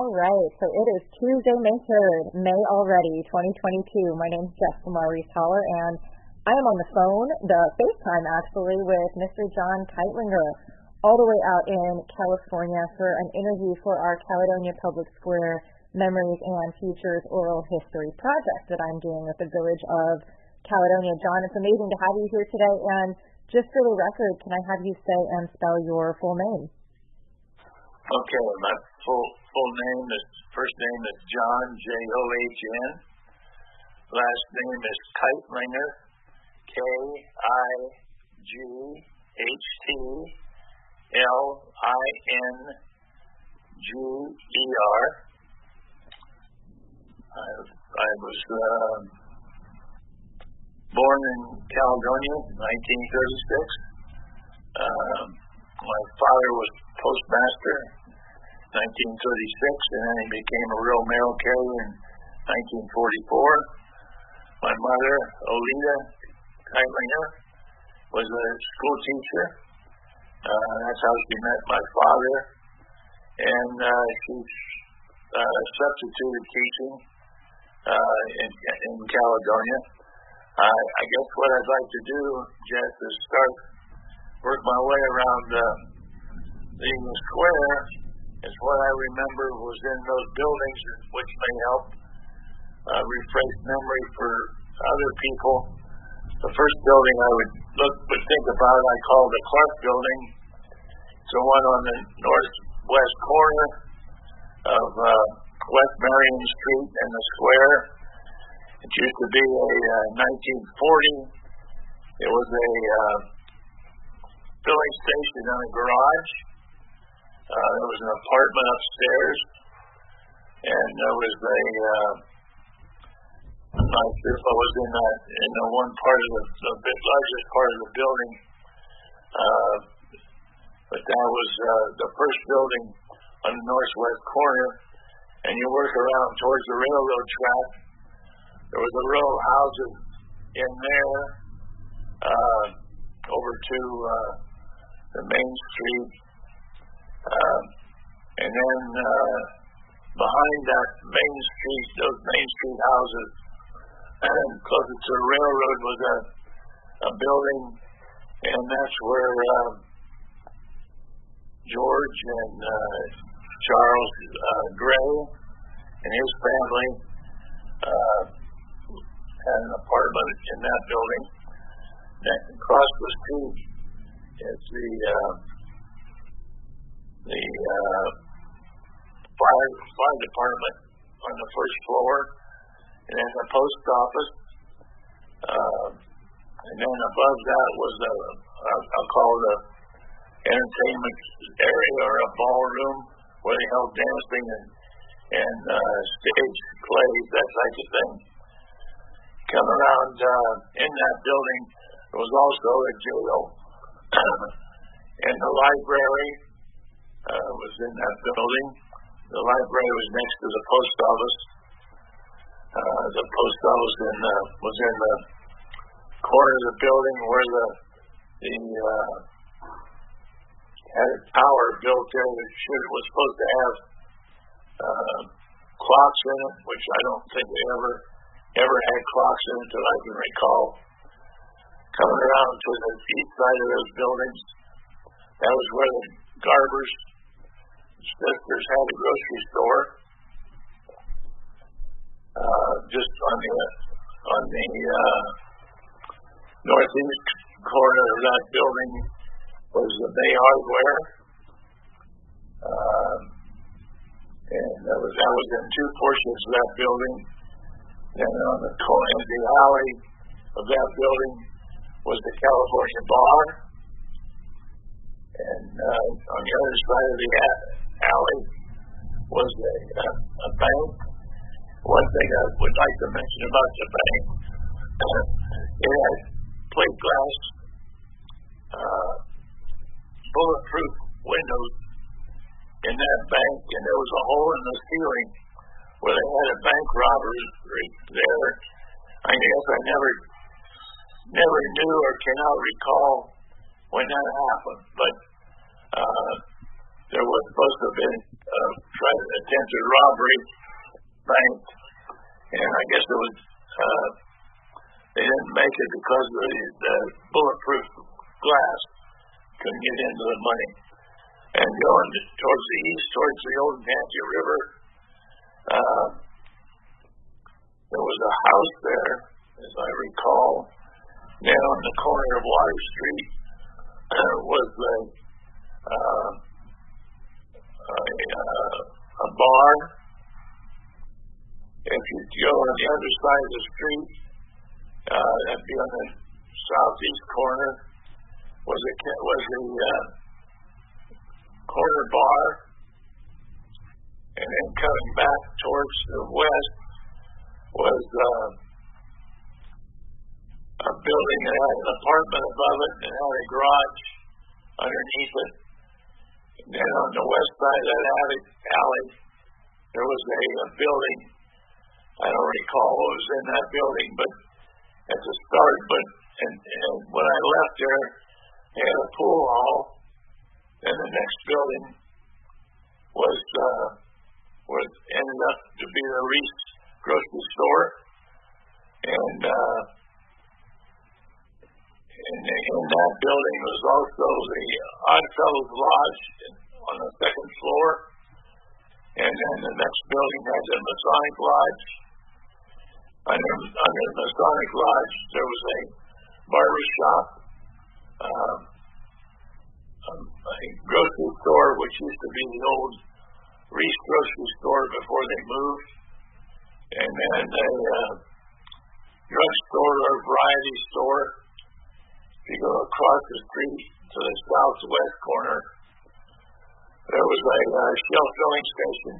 All right, so it is Tuesday, May 3rd, May already, 2022. My name is Jessica Maurice Holler, and I am on the phone, the FaceTime actually, with Mr. John Keitlinger, all the way out in California for an interview for our Caledonia Public Square Memories and Futures Oral History project that I'm doing with the Village of Caledonia. John, it's amazing to have you here today, and just for the record, can I have you say and spell your full name? Okay, my full name is, first name is John, John. Last name is Keitlinger, Keitlinger. I was born in Caledonia in 1936. My father was postmaster in 1936, and then he became a real mail carrier in 1944. My mother, Olita Keitlinger, was a school teacher. That's how she met my father, and she substituted teaching in Caledonia. I guess what I'd like to do, Jess, is work my way around the square. Is what I remember was in those buildings, which may help refresh memory for other people. The first building I would think about, I call the Clark Building. It's the one on the northwest corner of West Marion Street and the square. It used to be a 1940. It was a filling station and a garage. There was an apartment upstairs, and there was I'm not sure if I was in the one part of the largest part of the building, but that was the first building on the northwest corner, and you work around towards the railroad track. There was a row of houses in there, over to the main street, and then behind that main street, those main street houses, and closer to the railroad was a building, and that's where George and Charles Gray and his family had an apartment in that building. Then across the street is the fire department on the first floor, and then the post office, and then above that was I'll call the entertainment area or a ballroom where they held dancing and stage plays, that type of thing. Come around in that building, there was also a jail, and the library was in that building. The library was next to the post office. The post office was in the corner of the building where the had a tower built there that was supposed to have clocks in it, which I don't think they ever had clocks in it that I can recall. Coming around to the east side of those buildings, that was where the Garbers sisters had a grocery store. Just on the northeast corner of that building was the Bay Hardware, and that was in two portions of that building. And on the corner, the alley of that building was the California Bar, and on the other side of the alley was a bank. One thing I would like to mention about the bank, it had plate glass, bulletproof windows in that bank, and there was a hole in the ceiling where they had a bank robbery there. I guess I never knew or cannot recall when that happened, but there was supposed to have been a attempted robbery bank, and I guess it was they didn't make it because of the bulletproof glass couldn't get into the money. And going towards the east, towards the Olentangy River, there was a house there, as I recall, down on the corner of Water Street. Was a bar. If you go on the other side of the street, that'd be on the southeast corner, was a corner bar, and then coming back towards the west was a building that had an apartment above it and had a garage underneath it. And then on the west side of that alley, there was a building. I don't recall what was in that building, but at the start, and when I left there, they had a pool hall, and the next building ended up to be the Reese grocery store, and in that building was also the Oddfellows Lodge on the second floor, and then the next building had the Masonic Lodge. Under the Masonic Lodge, there was a barber shop, a grocery store, which used to be the old Reese grocery store before they moved, and then a drugstore or variety store. If you go across the street to the southwest corner, there was a Shell filling station.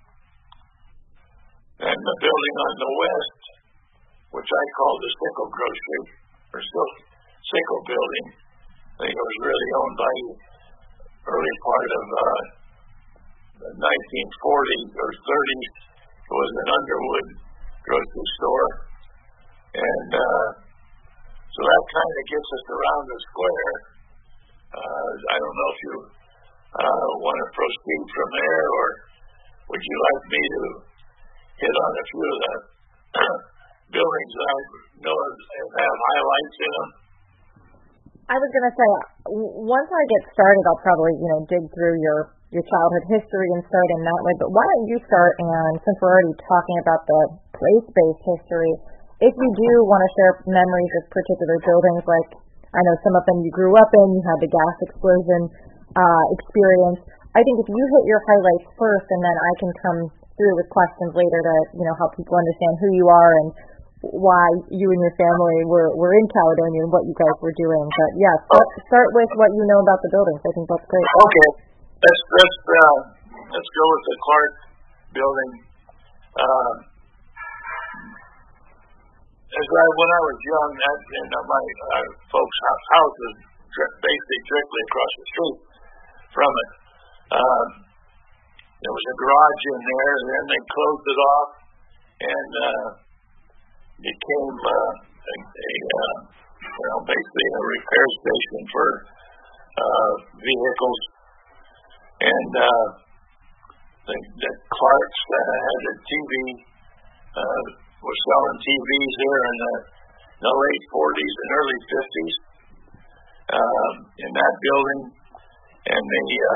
And the building on the west, which I call the Sickle Grocery, or Sickle Building, I think it was really owned by the early part of the 1940s or 30s. It was an Underwood grocery store. And so that kind of gets us around the square. I don't know if you want to proceed from there, or would you like me to hit on a few of the buildings that I know have highlights in them? I was going to say, once I get started, I'll probably, dig through your childhood history and start in that way. But why don't you start, and since we're already talking about the place-based history, if you do want to share memories of particular buildings, like I know some of them you grew up in, you had the gas explosion experience. I think if you hit your highlights first, and then I can come through with questions later to, help people understand who you are and why you and your family were in Caledonia and what you guys were doing. But yeah, start with what you know about the buildings. I think that's great. Okay, let's go with the Clark building. When I was young, my folks' house was basically directly across the street from it. There was a garage in there, and then they closed it off, and became basically a repair station for vehicles. And the Clarks had a TV, was selling TVs there in the late 40s and early 50s in that building. And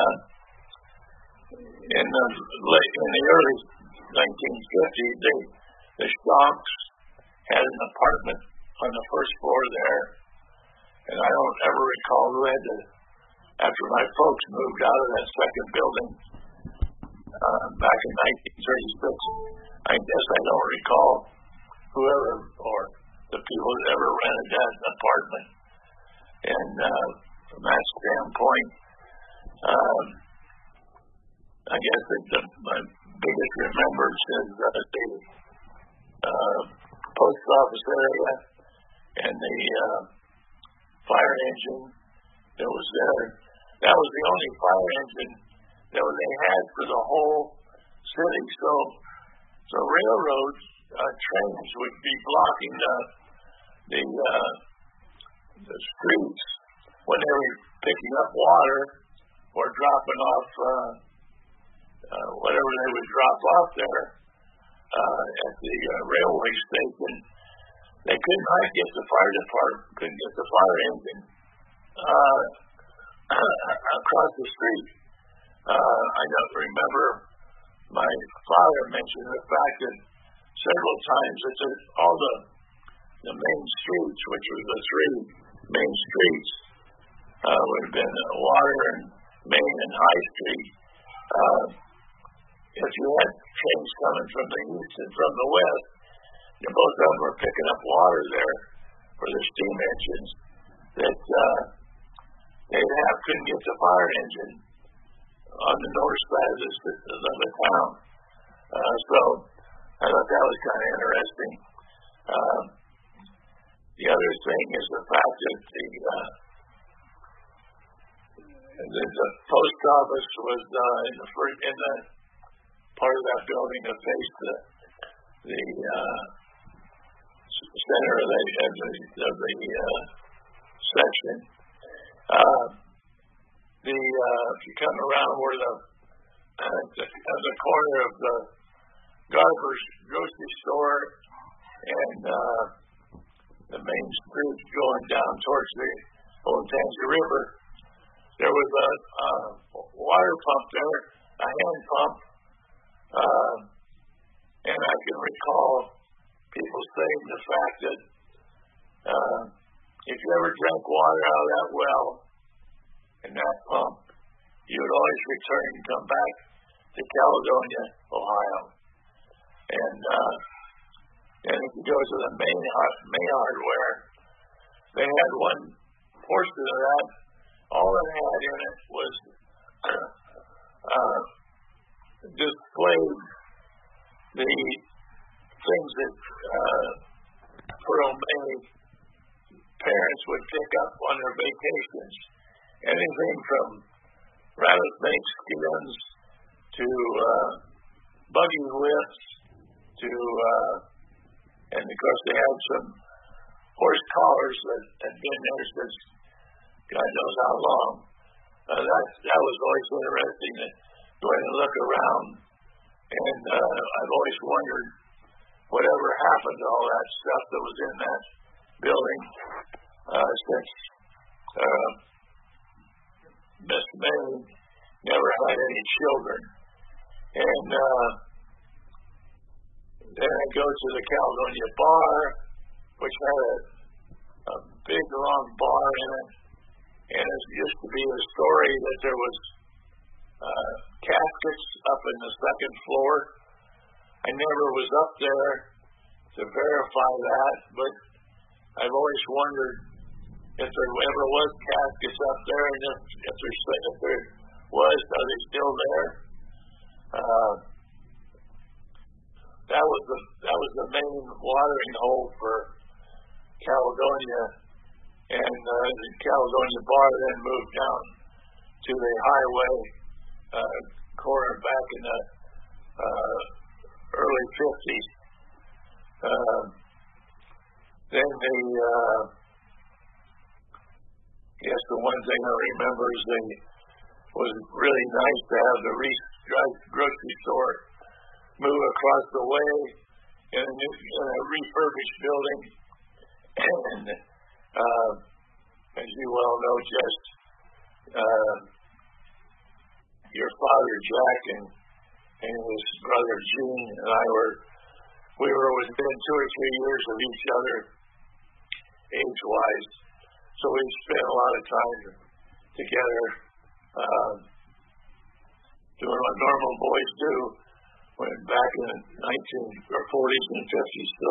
in the early 1950s, the Stocks had an apartment on the first floor there, and I don't ever recall who had after my folks moved out of that second building back in 1936. I guess I don't recall whoever or the people that ever rented that apartment. And from that standpoint, I guess my biggest remembrance is the post office area and the fire engine that was there. That was the only fire engine that they had for the whole city. So railroad trains would be blocking the streets when they were picking up water or dropping off whatever they would drop off there at the railway station, they could not get the fire department, couldn't get the fire engine across the street. I don't remember my father mentioned the fact that several times that all the main streets, which were the three main streets, would have been Water and Main and High Street. If you had trains coming from the east and from the west, both of them were picking up water there for the steam engines that couldn't get the fire engine on the north side of the town. So I thought that was kind of interesting. The other thing is the fact that the post office was in the part of that building that faced the center of the section. If you come around where the corner of the Garber's grocery store and the main street going down towards the Olentangy River, there was a water pump there, a hand pump, and I can recall people saying the fact that if you ever drank water out of that well and that pump, you would always return and come back to Caledonia, Ohio. And if you go to the main hardware, they had one portion of that. All it had in it was displayed the things that many parents would pick up on their vacations. Anything from rattlesnake skins to buggy whips to, and of course they had some horse collars that had been there since God knows how long. That was always interesting to go in and look around. And I've always wondered whatever happened to all that stuff that was in that building since Miss May never had any children. And then I go to the Caledonia Bar, which had a big long bar in it. And it used to be a story that there was caskets up in the second floor. I never was up there to verify that, but I've always wondered if there ever was caskets up there, and if there was, are they still there? That was the main watering hole for Caledonia, and the Caledonia Bar then moved down to the highway corner back in the early 50s. Then the one thing I remember is it was really nice to have the Reese grocery store move across the way in a refurbished building. And as you well know, just your father Jack and his brother Gene and I we were within 2 or 3 years of each other age-wise, so we spent a lot of time together doing what normal boys do when back in the 1940s and 50s. So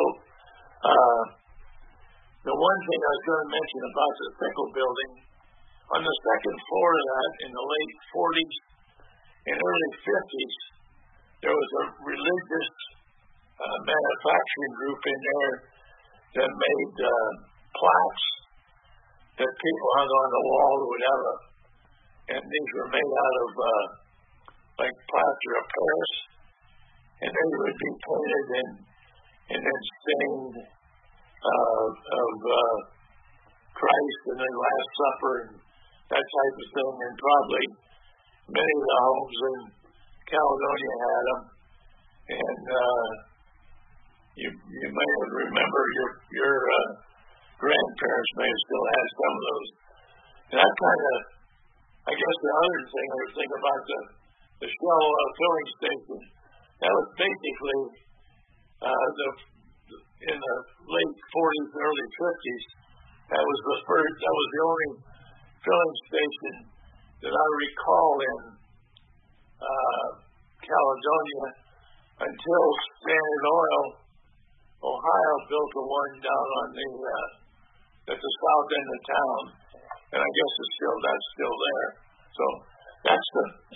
the one thing I was going to mention about the Pickle building, on the second floor of that in the late 40s and early 50s, there was a religious manufacturing group in there that made plaques that people hung on the wall that would have and these were made out of like plaster of Paris, and they would be painted and then stained of Christ and the Last Supper and that type of thing, and probably many of the homes in Caledonia had them, and you may remember your grandparents may have still had some of those. And that kind of, I guess the other thing I was thinking about the Shell filling station, that was basically in the late 40s, early 50s. That was the only filling station that I recall in Caledonia until Standard Oil, Ohio, built the one down on at the south end of town, and I guess that's still there. So that's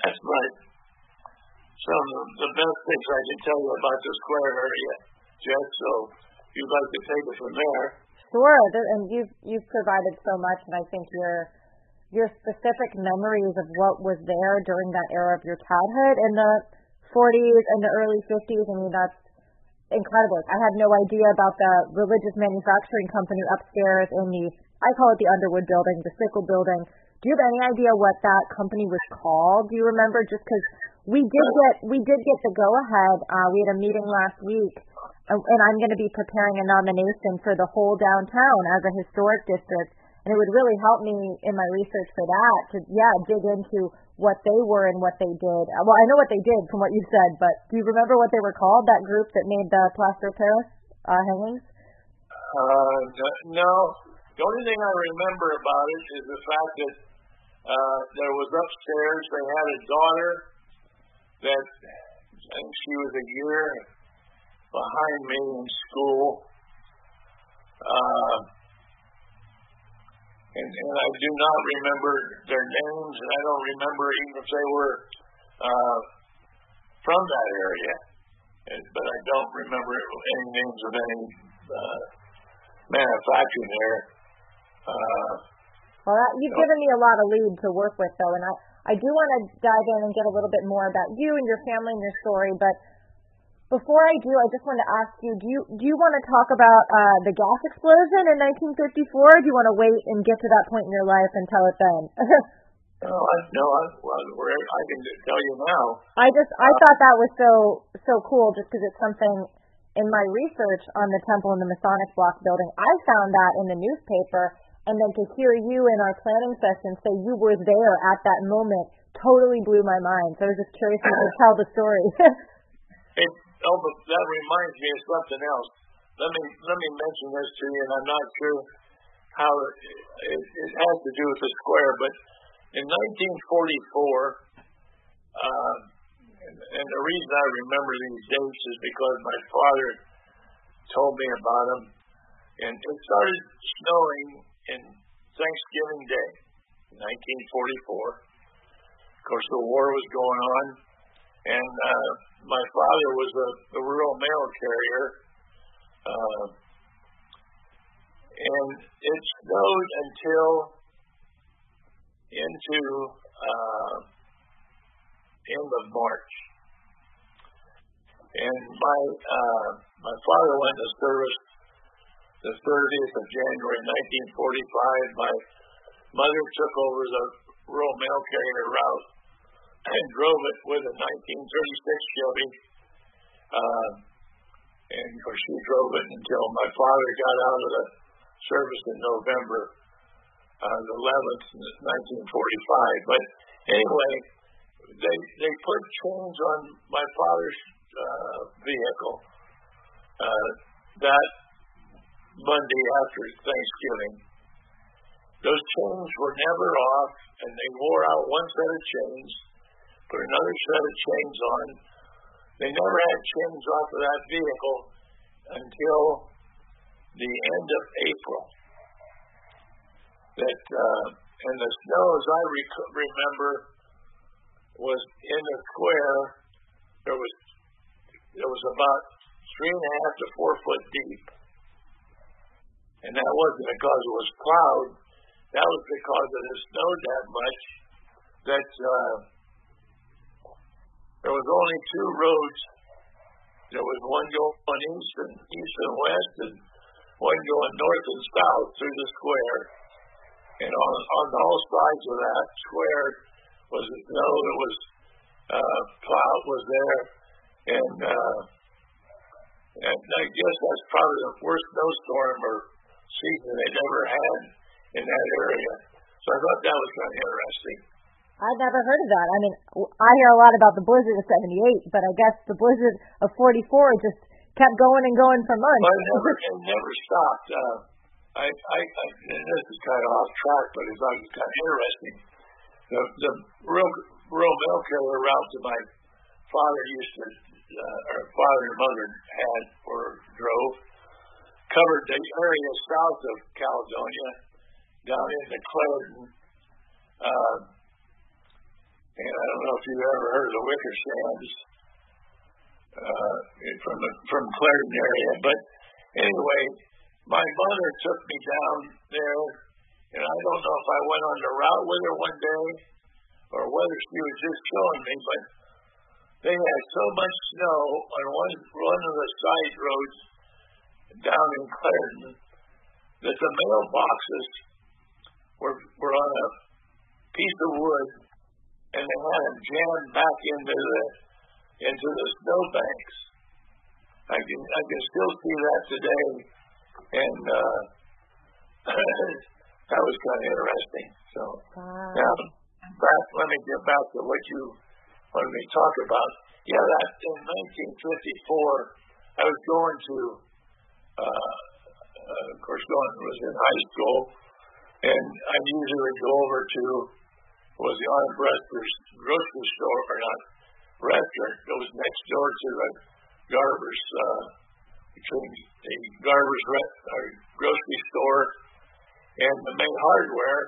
some of the best things I can tell you about the square area, Jeff. So if you'd like to take it from there. Sure, and you've provided so much, and I think your specific memories of what was there during that era of your childhood in the 40s and the early 50s, I mean, that's incredible. I had no idea about the religious manufacturing company upstairs in I call it the Underwood building, the Sickle building. Do you have any idea what that company was called? Do you remember? Just because we did get the go-ahead. We had a meeting last week, and I'm going to be preparing a nomination for the whole downtown as a historic district. And it would really help me in my research for that to, dig into what they were and what they did. Well, I know what they did from what you said, but do you remember what they were called, that group that made the plaster of Paris hangings? No. The only thing I remember about it is the fact that there was upstairs, they had a daughter that, I think she was a year behind me in school. And I do not remember their names, and I don't remember even if they were from that area. But I don't remember any names of any manufacturing there. Well, you've given me a lot of lead to work with, though, and I do want to dive in and get a little bit more about you and your family and your story, but before I do, I just want to ask you, do you want to talk about the gas explosion in 1954, or do you want to wait and get to that point in your life and tell it then? I can tell you now. I thought that was so cool just because it's something in my research on the temple and the Masonic Block building. I found that in the newspaper, and then to hear you in our planning session say you were there at that moment totally blew my mind. So I was just curious if you could tell the story. But that reminds me of something else. Let me mention this to you, and I'm not sure how it has to do with the square, but in 1944, and the reason I remember these dates is because my father told me about them, and it started snowing in Thanksgiving Day, 1944. Of course, the war was going on, and my father was a rural mail carrier, and it snowed until into end of March. And my father went to service the 30th of January 1945. My mother took over the rural mail carrier route and drove it with a 1936 Chevy. And of course she drove it until my father got out of the service in November the 11th, 1945. But anyway, they put chains on my father's vehicle that Monday after Thanksgiving. Those chains were never off, and they wore out one set of chains, put another set of chains on. They never had chains off of that vehicle until the end of April. And the snow, as I remember, was in the square. There was about 3.5 to 4 foot deep, and that wasn't because it was plowed. That was because it had snowed that much that there was only two roads. There was one going east and west, and one going north and south through the square. And on all sides of that square was snow that was Plout was there, and I guess that's probably the worst snowstorm or season they'd ever had in that area. So I thought that was kind of interesting. I'd never heard of that. I mean, I hear a lot about the blizzard of '78, but I guess the blizzard of '44 just kept going and going for months. Well, it never stopped. And this is kind of off track, but it's kind of interesting. The rural mail carrier route that my father used to, or father and mother had or drove, covered the area south of Caledonia, down into Clarendon. And I don't know if you've ever heard of the Wickershams from Clarendon area, but anyway, my mother took me down there, and I don't know if I went on the route with her one day or whether she was just showing me, but they had so much snow on one of the side roads down in Clarendon that the mailboxes were on a piece of wood, and they had them jammed back into the snowbanks. I can still see that today, and that was kind of interesting. So now, let me get back to what you wanted me to talk about. Yeah, that in 1954, I was going to, of course, was in high school, and I usually go over to the Arnold Brester's grocery store, or not restaurant. It was next door to the Garber's, between the Garber's grocery store and the main hardware.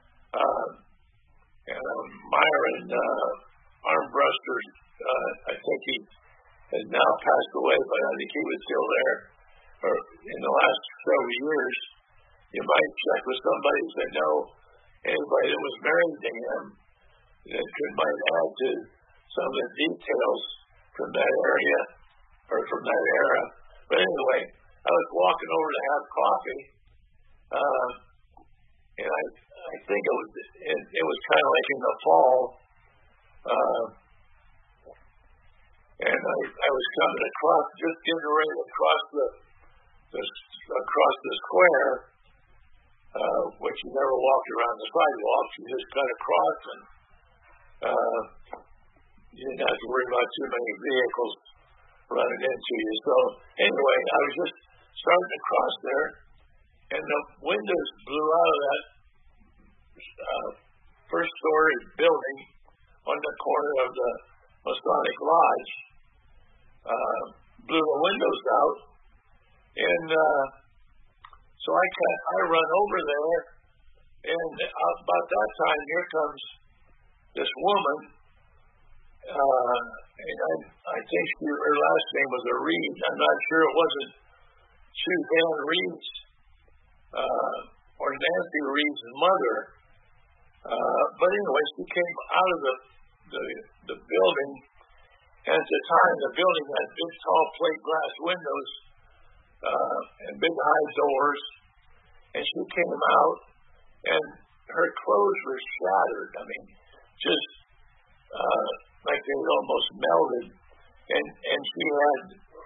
And Myron Armbruster, I think he has now passed away, but I think he was still there. Or in the last several years, you might check with somebody who said, no, anybody that was married to him that might add to some of the details from that area or from that era. But anyway, I was walking over to have coffee, and I think it was kind of like in the fall, and I was coming across, just getting ready to cross the square, which you never walked around the sidewalk. You just cut across, and you didn't have to worry about too many vehicles running into you. So anyway, I was just starting to cross there, and the windows blew out of that first-story building on the corner of the Masonic Lodge. Blew the windows out, and so I run over there, and about that time, here comes this woman, and I think her last name was Reed. I'm not sure it wasn't Suzanne Reed's or Nancy Reed's mother, but anyway, she came out of the building, and at the time, the building had big, tall plate glass windows and big high doors, and she came out, and her clothes were shattered. I mean, just like they were almost melted, and she had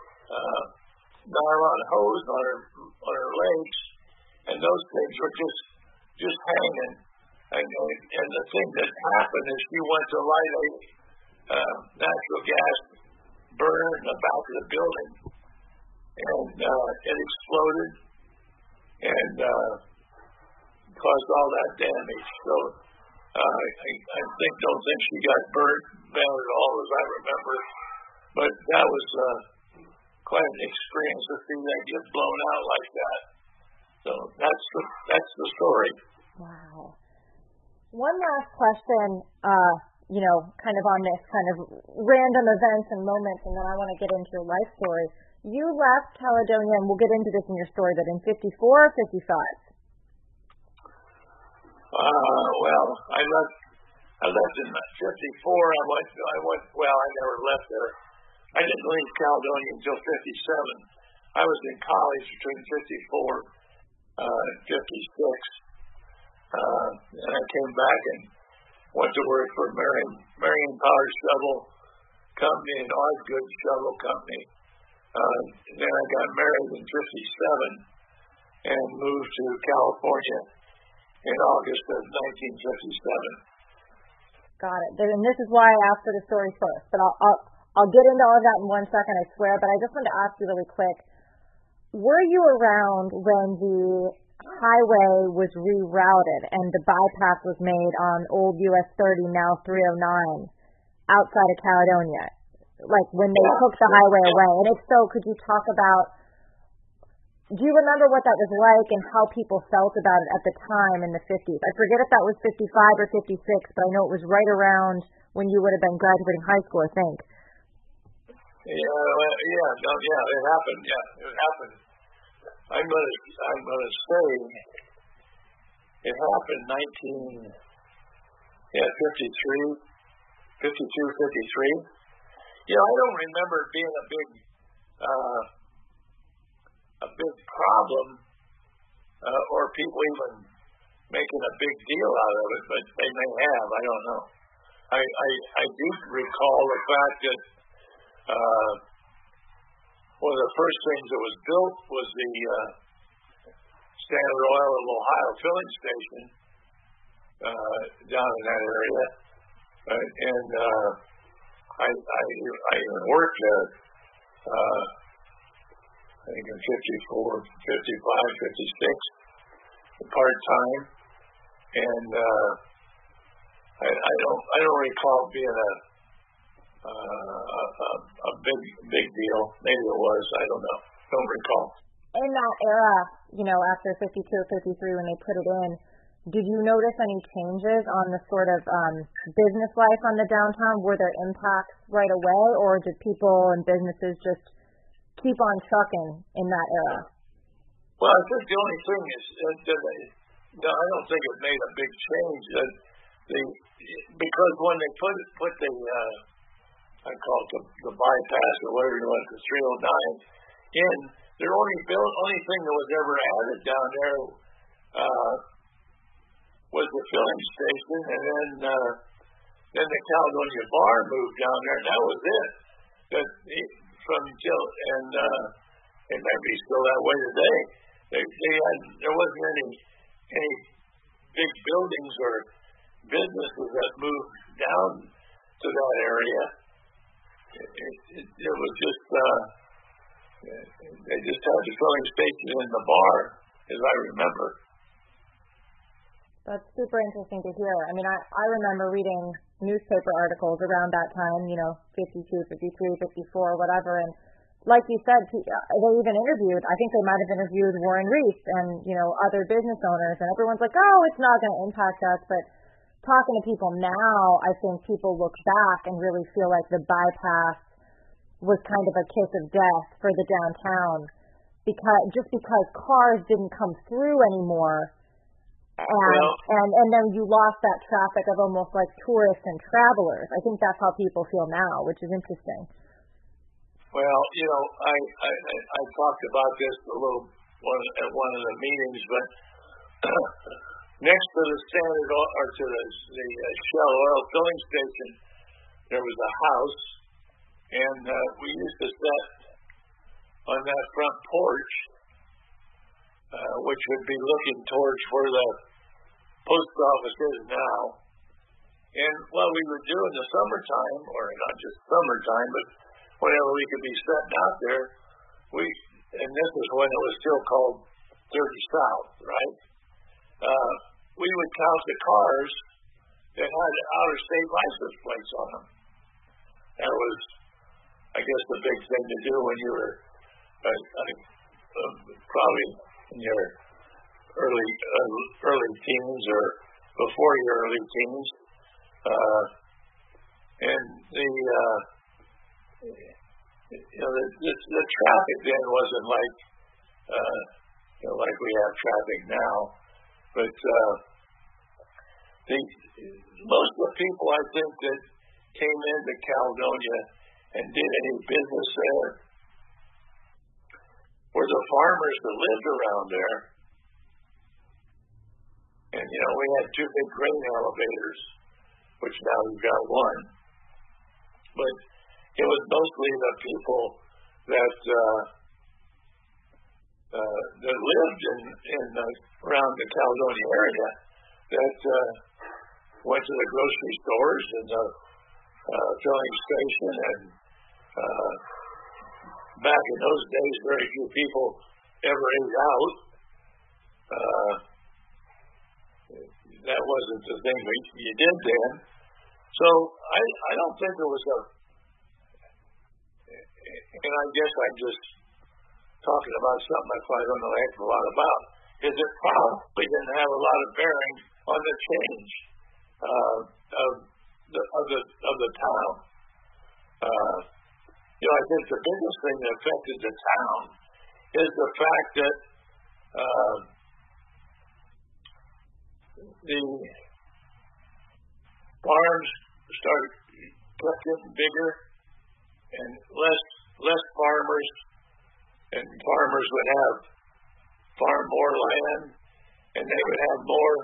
nylon hose on her legs, and those things were just hanging. And the thing that happened is she went to light a natural gas burner in the back of the building, and it exploded and caused all that damage. So I don't think she got burned bad at all, as I remember. But that was quite an experience to see that get blown out like that. So that's the story. Wow. One last question, kind of on this kind of random events and moments, and then I want to get into your life story. You left Caledonia, and we'll get into this in your story, but in 54 or 55? Well, I left in 54. I never left there. I didn't leave Caledonia until 57. I was in college between 54 and 56. And I came back, and went to work for Marion Power Shovel Company and Osgood Shovel Company. Then I got married in '57 and moved to California in August of 1957. Got it. And this is why I asked for the story first, but I'll get into all of that in 1 second, I swear. But I just wanted to ask you really quick: were you around when the highway was rerouted and the bypass was made on old US 30, now 309, outside of Caledonia? Like when they took the highway away? And if so, could you talk about, do you remember what that was like and how people felt about it at the time in the 50s? I forget if that was 55 or 56, but I know it was right around when you would have been graduating high school, I think. It happened. Yeah, it happened. I'm gonna say it happened 52, 53. I don't remember it being a big problem, or people even making a big deal out of it, but they may have. I don't know. I do recall the fact that one of the first things that was built was the Standard Oil of Ohio filling station down in that area, and I even worked there. I think in 54, 55, 56, part-time, and I don't recall it being a big deal. Maybe it was. I don't know. Don't recall. In that era, after 52 or 53, when they put it in, did you notice any changes on the sort of business life on the downtown? Were there impacts right away, or did people and businesses just keep on trucking in that era? Well, I think the only thing is that I don't think it made a big change. Because when they put the I call it the bypass or whatever you want, the 309 in, the only thing that was ever added down there was the filling station, and then the Caledonia Bar moved down there, and that was it. It might be still that way today. There wasn't any big buildings or businesses that moved down to that area. It was just they just had the filling station in the bar, as I remember. That's super interesting to hear. I mean, I remember reading newspaper articles around that time, 52, 53, 54, whatever, and like you said, they even interviewed, I think they might have interviewed Warren Reese and, other business owners, and everyone's like, oh, it's not going to impact us, but talking to people now, I think people look back and really feel like the bypass was kind of a kiss of death for the downtown, because cars didn't come through anymore, and then you lost that traffic of almost like tourists and travelers. I think that's how people feel now, which is interesting. Well, I talked about this at one of the meetings, but next to the Standard Oil, or to the Shell Oil filling station, there was a house, and we used to sit on that front porch, which would be looking towards where the post office is now. And what we would do in the summertime, or not just summertime, but whenever we could be sitting out there, and this is when it was still called 30 South, right? We would count the cars that had out-of-state license plates on them. That was, I guess, the big thing to do when you were probably in your early teens or before your early teens. And the traffic then wasn't like we have traffic now, but most of the people, I think, that came into Caledonia and did any business there were the farmers that lived around there. And we had two big grain elevators, which now we've got one. But it was mostly the people that lived in around the Caledonia area that went to the grocery stores and the filling station, and back in those days, very few people ever ate out. That wasn't the thing you did then. So I don't think there was and I guess I'm just talking about something I probably don't know a heck of a lot about, is it probably didn't have a lot of bearing on the change of the town. I think the biggest thing that affected the town is the fact that the farms kept getting bigger, and less farmers, and farmers would farm more land, and they would have more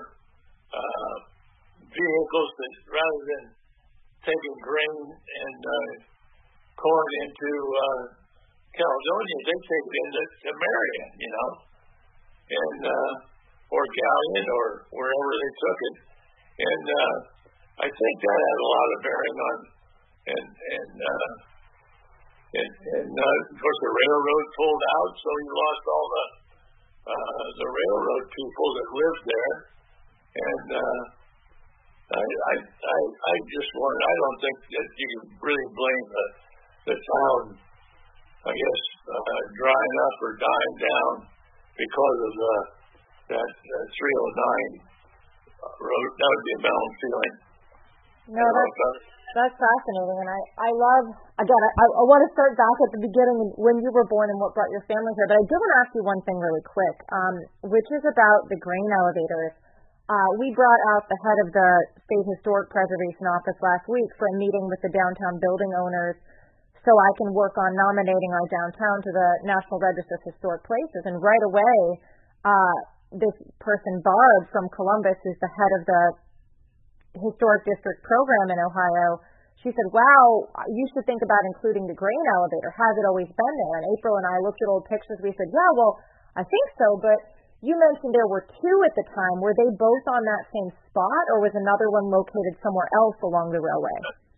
vehicles that, rather than taking grain and corn into Caledonia, they take it into Marion, and or Galleon or wherever they took it. And I think that had a lot of bearing on, and of course the railroad pulled out, so you lost all the railroad people that lived there. And I just wondered, I don't think that you can really blame the town, I guess, drying up or dying down because of that 309 road. That would be a balanced feeling. No, that's fascinating, and I love, again, I want to start back at the beginning when you were born and what brought your family here, but I do want to ask you one thing really quick, which is about the grain elevators. We brought out the head of the State Historic Preservation Office last week for a meeting with the downtown building owners so I can work on nominating our downtown to the National Register of Historic Places. And right away, this person, Barb from Columbus, who's the head of the Historic District program in Ohio, she said, wow, you should think about including the grain elevator. Has it always been there? And April and I looked at old pictures. We said, yeah, well, I think so, but you mentioned there were two at the time. Were they both on that same spot, or was another one located somewhere else along the railway?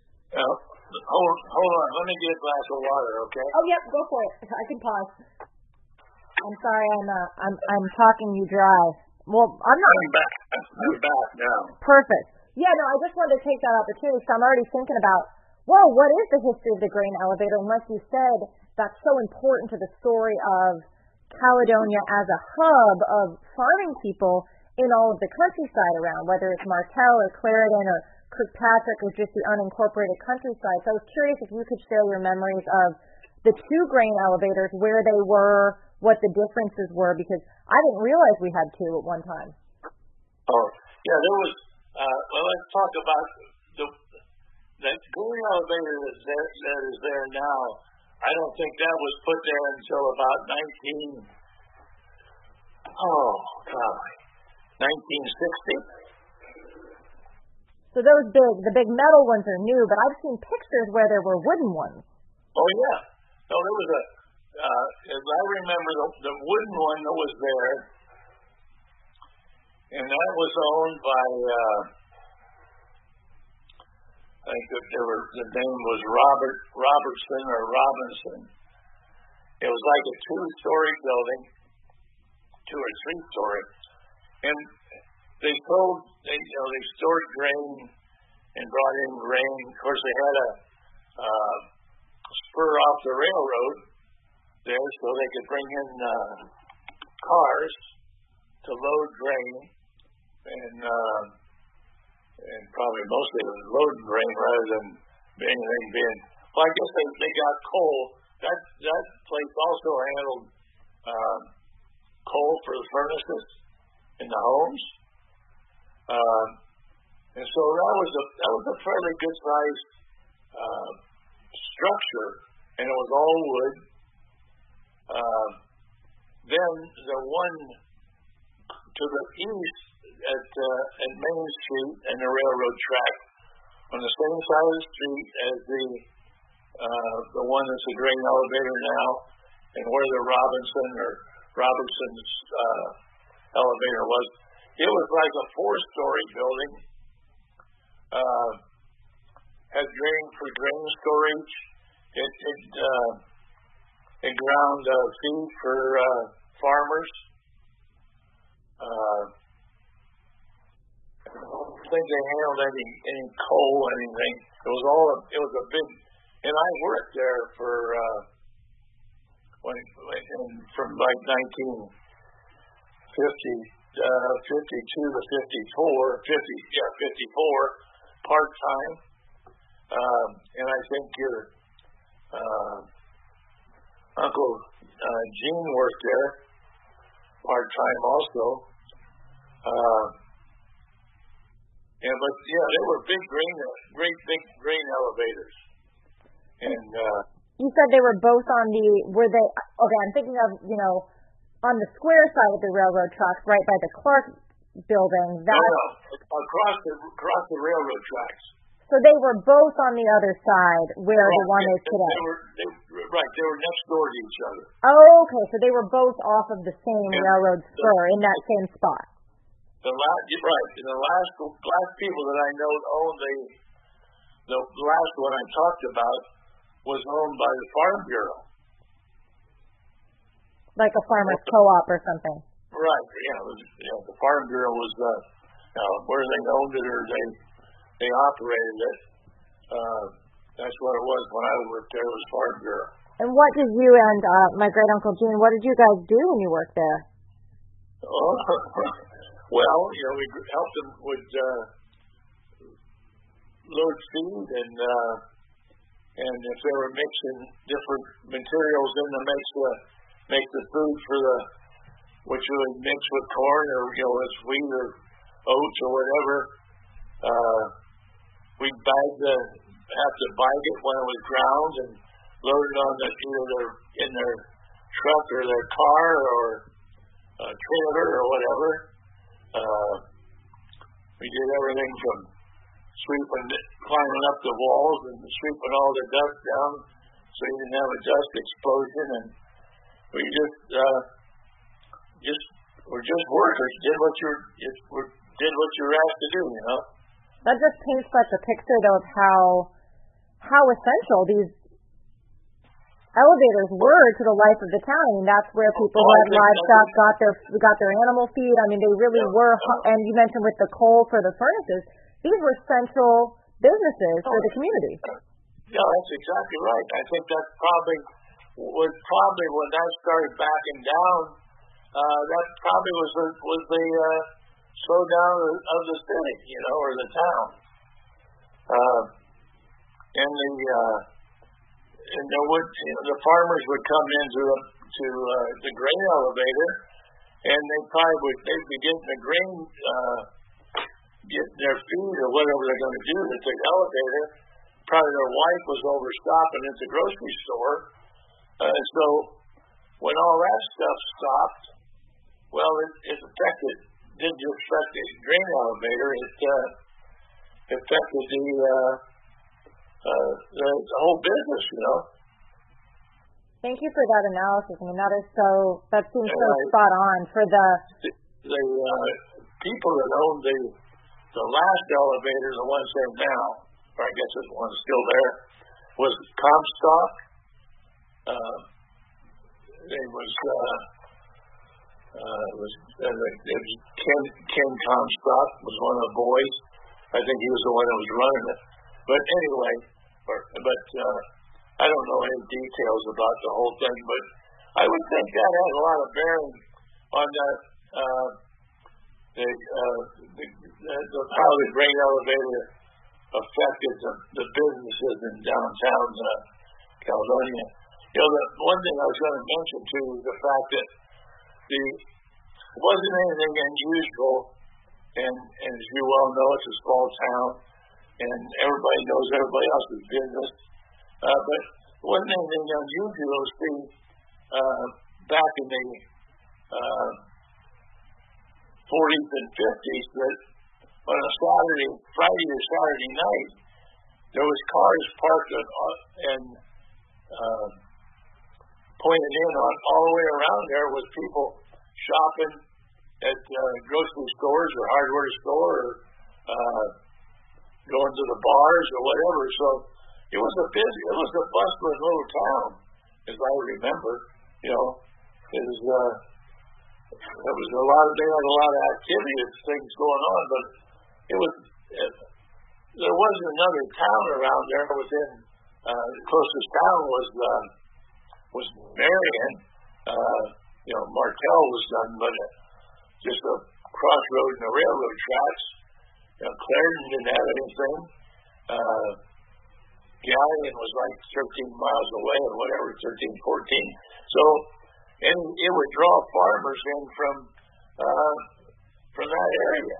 Hold on. Let me get a glass of water, okay? Oh, yep, go for it. I can pause. I'm sorry, I'm talking you dry. Well, I'm not. I'm back now. Perfect. Yeah, no, I just wanted to take that opportunity, so I'm already thinking about, whoa, what is the history of the grain elevator? And like you said, that's so important to the story of Caledonia as a hub of farming people in all of the countryside around, whether it's Martell or Clarendon or Kirkpatrick or just the unincorporated countryside. So I was curious if you could share your memories of the two grain elevators, where they were, what the differences were, because I didn't realize we had two at one time. Oh, yeah, there was, well, let's talk about that grain elevator that is there now. I don't think that was put there until about 1960. So those the big metal ones are new, but I've seen pictures where there were wooden ones. Oh, yeah. No, there was as I remember, the wooden one that was there, and that was owned by, I think the name was Robertson or Robinson. It was like a 2-story building, 2 or 3-story, and they stored grain and brought in grain. Of course, they had a spur off the railroad there, so they could bring in cars to load grain, and probably mostly it was loading grain rather than anything being. Well, I guess they got coal. That place also handled coal for the furnaces in the homes, and so that was a fairly good sized structure, and it was all wood. Then the one to the east at Main Street and the railroad track on the same side of the street as the one that's a grain elevator now, and where the Robinson's elevator was. It was like a 4-story building. Had grain for grain storage. It ground feed for farmers. I don't think they handled any coal, anything. It was a big, and I worked there for from like 1952 to 54, 54, part-time. And I think your Uncle Gene worked there part-time also. But they were great big grain elevators. And you said they were both on were they, okay, I'm thinking of, on the square side of the railroad tracks, right by the Clark building. No, across the railroad tracks. So they were both on the other side where the one is today. They were next door to each other. Oh, okay, so they were both off of the same railroad spur in that same spot. And the last people that I know owned the last one I talked about was owned by the Farm Bureau. Like a farmer's co-op or something. Right, the Farm Bureau was where they owned it or they operated it. That's what it was when I worked there, was Farm Bureau. And what did you and my great uncle Gene, what did you guys do when you worked there? Oh, well, we helped them with load feed and if they were mixing different materials in to make the food for which you would mix with corn or with wheat or oats or whatever. We'd have to bag it when it was ground and load it on either in their truck or their car or trailer or whatever. We did everything from climbing up the walls and sweeping all the dust down so you didn't have a dust explosion, and we were just workers, did what you were asked to do, That just paints such a picture though of how essential these elevators were to the life of the town. I mean, that's where people who had livestock got their animal feed. I mean, they really were. And you mentioned with the coal for the furnaces, these were central businesses for the community. Yeah, that's exactly right. I think that was probably when that started backing down. That probably was the slowdown of the city, or the town. And the farmers would come into the grain elevator, and they'd be getting the grain, getting their food or whatever they're going to do at the elevator. Probably their wife was overstopping at the grocery store. So when all that stuff stopped, well, it didn't just affect the grain elevator, it affected the whole business, Thank you for that analysis. I mean, that seems so spot on for the people that owned the last elevator, the ones there now, or I guess the one's still there, was Comstock. It was Ken Comstock was one of the boys. I think he was the one that was running it. But anyway, I don't know any details about the whole thing, but I would think that has a lot of bearing on how the grain elevator affected the businesses in downtown Caledonia. The one thing I was going to mention too is the fact that it wasn't anything unusual, and as you well know, it's a small town, and everybody knows everybody else's business. But it wasn't anything unusual to see back in the 40s and 50s that on a Friday or Saturday night, there was cars parked and pointed in on all the way around there with people shopping at grocery stores or hardware store or going to the bars or whatever. So it was a bustling little town, as I remember. It was there was a lot of activity and things going on, but there wasn't another town around there within. The closest town was Marion. Martell was done, but just a crossroad and the railroad tracks. Clarendon didn't have anything. Galion was like 13 miles away or whatever, 13, 14. So, and it would draw farmers in from that area.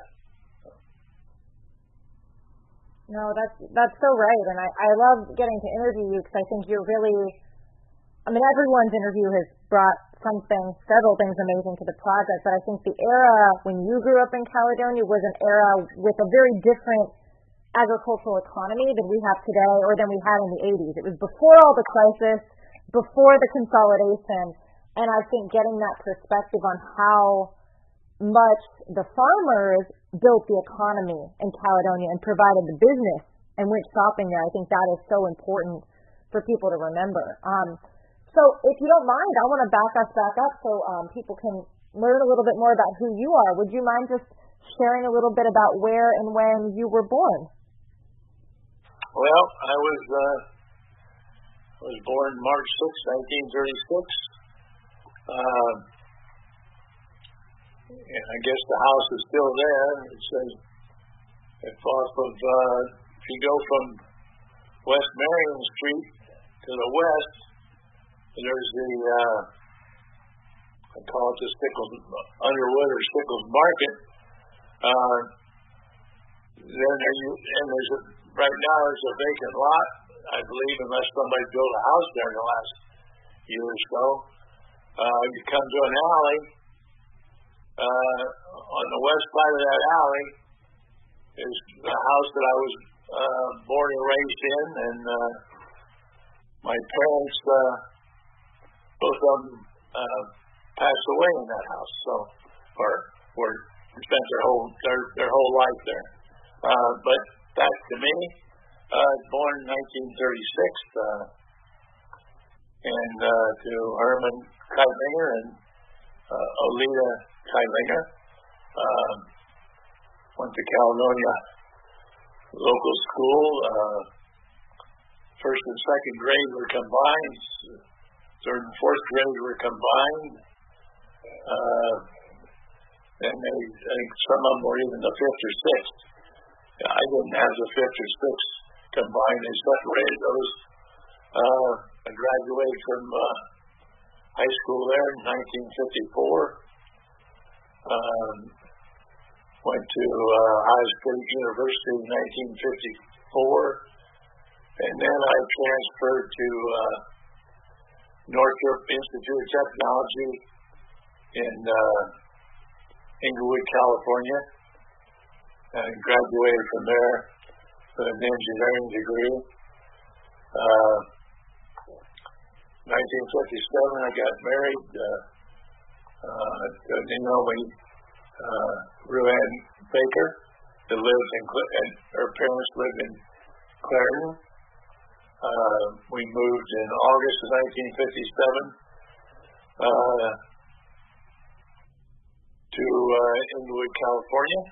No, that's so right, and I love getting to interview you because I think you're really, everyone's interview has brought several things amazing to the project, but I think the era when you grew up in Caledonia was an era with a very different agricultural economy than we have today or than we had in the 80s. It was before all the crisis, before the consolidation, and I think getting that perspective on how much the farmers built the economy in Caledonia and provided the business and went shopping there, I think that is so important for people to remember. So if you don't mind, I want to back us back up so people can learn a little bit more about who you are. Would you mind just sharing a little bit about where and when you were born? Well, I was born March 6, 1936. And I guess the house is still there. It says it's off of, if you go from West Marion Street to the west, there's the, I call it the Underwood or Stickles Market. Right now there's a vacant lot, I believe, unless somebody built a house there in the last year or so. You come to an alley. On the west side of that alley is the house that I was born and raised in, and my parents, both of them, passed away in that house, or spent their whole life there. But back to me, born in 1936, and to Herman Keitlinger and Olita Keitlinger. Went to Caledonia local school. First and second grade were combined. Third and fourth grade were combined. And I think some of them were even the fifth or sixth. I didn't have the fifth or sixth combined. They separated those. I graduated from high school there in 1954. Went to Ohio State University in 1954. And then I transferred to Northrop Institute of Technology in Inglewood, California, and graduated from there with an engineering degree. 1957, I got married to Naomi Ruan Baker, that lives and her parents lived in Clarendon. We moved in August of 1957 to Inglewood, California.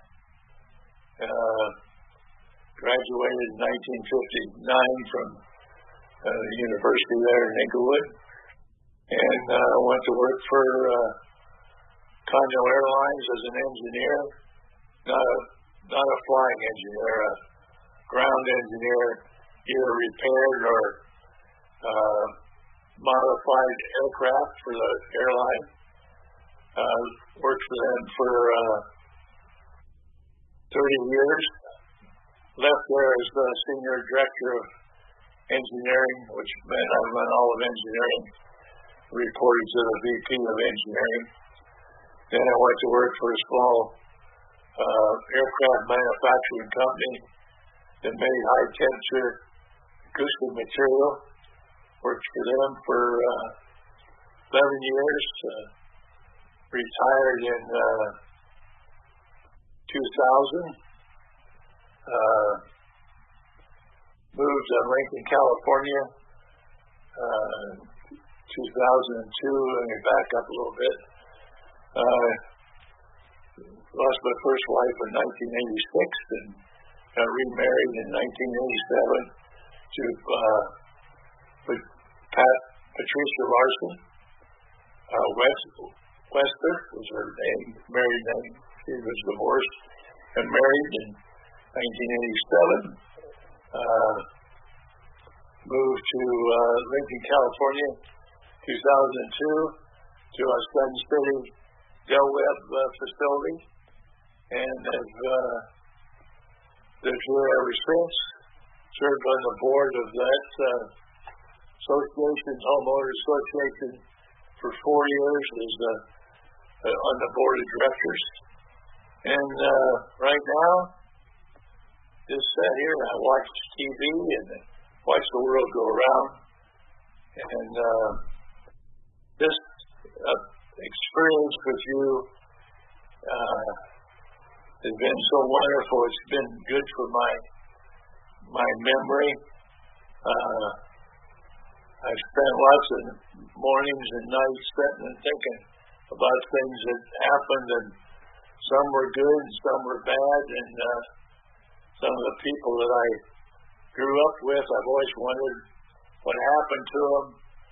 Graduated in 1959 from the university there in Inglewood, and went to work for Conrail Airlines as an engineer, not a flying engineer, a ground engineer, either repaired or modified aircraft for the airline. Worked for them for 30 years. Left there as the senior director of engineering, which meant I run all of engineering, reported to the VP of engineering. Then I went to work for a small aircraft manufacturing company that made high temperature acoustic material. Worked for them for 11 years. Retired in 2000. Moved to Lincoln, California, 2002. Let me back up a little bit. Lost my first wife in 1986 and got remarried in 1987 to Patricia Larson. Wester was her name, married name. She was divorced and married in 1987. Moved to Lincoln, California, 2002, to our Sun City Del Webb facility, and have lived here ever since. Served on the board of that association, homeowner association, for 4 years as on the board of directors. And right now, just sat here and I watch TV and watch the world go around. And this experience with you has been so wonderful. It's been good for my memory. I've spent lots of mornings and nights sitting and thinking about things that happened, and some were good and some were bad, and some of the people that I grew up with, I've always wondered what happened to them.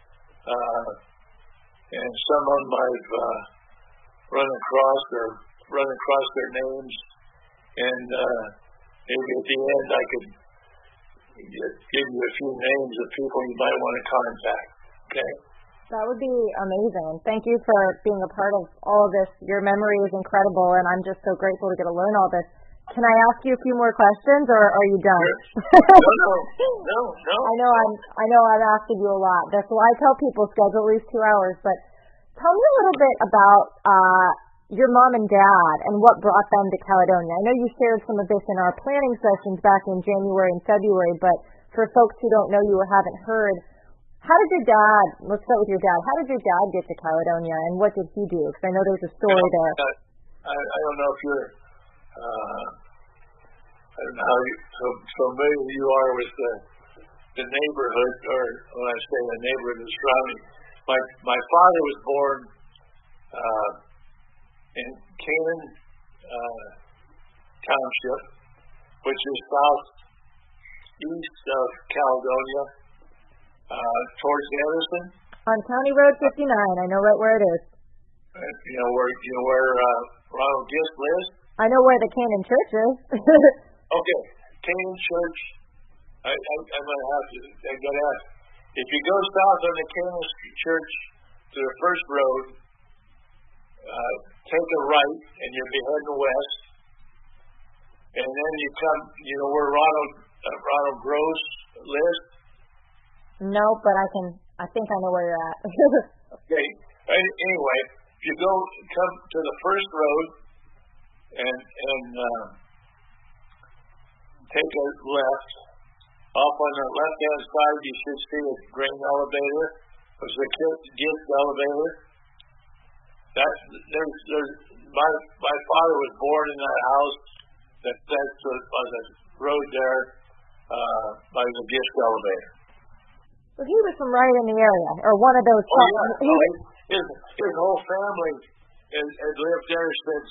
And some of them I've run across their names, and maybe at the end I could give you a few names of people you might want to contact. Okay? That would be amazing. Thank you for being a part of all of this. Your memory is incredible, and I'm just so grateful to get to learn all this. Can I ask you a few more questions, or are you done? No. I know I'm asking you a lot. That's why I tell people schedule at least 2 hours. But tell me a little bit about your mom and dad and what brought them to Caledonia. I know you shared some of this in our planning sessions back in January and February, but for folks who don't know you or haven't heard, how did your dad, let's start with your dad, how did your dad get to Caledonia, and what did he do? Because I know there's a story there. I don't know if you're, I don't know how familiar you are with the neighborhood, or when I say the neighborhood, the surrounding. My father was born in Canaan Township, which is southeast of Caledonia, towards Anderson. On County Road 59, I know right where it is. You know where Ronald Gist lives? I know where the Canaan Church is. Okay, Canaan Church. I'm gonna have to. I gotta ask. If you go south on the Canaan Church to the first road, take a right, and you'll be heading west. And then you come. You know where Ronald Gross lives? No, but I think I know where you're at. Okay. Anyway, if you come to the first road and take a left, off on the left-hand side, you should see a grain elevator. It's the Gist elevator. My father was born in that house that's on the road there by the Gist elevator. So he was from right in the area, or one of those. His whole family has lived there since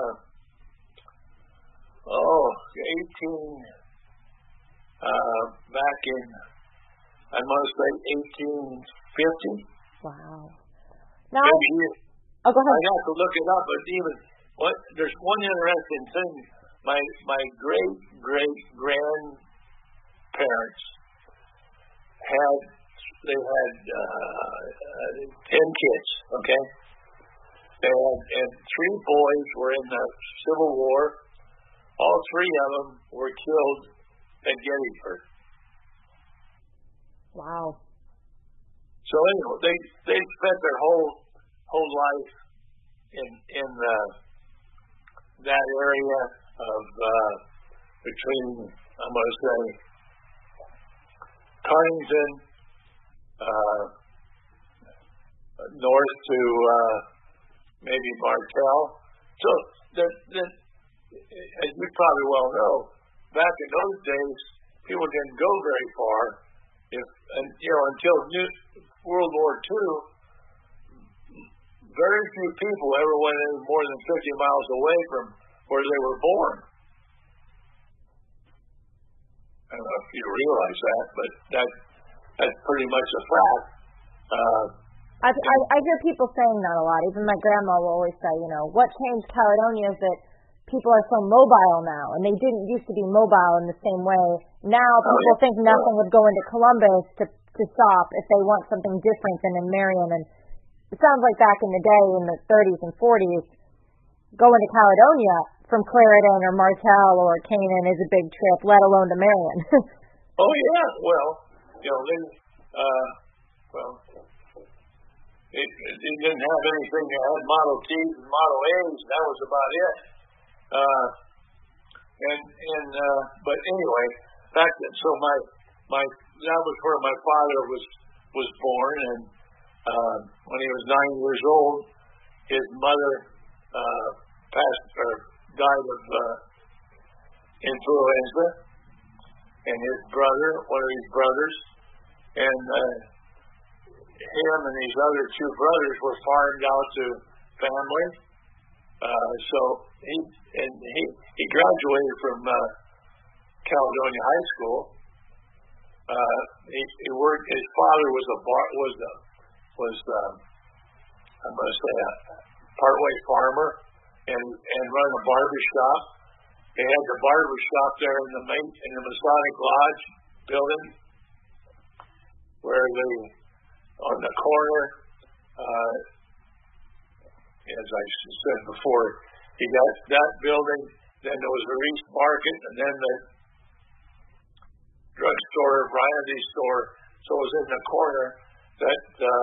18. Back in, I must say, 1850. Wow. Now, go ahead. I have to look it up, but there's one interesting thing. My great grandparents had 10 kids. Okay, and 3 boys were in the Civil War. All 3 of them were killed at Gettysburg. Wow. So anyway, they spent their whole life in that area of between, I'm going to say, Connington, north to maybe Martell. So, as you probably well know, back in those days, people didn't go very far. Until World War II, very few people ever went in more than 50 miles away from where they were born. I don't know if you realize that, but that's pretty much a fact. I hear people saying that a lot. Even my grandma will always say, what changed Caledonia is that people are so mobile now, and they didn't used to be mobile in the same way. Now people think nothing would go into Columbus to stop if they want something different than in Marion. And it sounds like back in the day, in the 30s and 40s, going to Caledonia from Clarendon or Martell or Canaan is a big trip, let alone to Marion. Oh yeah, well, it didn't have anything. It had Model Ts and Model A's. That was about it. But anyway, that was where my father was born, and when he was 9 years old, his mother died of influenza, and his brother, one of his brothers, and him and his other two brothers were farmed out to family. So he graduated from Caledonia High School. He worked. His father was I'm going to say a partway farmer and run a barber shop. They had the barber shop there in the Masonic Lodge building, where on the corner, as I said before, he got that building. Then there was the Reese Market, and then the drugstore, variety store. So it was in the corner that.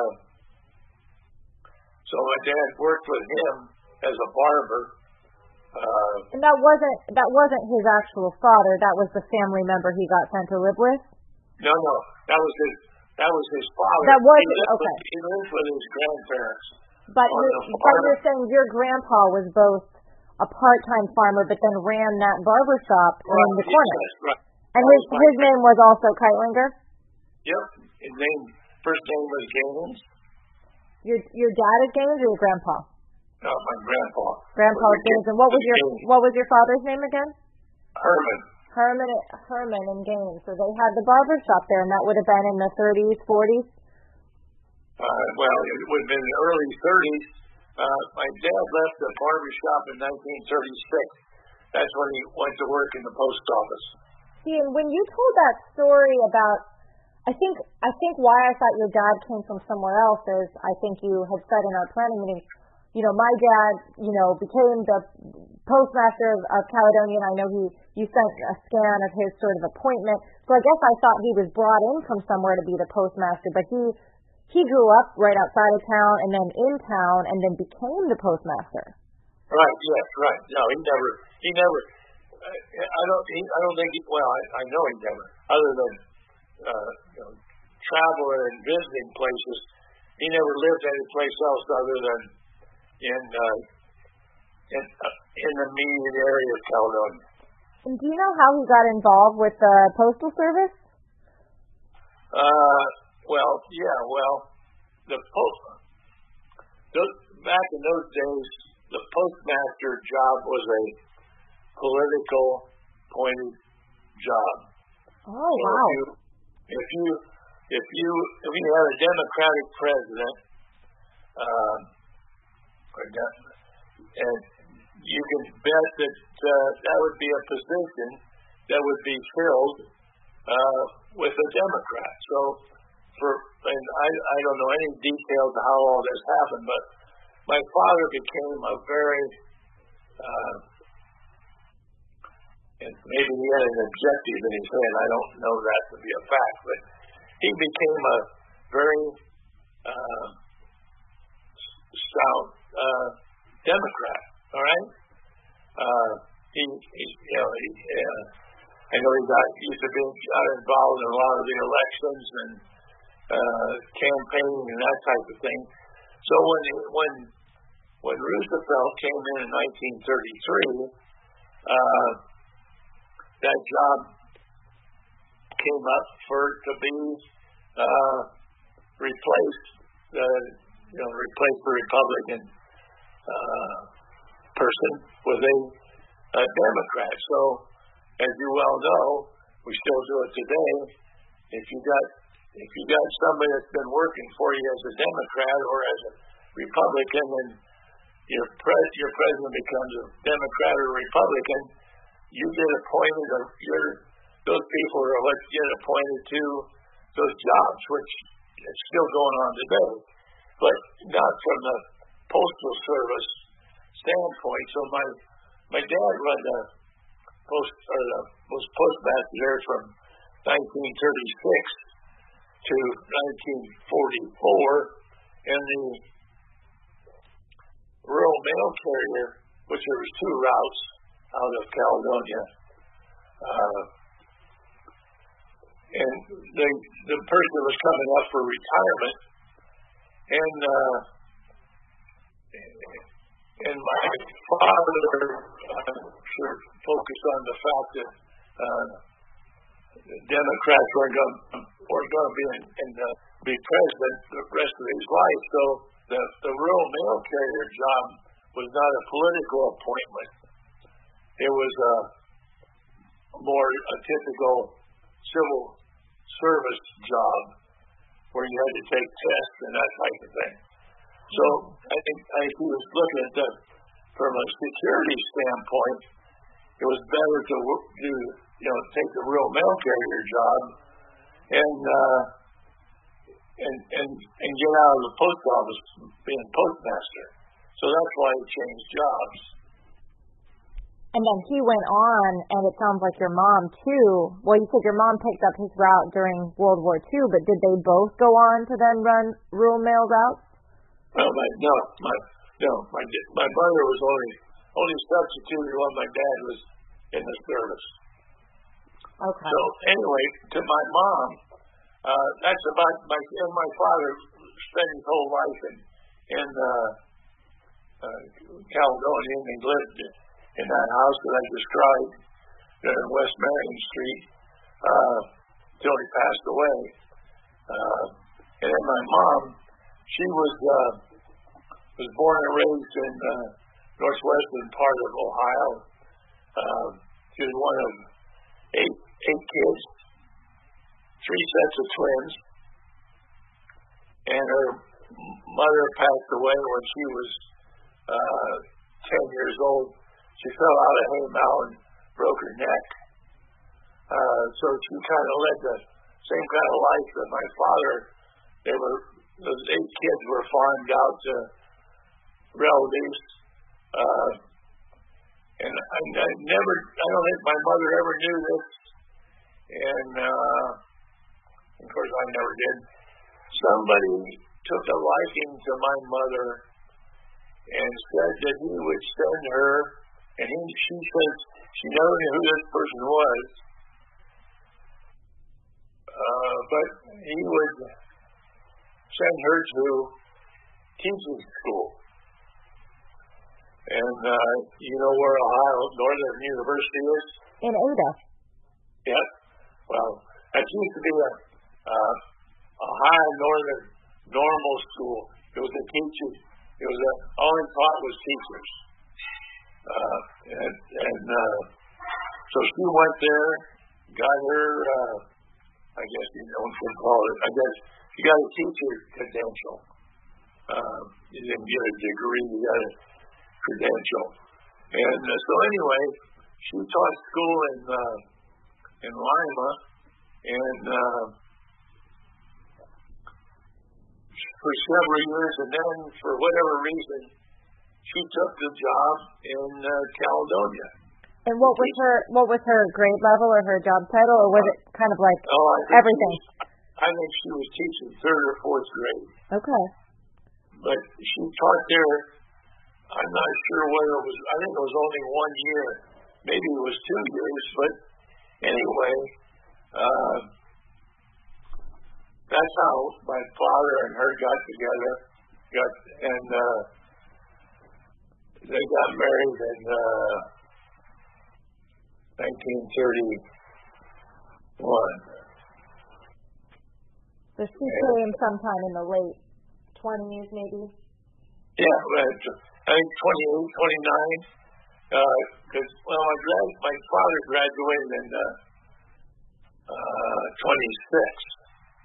So my dad worked with him as a barber. And that wasn't his actual father. That was the family member he got sent to live with. No, that was his father. That was okay. He lived with his grandparents. But you're saying your grandpa was both a part-time farmer, but then ran that barber shop in the corner. Yes, right. And his name was also Keitlinger? Yep. His first name was Gaines. Your dad is Gaines or your grandpa? No, my grandpa. Grandpa Gaines. And what was your father's name again? Herman. Herman and Gaines. So they had the barber shop there, and that would have been in the 30s, 40s? Well, it would have been in the early 30s. My dad left the barber shop in 1936. That's when he went to work in the post office. See, and when you told that story about, I think why I thought your dad came from somewhere else is, I think you had said in our planning meeting, my dad, became the postmaster of Caledonia, and I know you sent a scan of his sort of appointment. So I guess I thought he was brought in from somewhere to be the postmaster, but he grew up right outside of town and then in town and then became the postmaster. Right, yes, right. No, he never, I don't think, I know he never, other than, traveling and visiting places, he never lived any place else other than in the immediate area of Caledonia. And do you know how he got involved with the Postal Service? Back in those days, the postmaster job was a political appointed job. Oh, wow. If you had a Democratic president, and you can bet that would be a position that would be filled with a Democrat. So, I don't know any details of how all this happened, but my father became a very, and maybe he had an objective in his head. I don't know that to be a fact, but he became a very stout Democrat. All right. I know he used to be involved in a lot of the elections and campaigning and that type of thing. So when Roosevelt came in 1933, that job came up to be replace the Republican person with a Democrat. So, as you well know, we still do it today. If you got somebody that's been working for you as a Democrat or as a Republican, and your president becomes a Democrat or Republican, you get appointed, or those people are what get appointed to those jobs, which is still going on today, but not from the Postal Service standpoint. So my dad was postmaster there from 1936 to 1944, and the rural mail carrier, which there was 2 routes out of Caledonia, and the person was coming up for retirement, and my father sort of focused on the fact that Democrats weren't going to be president the rest of his life. So the rural mail carrier job was not a political appointment. It was a typical civil service job where you had to take tests and that type of thing. So I think he was looking at that from a security standpoint. It was better to take the rural mail carrier job and get out of the post office being postmaster. So that's why he changed jobs. And then he went on, and it sounds like your mom too. Well, you said your mom picked up his route during World War II, but did they both go on to then run rural mail routes? Well, my brother was only substituted when my dad was in the service. Okay. So anyway, to my mom, that's about my father spent his whole life in Caledonia, and he lived in that house that I described in West Marion Street till he passed away. And then my mom, she was born and raised in northwestern part of Ohio. She was one of eight kids, 3 sets of twins, and her mother passed away when she was 10 years old. She fell out of hay mow and broke her neck. So she kind of led the same kind of life that my father. Those 8 kids were farmed out to relatives. And I don't think my mother ever knew this. And of course I never did. Somebody took a liking to my mother and said that he would send her, and she said she never knew who this person was, but he would send her to teaching school. And you know where Ohio Northern University is? In Ada. Yeah. Well, that used to be a Ohio Northern normal school. It was a teaching. It was all it taught was teachers. So she went there, got her, I guess you know what you call it. I guess she got a teacher credential. You didn't get a degree, you got a credential. And so anyway, she taught school in Lima, and for several years, and then for whatever reason, she took the job in Caledonia. And what was her grade level or her job title, or was it kind of like everything? I think she was teaching 3rd or 4th grade. Okay. But she taught there, I'm not sure whether it was, I think it was only 1 year, maybe it was 2 years, but anyway, that's how my father and her got together. And they got married in 1931. So she came sometime in the late 20s, maybe? Yeah, I think 28, 29. Because, my father graduated in 26.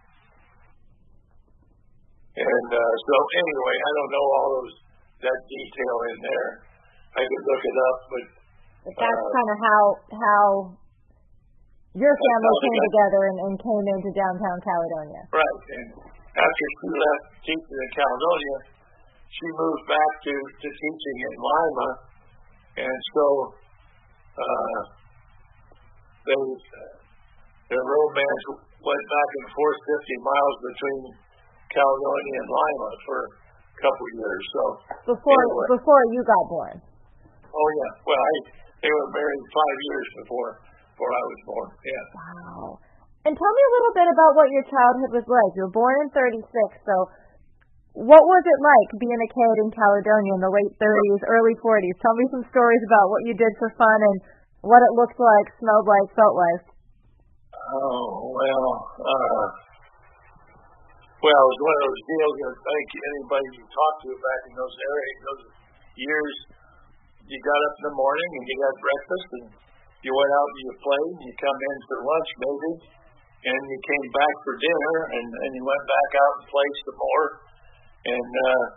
And so anyway, I don't know all that detail in there. I could look it up, but that's kind of how your family came together and came into downtown Caledonia. Right. And after she left teaching in Caledonia, she moved back to teaching in Lima, and so their romance went back and forth 50 miles between Caledonia and Lima for a couple of years. So before you got born. Oh yeah. Well, they were married 5 years before I was born. Yeah. Wow. And tell me a little bit about what your childhood was like. You were born in 36, so what was it like being a kid in Caledonia in the late 30s, early 40s? Tell me some stories about what you did for fun and what it looked like, smelled like, felt like. Oh, well, it was one of those deals that I think anybody you talked to back in those years, you got up in the morning and you got breakfast and you went out and you played and you come in for lunch maybe and you came back for dinner and you went back out and played some more and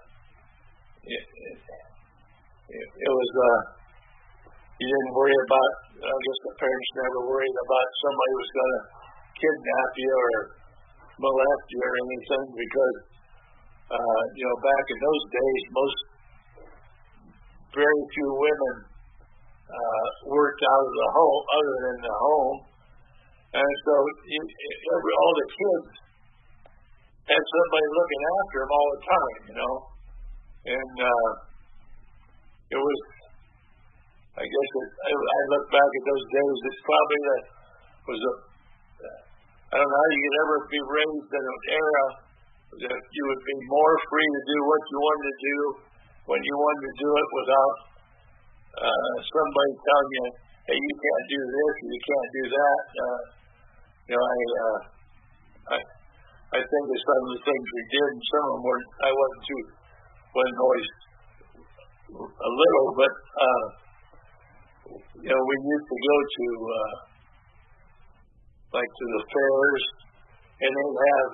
it was you didn't worry about, I guess the parents never worried about somebody was going to kidnap you or molest you or anything because back in those days very few women worked out of the home other than the home, and so all the kids had somebody looking after them all the time, and it was, I guess I look back at those days, it's probably I don't know how you could ever be raised in an era that you would be more free to do what you wanted to do when you wanted to do it without somebody telling you, hey, you can't do this or you can't do that. I think of some of the things we did, and some of them wasn't always a little, but we used to go to to the fairs, and they'd have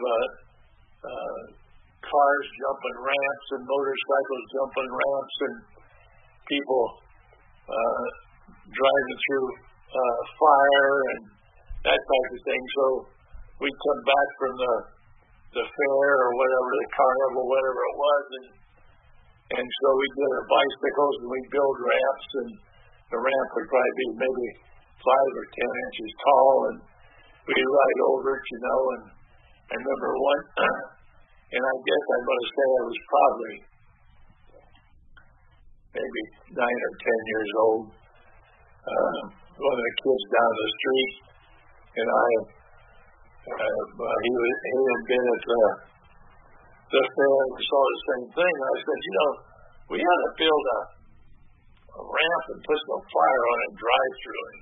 cars jumping ramps and motorcycles jumping ramps and people driving through fire and that type of thing. So we'd come back from the fair or whatever, the carnival, whatever it was, and so we'd get our bicycles and we'd build ramps, and the ramp would probably be maybe 5 or 10 inches tall, and we'd ride over it, and I remember one, and I guess I'm going to say I was probably maybe 9 or 10 years old. One of the kids down the street, and he had been at the fair and saw the same thing. I said, we ought to build a ramp and put some fire on it and drive through it,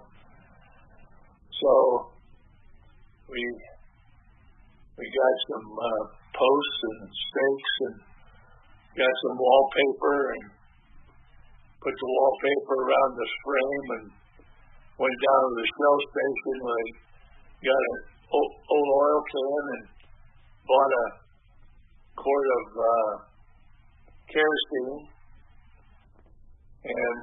So we got some posts and stakes and got some wallpaper and put the wallpaper around the frame and went down to the Shell station where I got an old oil can and bought a quart of kerosene and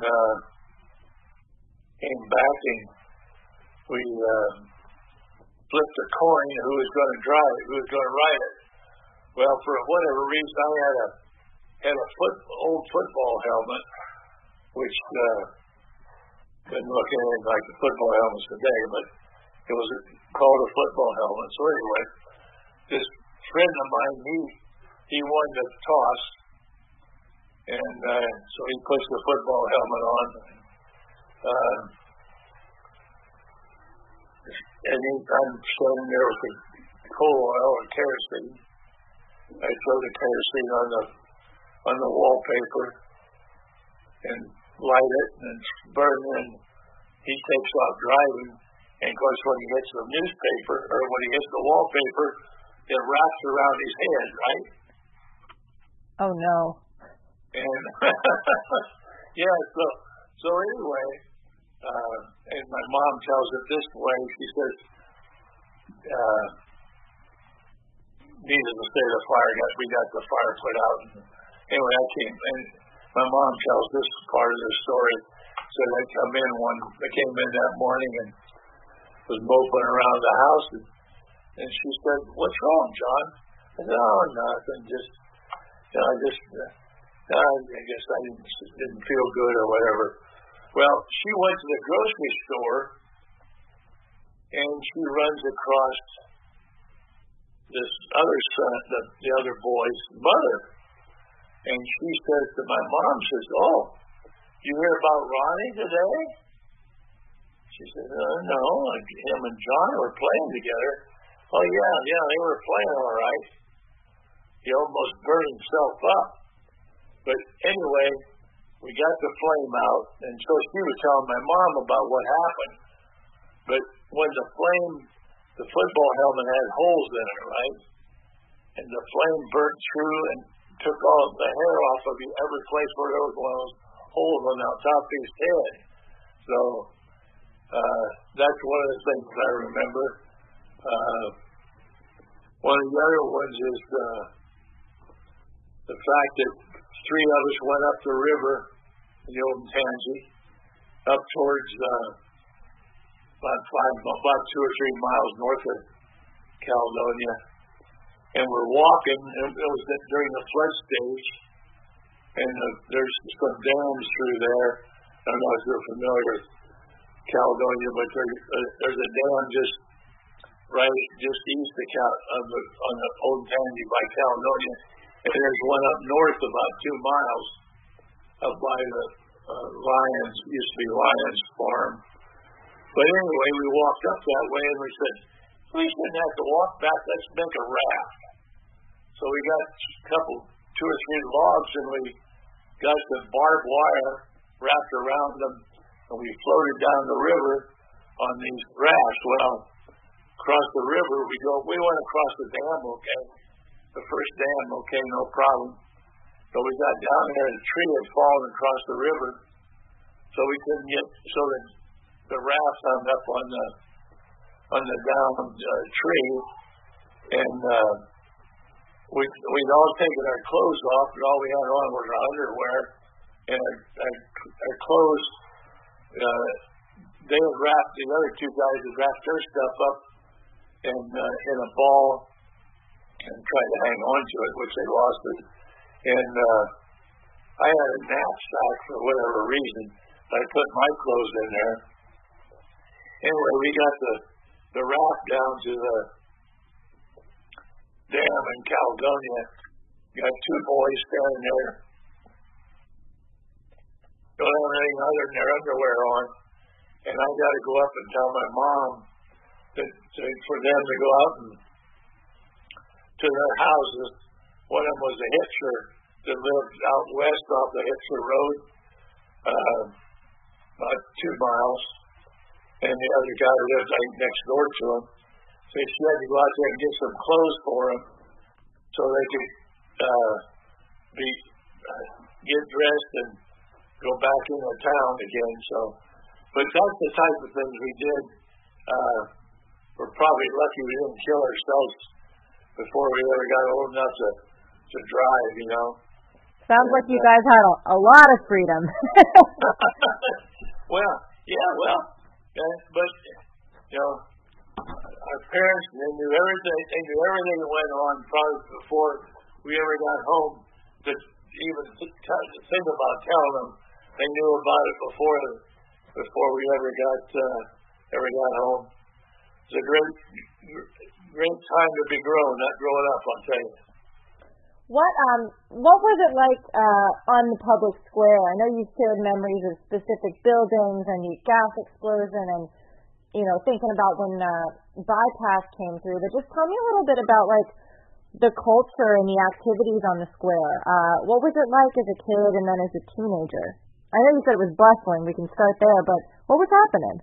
came back and we flipped a coin who was going to drive it, who was going to ride it. Well, for whatever reason, I had a old football helmet, which didn't look anything like the football helmets today, but it was called a football helmet. So anyway, this friend of mine, he won the toss, and so he puts the football helmet on. I'm standing there with the coal oil or kerosene. I throw the kerosene on the wallpaper and light it and burn it, and he takes off driving. And of course, when he hits the newspaper or when he hits the wallpaper, it wraps around his head, right? Oh no. And yeah, so anyway, and my mom tells it this way. She says, needless to say, we got the fire put out. Anyway, and my mom tells this part of the story. So they came in that morning and was moping around the house, and she said, "What's wrong, John?" I said, "Oh, nothing. I guess I didn't feel good or whatever." Well, she went to the grocery store, and she runs across this other son, the other boy's mother, and she says to my mom, says, "Oh, you hear about Ronnie today?" She said, "No, him and John were playing together." "Oh, yeah, they were playing all right." He almost burned himself up. But anyway, we got the flame out, and so she was telling my mom about what happened. But when the football helmet had holes in it, right? And the flame burnt through and took all the hair off of every place where there was one of those holes on the top of his head. So that's one of the things I remember. One of the other ones is the fact that three of us went up the river in the old Tansy, up towards about 2 or 3 miles north of Caledonia, and we're walking. And it was during the flood stage, and there's some dams through there. I don't know if you're familiar with Caledonia, but there's a dam just east of on the old Tansy by Caledonia, and there's one up north about 2 miles up by the Lions, used to be Lions Farm. But anyway, we walked up that way, and we said, we shouldn't have to walk back, let's make a raft. So we got a 2 or 3 logs, and we got the barbed wire wrapped around them, and we floated down the river on these rafts. Well, across the river, we went across the dam, okay? The first dam, okay, no problem. So we got down there, and a tree had fallen across the river, so we couldn't get, so the raft hung up on the downed tree, and we'd all taken our clothes off, and all we had on was our underwear, and our clothes, they had wrapped, the other 2 guys had wrapped their stuff up in a ball and tried to hang on to it, which they lost it. And I had a knapsack for whatever reason. I put my clothes in there. Anyway, we got the raft down to the dam in Caledonia. Got 2 boys standing there, don't have anything other than their underwear on, and I got to go up and tell my mom for them to go out and to their houses. One of them was a hitcher that lived out west off the Hitcher Road, about 2 miles, and the other guy lived next door to him. So she had to go out there and get some clothes for him so they could get dressed and go back into town again. So, but that's the type of things we did. We're probably lucky we didn't kill ourselves before we ever got old enough to drive, you know. Sounds like you guys had a lot of freedom. Well, but you know, our parents, they knew everything. They knew everything that went on probably before we ever got home. To even think about telling them, they knew about it before we ever got home. It's a great time to be grown, not growing up, I'll tell you. What was it like on the public square? I know you shared memories of specific buildings and the gas explosion, and thinking about when bypass came through, but just tell me a little bit about like the culture and the activities on the square. What was it like as a kid and then as a teenager? I know you said it was bustling. We can start there, but what was happening?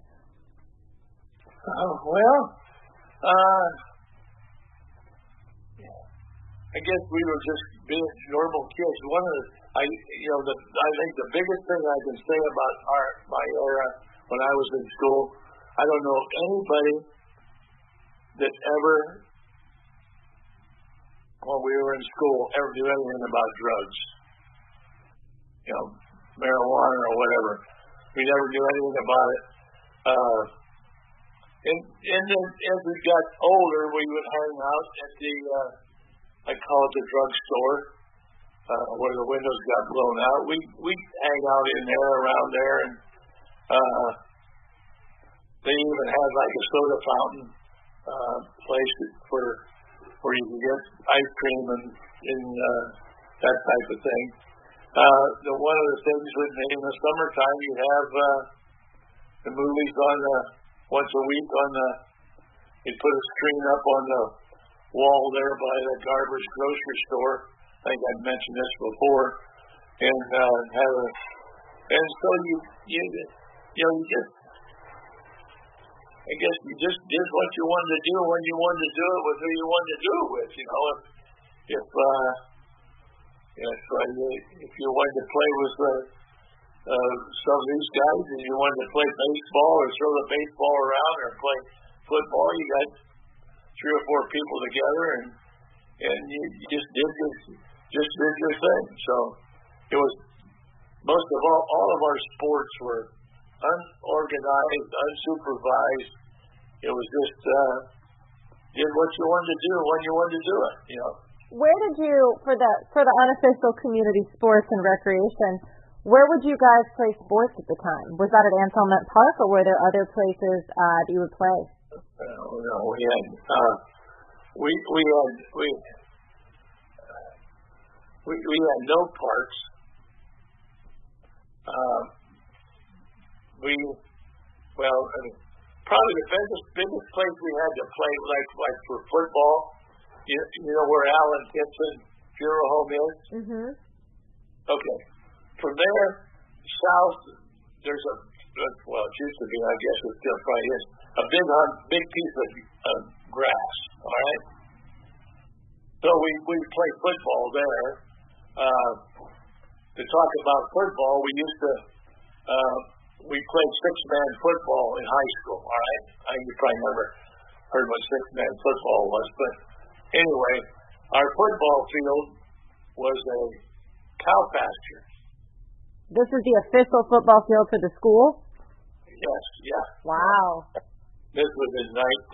I guess we were just being normal kids. I think the biggest thing I can say about my era when I was in school, I don't know anybody that ever, when we were in school, ever knew anything about drugs. Marijuana or whatever. We never knew anything about it. And then as we got older, we would hang out at I call it the drugstore, where the windows got blown out. We'd hang out in there, around there, and they even had like a soda fountain place where you can get ice cream and that type of thing. One of the things in the summertime, you have the movies on once a week you put a screen up on the wall there by the Garber's grocery store. I think I've mentioned this before, and so you just, I guess you just did what you wanted to do when you wanted to do it with who you wanted to do it with. If you wanted to play with some of these guys and you wanted to play baseball or throw the baseball around or play football, you got 3 or 4 people together and you just did your thing. So it was most of all of our sports were unorganized, unsupervised. It was just did what you wanted to do when you wanted to do it. Where did you, for the unofficial community sports and recreation, where would you guys play sports at the time? Was that at Anselmet Park, or were there other places that you would play? No, we had no parks. Probably the biggest place we had to play, like for football. Where Alan Gibson Funeral Home is? Mm-hmm. Okay. From there, south, there's it used to be, I guess it still probably is, a big piece of grass, all right? So we play football there. To talk about football, we played 6-man football in high school, all right? You probably never heard what 6-man football was, but anyway, our football field was a cow pasture. This is the official football field for the school? Yes, yeah. Wow. This was in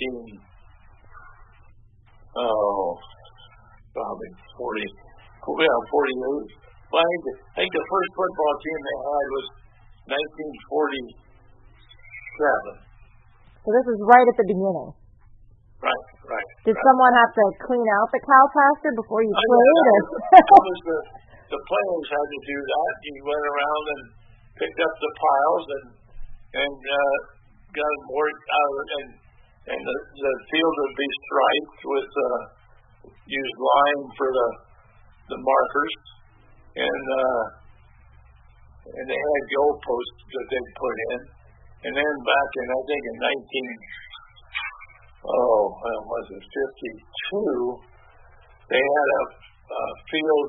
probably 48. Well, I think the first football team they had was 1947. So this is right at the beginning. Right. Did someone have to clean out the cow pasture before you played? The players had to do that. You went around and picked up the piles and got them worked out, and the field would be striped with used lime for the markers, and they had goalposts that they put in, and then back in 52, they had a field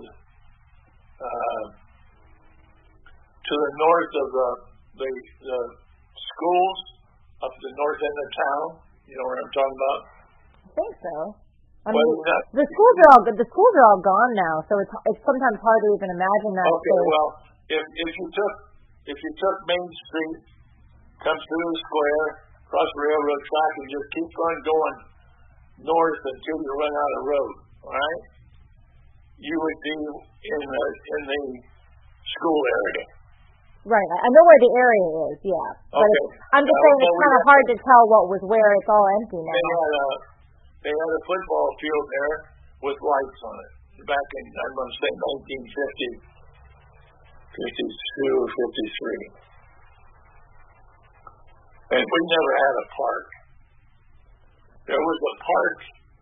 to the north of the schools up the north end of town. You know what I'm talking about? I think so. The schools are all gone now, so it's sometimes hard to even imagine that. Okay, well, if you took Main Street, come through the square, cross the railroad track, and just keep on going north until you run out of road, all right? You would be in the school area. Right. I know where the area is, yeah. But okay. I'm just saying it's kind of hard to tell what was where. It's all empty now. They had a football field there with lights on it back in, I'm going to say, 1950, 52, 53. And we never had a park. There was a park.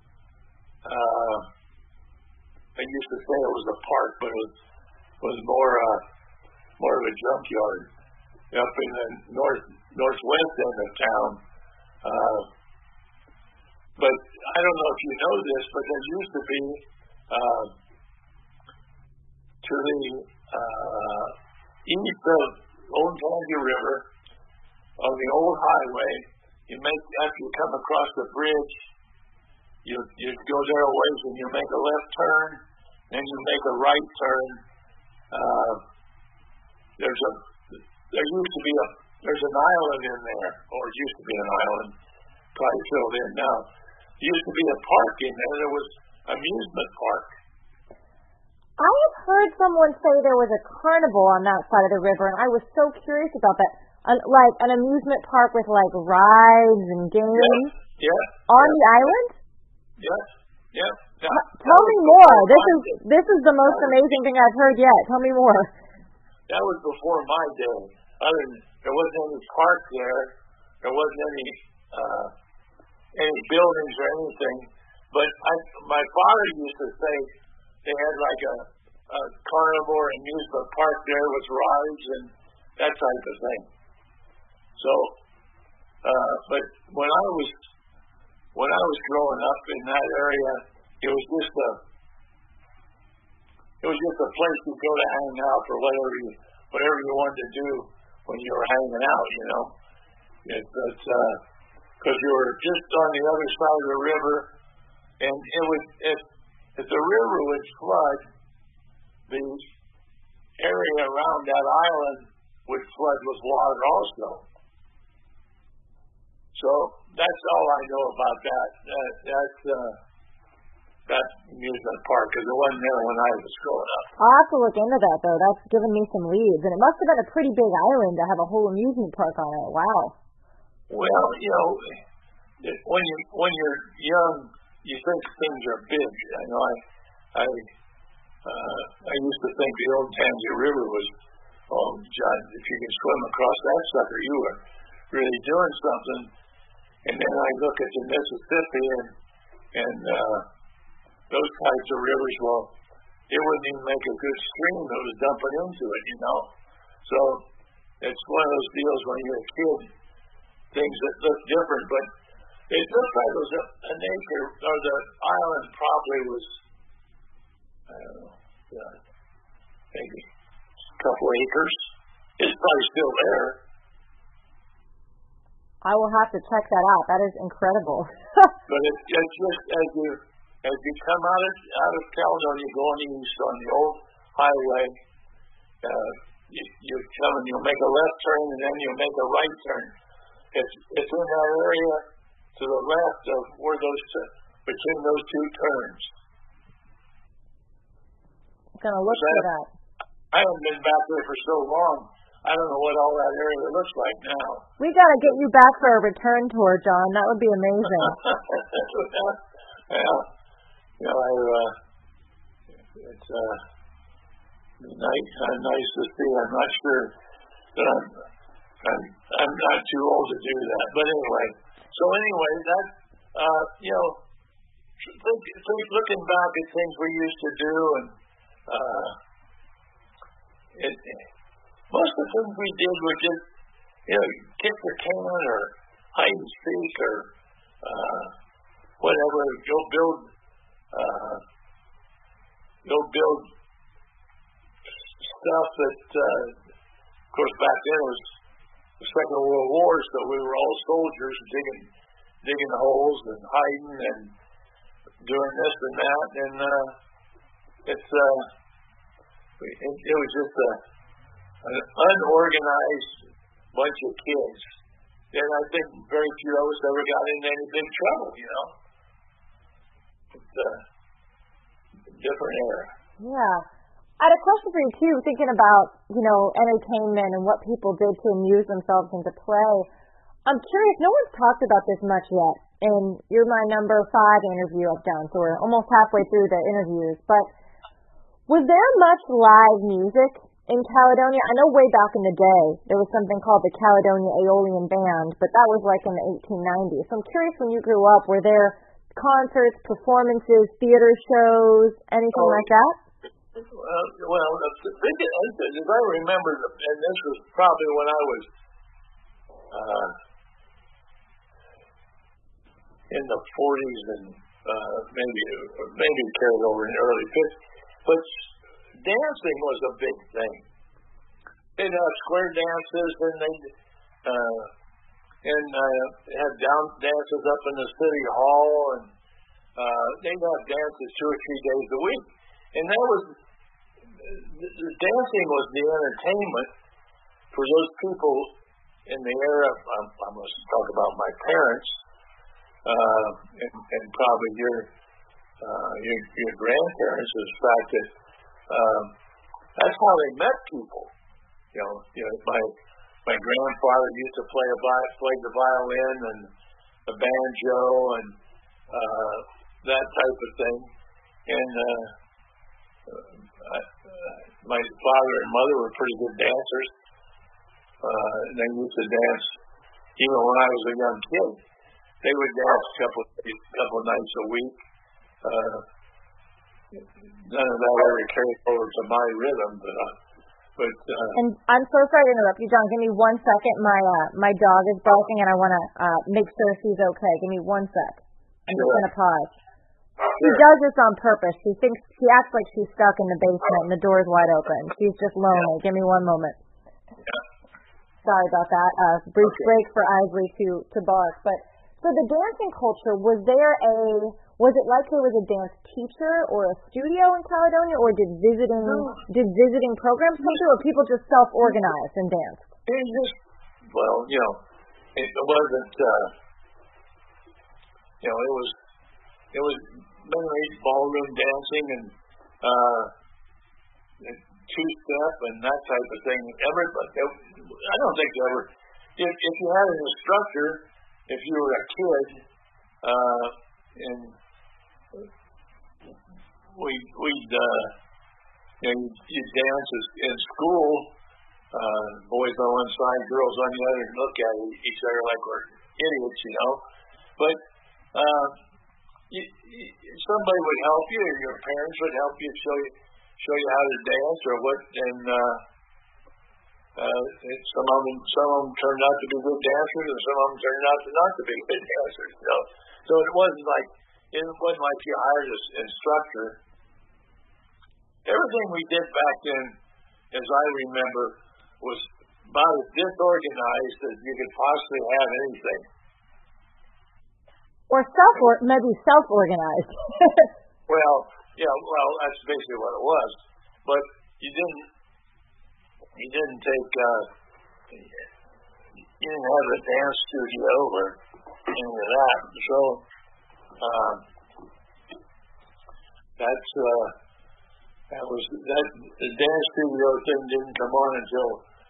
I used to say it was a park, but it was more of a junkyard up in the northwest end of town. But I don't know if you know this, but there used to be to the east of Olentangy River on the old highway. After you come across the bridge, you go there a ways and you make a left turn, then you make a right turn. There's an island in there, or it used to be an island, probably filled in now. There used to be a park in there. There was amusement park. I have heard someone say there was a carnival on that side of the river, and I was so curious about that. Like an amusement park with like rides and games on the island? Yes. Tell me more. This is the most amazing thing I've heard yet. Tell me more. That was before my day. There wasn't any park there. There wasn't any buildings or anything. But my father used to say they had like a carnival or amusement park there with rides and that type of thing. So, but when I was growing up in that area, it was just a place to go to hang out for whatever you wanted to do when you were hanging out, you know. Because you were just on the other side of the river, and if the river would flood, the area around that island would flood with water also. So that's all I know about that amusement park, because it wasn't there when I was growing up. I'll have to look into that, though. That's given me some leads. And it must have been a pretty big island to have a whole amusement park on it. Wow. Well, you know, when you're young, you think things are big. I know I used to think the Olentangy River was, oh, John, if you can swim across that sucker, you were really doing something. And then I look at the Mississippi and those types of rivers, well, it wouldn't even make a good stream that was dumping into it, you know. So it's one of those deals when you're a kid, things that look different, but it looked like it was an acre, or the island probably was, I don't know, maybe a couple acres. It's probably still there. I will have to check that out. That is incredible. But it's just as you come out of Caledonia going east on the old highway, you come and you'll make a left turn and then you'll make a right turn. It's in that area to the left of where between those two turns. I'm gonna look for that. I haven't been back there for so long. I don't know what all that area looks like now. We gotta get you back for a return tour, John. That would be amazing. Yeah. You know, it's nice to see. I'm not sure that I'm not too old to do that. But anyway, that you know, looking back at things we used to do, and most of the things we did were just, you know, kick the can or hide and seek or whatever. Go build stuff that, of course, back then it was the Second World War, so we were all soldiers digging holes and hiding and doing this and that, and it was just an unorganized bunch of kids, and I think very few of us ever got into any big trouble, you know. It's a different era. Yeah. I had a question for you, too, thinking about, you know, entertainment and what people did to amuse themselves and to play. I'm curious, no one's talked about this much yet, and you're my number 5 interview I've done, so we're almost halfway through the interviews, but was there much live music in Caledonia, I know way back in the day, there was something called the Caledonia Aeolian Band, but that was like in the 1890s. So I'm curious, when you grew up, were there concerts, performances, theater shows, anything like that? Well, as I remember, and this was probably when I was in the 40s and maybe carried over in the early 50s, but dancing was a big thing. They'd have square dances, and they'd have dances up in the city hall, and they'd have dances 2 or 3 days a week. And that was the dancing was the entertainment for those people in the era. I'm going to talk about my parents, and probably your grandparents. Is the fact that that's how they met people. My grandfather used to play the violin and the banjo and that type of thing, and my father and mother were pretty good dancers. They used to dance even when I was a young kid. They would dance a couple of nights a week. None of that ever carried over to my rhythm, but and I'm so sorry to interrupt you, John. Give me 1 second. My dog is barking, and I want to make sure she's okay. Give me 1 sec. I'm just going to pause. She does this on purpose. She acts like she's stuck in the basement and the door's wide open. She's just lonely. Give me 1 moment. Sorry about that. Brief break for Isley to bark. But so the dancing culture, was it like there was a dance teacher or a studio in Caledonia, or did visiting programs come through, or people just self-organized and danced? It wasn't. It was mainly ballroom dancing and two-step and that type of thing. I don't think ever. If you had an instructor, if you were a kid, and you'd dance in school, boys on one side, girls on the other, and look at each other like we're idiots, But somebody would help you, or your parents would help you, show you how to dance or what, and some of them turned out to be good dancers, and some of them turned out to not to be good dancers. So it wasn't like you hired an instructor. Everything we did back then, as I remember, was about as disorganized as you could possibly have anything. Or maybe self-organized. Well, that's basically what it was. But you didn't have a dance studio or any of that. So the dance studio thing didn't come on until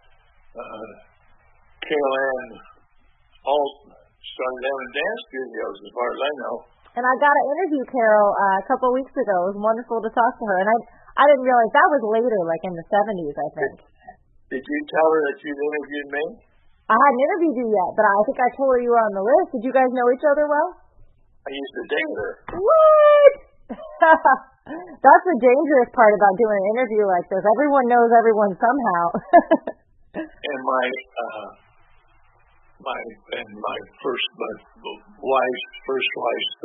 Carol Ann Alton started having dance studios, as far as I know. And I got to interview Carol a couple of weeks ago. It was wonderful to talk to her. And I didn't realize that was later, like in the 70s, I think. Did you tell her that you'd interviewed me? I hadn't interviewed you yet, but I think I told her you were on the list. Did you guys know each other well? I used to date her. What? That's the dangerous part about doing an interview like this. Everyone knows everyone somehow. And my first wife's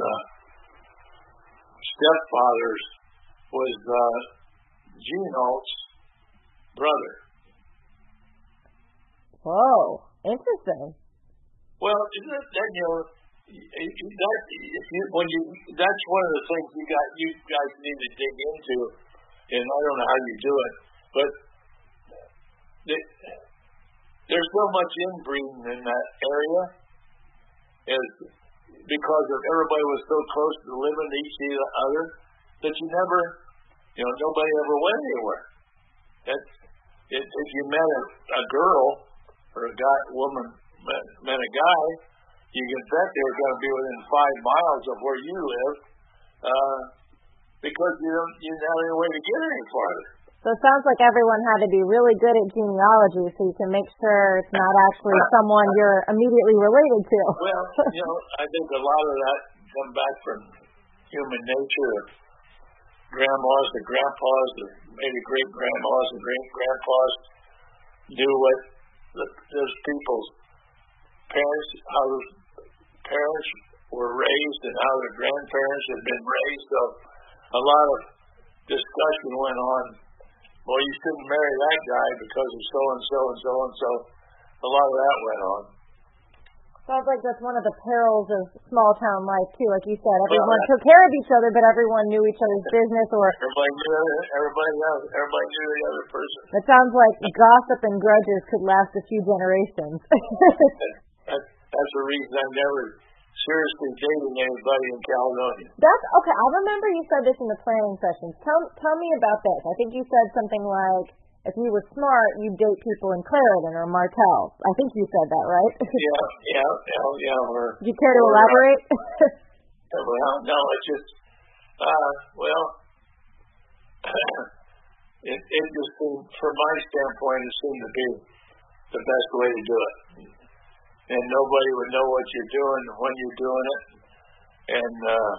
stepfather was Gene Alt's brother. Whoa, interesting. Well, isn't it that that's one of the things you guys need to dig into, and I don't know how you do it, but there's so much inbreeding in that area, because everybody was so close to living each to the other that nobody ever went anywhere. If you met a girl or woman met a guy, you can bet they were going to be within 5 miles of where you live, because you didn't have any way to get any farther. So it sounds like everyone had to be really good at genealogy so you can make sure it's not actually someone you're immediately related to. Well, I think a lot of that come back from human nature. Grandmas, the grandpas, maybe great-grandmas and great-grandpas knew what those people's how those parents were raised and how their grandparents had been raised. So a lot of discussion went on. Well, you shouldn't marry that guy because of so-and-so and so-and-so. A lot of that went on. Sounds like that's one of the perils of small-town life, too. Like you said, everyone took care of each other, but everyone knew each other's business. Everybody knew the other person. It sounds like gossip and grudges could last a few generations. That's the reason I never seriously dating anybody in Caledonia. That's okay. I remember you said this in the planning sessions. Tell me about this. I think you said something like, if you were smart, you'd date people in Clarendon or Martel. I think you said that, right? Yeah. Do you care to elaborate? Well, no, it's just, it just seemed, from my standpoint, it seemed to be the best way to do it. And nobody would know what you're doing when you're doing it. And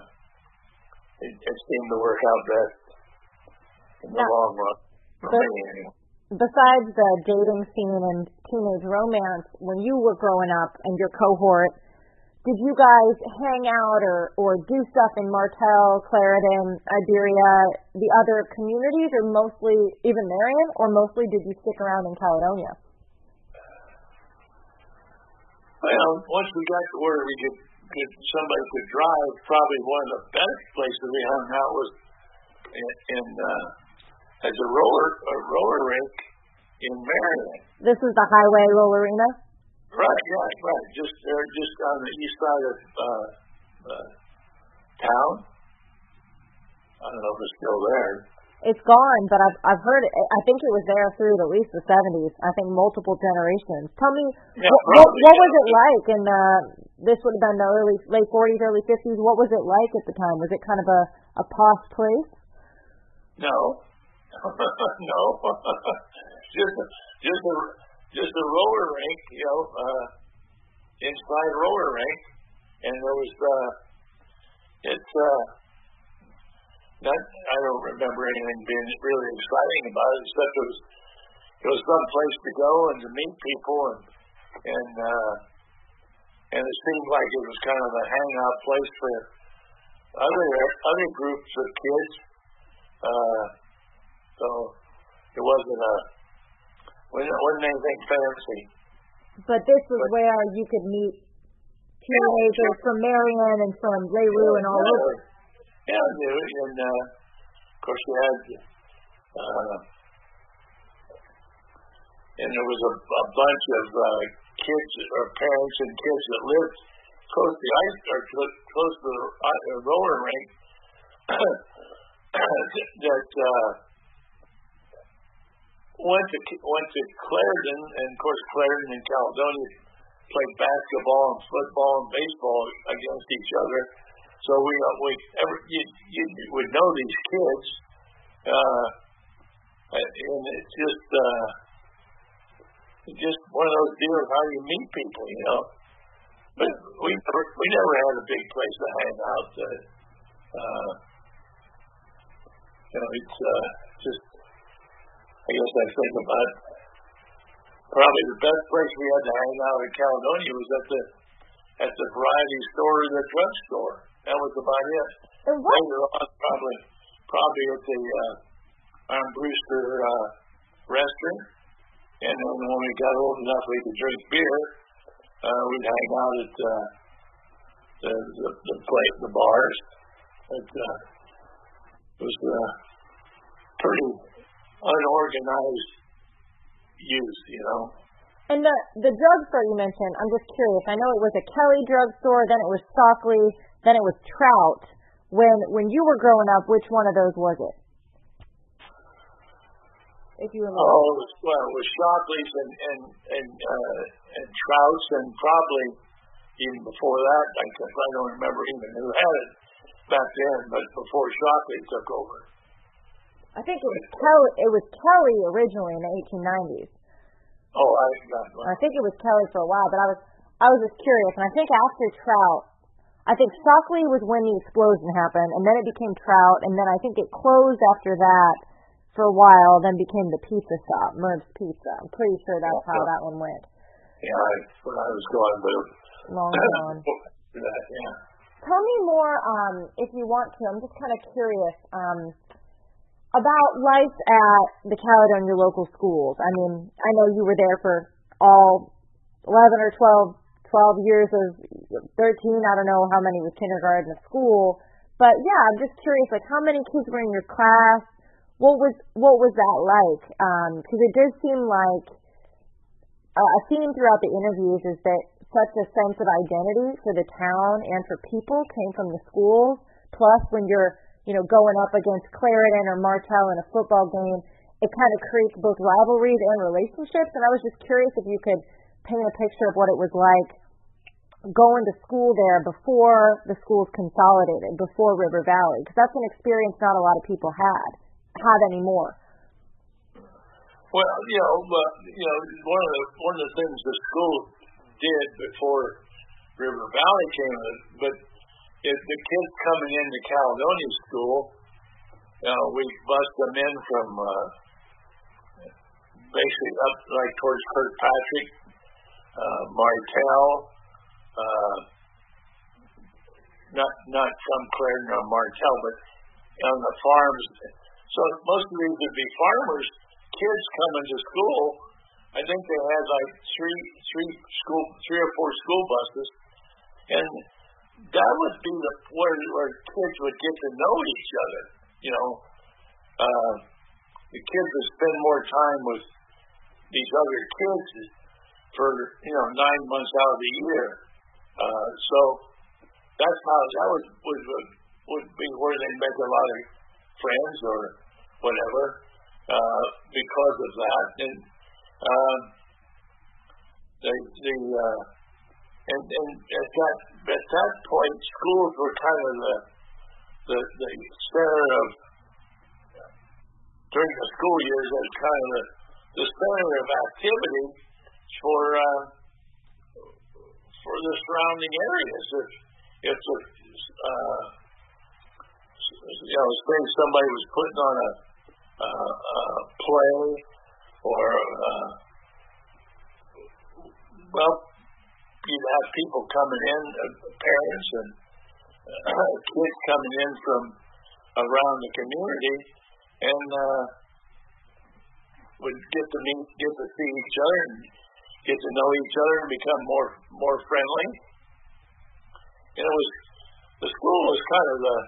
it seemed to work out best in the long run. Besides the dating scene and teenage romance, when you were growing up and your cohort, did you guys hang out or do stuff in Martel, Clarendon, Iberia, the other communities, or mostly even Marion, or mostly did you stick around in Caledonia? Well, once we got to where somebody could drive, probably one of the best places we hung out was in as a roller rink in Marion. This is the Highway Roller Arena? Right. Just on the east side of town. I don't know if it's still there. It's gone, but I've heard it. I think it was there through at least the 70s. I think multiple generations. Tell me, what was it like? And this would have been the late 40s, early 50s. What was it like at the time? Was it kind of a posh place? No. No. just a roller rink, inside roller rink, and there was I don't remember anything being really exciting about it, except it was some place to go and to meet people, and it seemed like it was kind of a hangout place for other groups of kids. So it wasn't anything fancy. But this was where you could meet teenagers from Marion and from Leroux and all over. Yeah, and of course you had, and there was a bunch of kids or parents and kids that lived close to the ice or close to the roller rink that went to Clarendon, and of course Clarendon and Caledonia played basketball and football and baseball against each other. So you would know these kids, and it's just one of those deals how you meet people, But we never had a big place to hang out. It's just, I guess I think about probably the best place we had to hang out in Caledonia was at the variety store or the drugstore. That was about it. Later on, probably at the Armbruster restaurant, and then when we got old enough we could drink beer, we'd hang out at the bars. It was pretty unorganized use, And the drugstore you mentioned, I'm just curious. I know it was a Kelly drugstore, then it was Stockley, then it was Trout. When you were growing up, which one of those was it? If you remember. Oh, well, it was Stockley's and Trout's, and probably even before that, I don't remember even who had it back then, but before Stockley took over. I think it was Kelly. It was Kelly originally in the 1890s. Oh, I think it was Kelly for a while, but I was just curious. And I think after Trout, I think Stockley was when the explosion happened, and then it became Trout, and then I think it closed after that for a while, then became the pizza stop, Merv's Pizza. I'm pretty sure that's how that one went. Yeah, when I was going, but long gone. That, yeah. Tell me more, if you want to. I'm just kind of curious about life at the Caledonia local schools. I mean, I know you were there for all 11 or 12 years of 13. I don't know how many was kindergarten of school, but yeah, I'm just curious, like how many kids were in your class? What was that like? Because it does seem like a theme throughout the interviews is that such a sense of identity for the town and for people came from the schools. Plus, when you're going up against Clarendon or Martell in a football game, it kind of creates both rivalries and relationships. And I was just curious if you could paint a picture of what it was like going to school there before the schools consolidated, before River Valley, because that's an experience not a lot of people have anymore. Well, one of the things the school did before River Valley came, but if the kids coming into Caledonia school, we bust them in from basically up like towards Kirkpatrick, Martell, not from Clarendon or Martell, but on the farms. So most of these would be farmers' kids coming to school. I think they had like three or four school buses, and that would be where kids would get to know each other. The kids would spend more time with these other kids for 9 months out of the year. So that's how that would be where they make a lot of friends or whatever because of that. And at that point, schools were kind of the center of during the school years. As kind of the center of activity for the surrounding areas. If say somebody was putting on a play or you'd have people coming in, parents and kids coming in from around the community, and would get to see each other and get to know each other and become more friendly. And the school was kind of the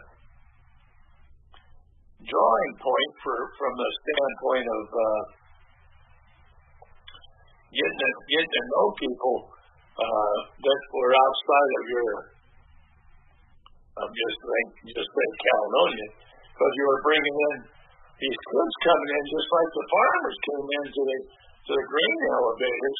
drawing point from the standpoint of getting to know people that were outside of your just say Caledonia, because you were bringing in these kids coming in just like the farmers came in to the grain elevators.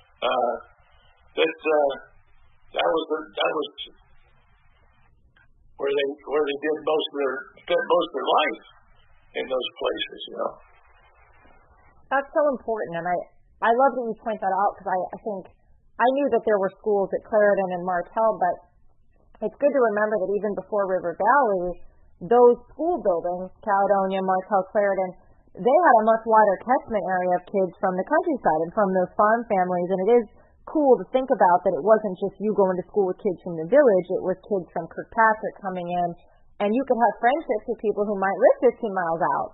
That was where they did spent most of their life in those places, That's so important, and I love that you point that out, because I think I knew that there were schools at Clarendon and Martell, but it's good to remember that even before River Valley, those school buildings, Caledonia, Martell, Clarendon, they had a much wider catchment area of kids from the countryside and from those farm families, and it is cool to think about that it wasn't just you going to school with kids from the village, it was kids from Kirkpatrick coming in, and you could have friendships with people who might live 15 miles out.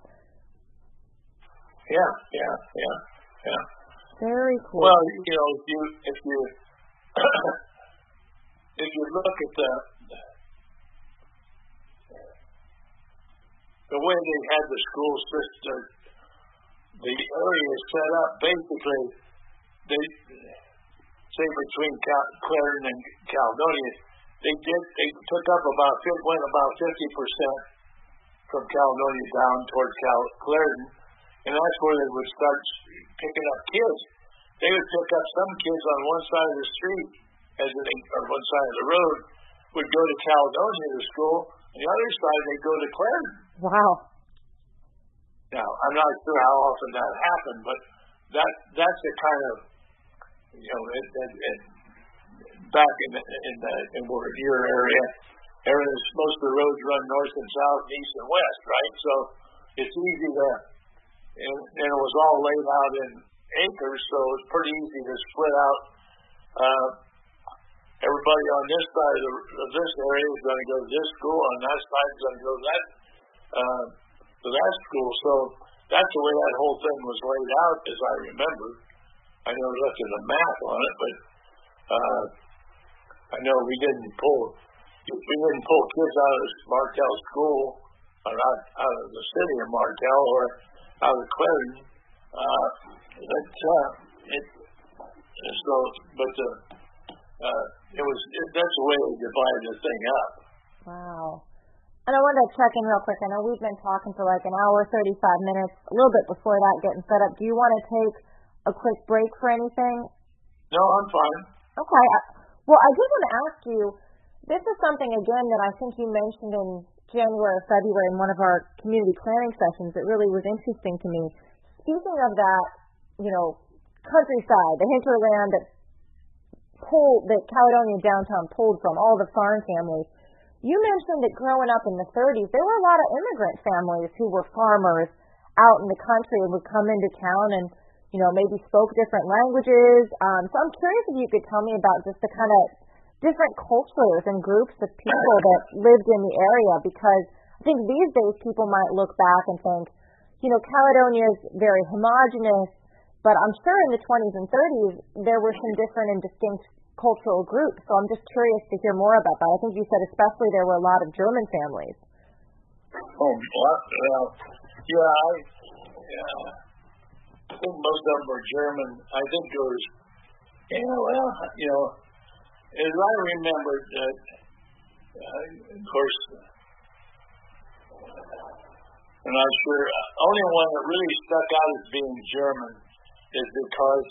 Yeah. Very cool. Well, if you look at the way they had the school system, the area set up, basically, they say between Clarendon and Caledonia, they took up went about 50% from Caledonia down towards Clarendon, and that's where they would start picking up kids. They would pick up some kids on one side of the street, or one side of the road, would go to Caledonia to school, and the other side they'd go to Clarendon. Wow. Now, I'm not sure how often that happened, but that's the kind of, back in your area, most of the roads run north and south, east and west, right? So it's easy to, and it was all laid out in acres, so it's pretty easy to split out. Everybody on this side of this area is going to go to this school, on that side is going to go to that school. So that's the way that whole thing was laid out, as I remember. I never looked at a map on it, but I know we didn't pull kids out of Martell School, or out of the city of Martell, or out of Clarendon. That's the way we divided the thing up. Wow. And I wanted to check in real quick. I know we've been talking for like an hour, 35 minutes, a little bit before that, getting set up. Do you want to take a quick break for anything? No, I'm fine. Okay. Well, I did want to ask you, this is something, again, that I think you mentioned in January or February in one of our community planning sessions that really was interesting to me. Speaking of that, countryside, the hinterland that Caledonia downtown pulled from, all the farm families, you mentioned that growing up in the 30s, there were a lot of immigrant families who were farmers out in the country and would come into town and, maybe spoke different languages. So I'm curious if you could tell me about just the kind of different cultures and groups of people that lived in the area, because I think these days people might look back and think, Caledonia is very homogenous, but I'm sure in the 20s and 30s there were some different and distinct cultural groups. So I'm just curious to hear more about that. I think you said especially there were a lot of German families. Oh, well, I think most of them were German. I think there was, as I remembered, of course, and I'm sure only one that really stuck out as being German is because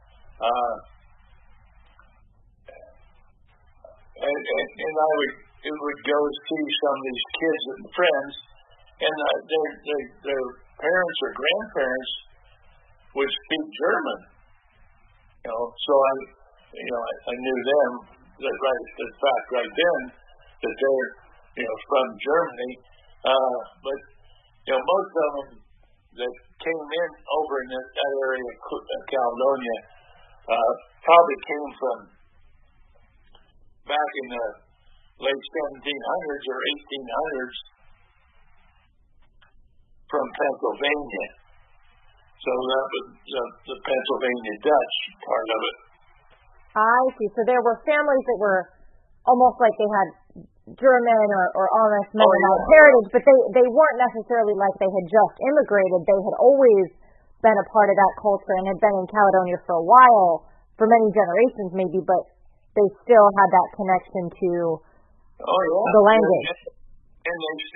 and I would go see some of these kids and friends, and their parents or grandparents would speak German. So I knew them right then that they're from Germany. But most of them that came in over in that area of Caledonia probably came from back in the late 1700s or 1800s from Pennsylvania. So that was the Pennsylvania Dutch part of it. I see. So there were families that were almost like they had German or almost Mennonite heritage, but they weren't necessarily like they had just immigrated. They had always been a part of that culture and had been in Caledonia for a while, for many generations maybe, but they still had that connection to the language. And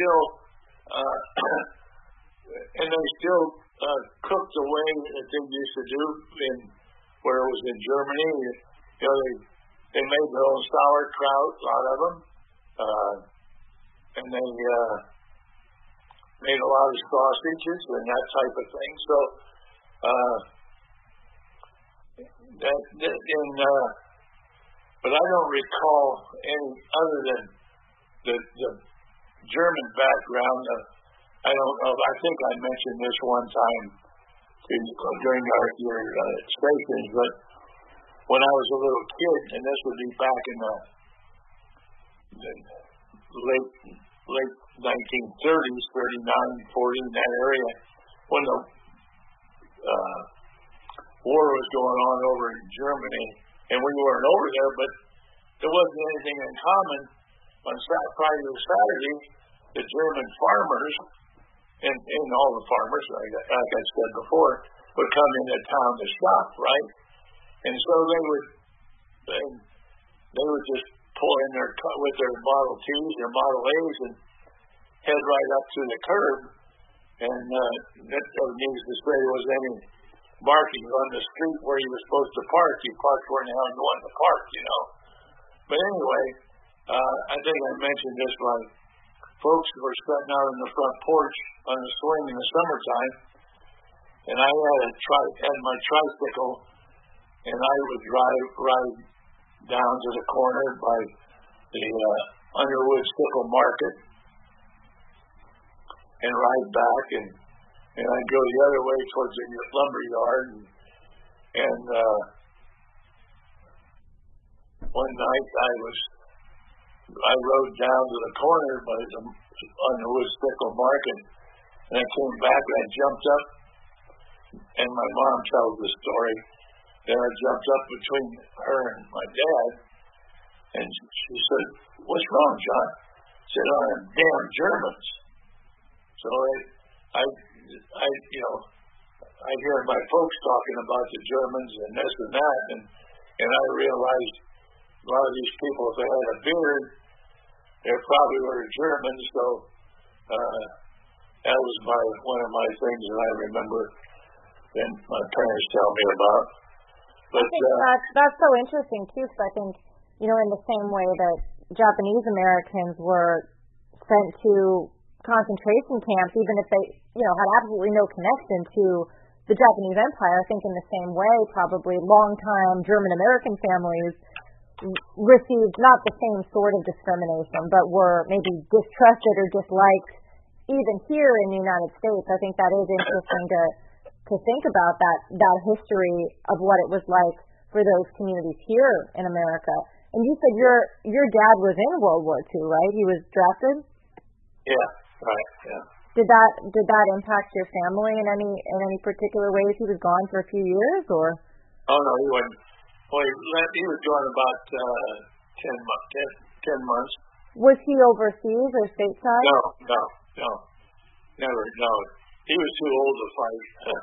they still cooked the way that they used to do where it was in Germany. They made their own sauerkraut, a lot of them, and they made a lot of sausages and that type of thing. So but I don't recall any other than the German background. I don't know. I think I mentioned this one time during your stations, but when I was a little kid, and this would be back in the late 1930s, 39, 40, in that area, when the war was going on over in Germany, and we weren't over there, but there wasn't anything in common. On Friday or Saturday, the German farmers, and all the farmers, like I said before, would come into town to shop, right? And so they would just pull in with their Model Ts or Model As and head right up to the curb. And that needs to say there was any markings on the street where you were supposed to park. You parked where the hell you wanted to park, But anyway, I think I mentioned this folks were sitting out on the front porch on the swing in the summertime, and I had my tricycle, and I would ride down to the corner by the Underwood Stickle Market and ride back, and I'd go the other way towards the lumber yard, and one night I rode down to the corner by the Underwood Stickle Market, and I came back and I jumped up, and my mom tells the story. Then I jumped up between her and my dad, and she said, "What's wrong, John?" I said, "Oh, them damn Germans." So I hear my folks talking about the Germans and this and that, and I realized a lot of these people, if they had a beard, they probably were Germans. So that was one of my things that I remember and my parents tell me about. But I think that's so interesting too, because I think, in the same way that Japanese Americans were sent to concentration camps, even if they, had absolutely no connection to the Japanese Empire, I think in the same way, probably longtime German American families received not the same sort of discrimination, but were maybe distrusted or disliked even here in the United States. I think that is interesting to think about that history of what it was like for those communities here in America. And you said your dad was in World War II, right? He was drafted? Yeah, right, yeah. Did that impact your family in any particular ways? He was gone for a few years, or? Oh no, he wasn't. Well, he was gone about 10 months. Was he overseas or stateside? No, never. No, he was too old to fight.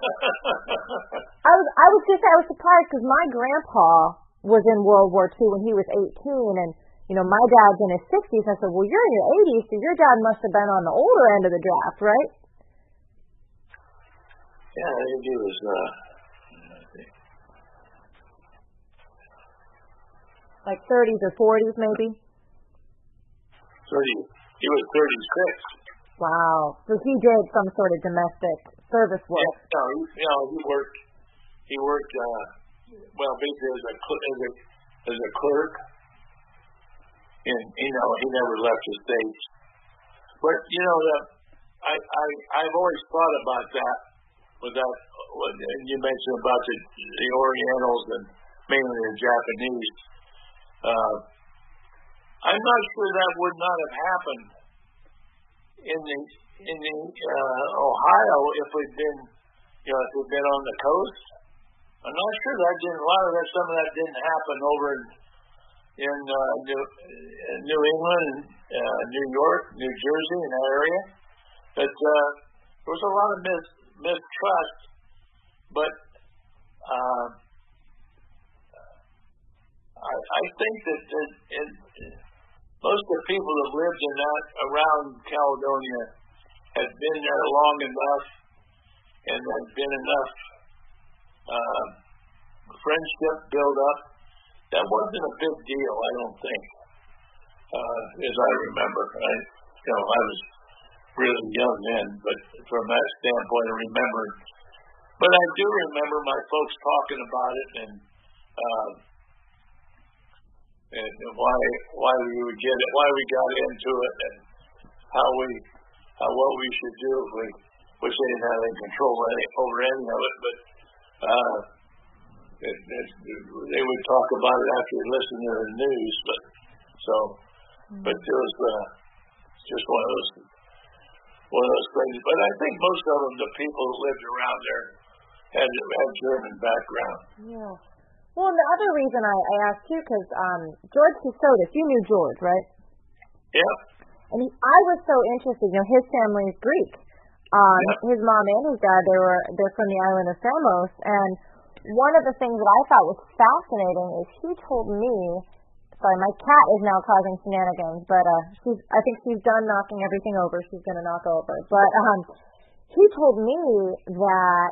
I was surprised because my grandpa was in World War II when he was 18, and my dad's in his 60s. I said, well, you're in your 80s, so your dad must have been on the older end of the draft, right? Yeah, I think he was, like 30s or 40s, maybe? 30. He was 36. Wow. So he did some sort of domestic service work. Yeah, he worked, basically as a clerk. And he never left the States. But I've always thought about that. And you mentioned about the Orientals and mainly the Japanese. I'm not sure that would not have happened in the Ohio if we'd been on the coast. I'm not sure some of that didn't happen over in New England, New York, New Jersey, in that area. But there was a lot of mistrust. But I think that most of the people that lived around Caledonia had been there long enough, and had been enough friendship built up. That wasn't a big deal, I don't think, as I remember. I was really young then, but from that standpoint, I remember. But I do remember my folks talking about it and why we would get it, why we got into it, and what we should do if we wish they didn't have any control over any of it. But they would talk about it after they listened to the news, but it was just one of those things. But I think most of them, the people who lived around there, had German background. Yeah. Well, and the other reason I asked you, because George Custodes, you knew George, right? Yeah. And I was so interested. His family is Greek. His mom and his dad, they're from the island of Samos, and one of the things that I thought was fascinating is he told me, sorry, my cat is now causing shenanigans, but I think she's done knocking everything over. She's going to knock over. But he told me that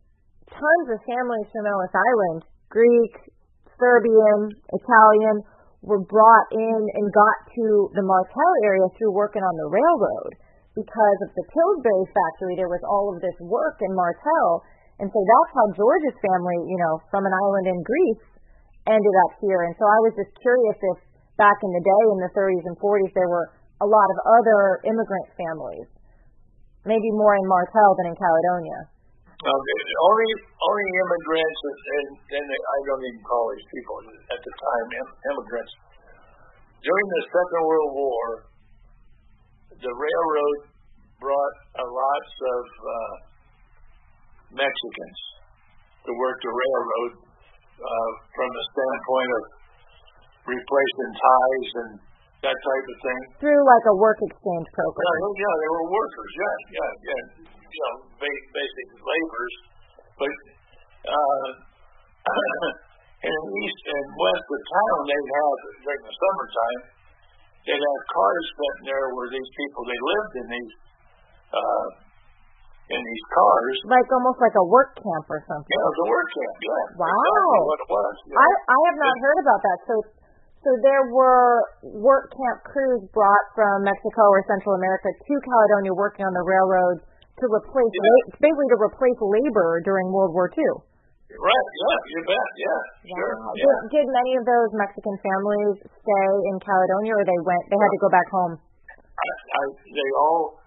tons of families from Ellis Island, Greek, Serbian, Italian, were brought in and got to the Martell area through working on the railroad. Because of the Pillsbury factory, there was all of this work in Martell. And so that's how George's family, from an island in Greece, ended up here. And so I was just curious if back in the day, in the 30s and 40s, there were a lot of other immigrant families, maybe more in Martell than in Caledonia. Only immigrants, and I don't even call these people at the time immigrants. During the Second World War, the railroad brought lots of Mexicans to work the railroad from the standpoint of replacing ties and that type of thing. Through like a work exchange program. Yeah, they were workers. Yeah. Basic laborers. But in east and west of town, they'd have, during the summertime, they'd have cars sitting there where these people, they lived in these cars. Like almost like a work camp or something. Yeah, it was a work camp, yeah. Wow. Exactly what it was. Yeah. I have not heard about that. So there were work camp crews brought from Mexico or Central America to Caledonia working on the railroads to replace, basically to replace labor during World War II. Right, yeah, you bet, yeah, wow. Sure. Yeah. Did many of those Mexican families stay in Caledonia, or they had to go back home? They all,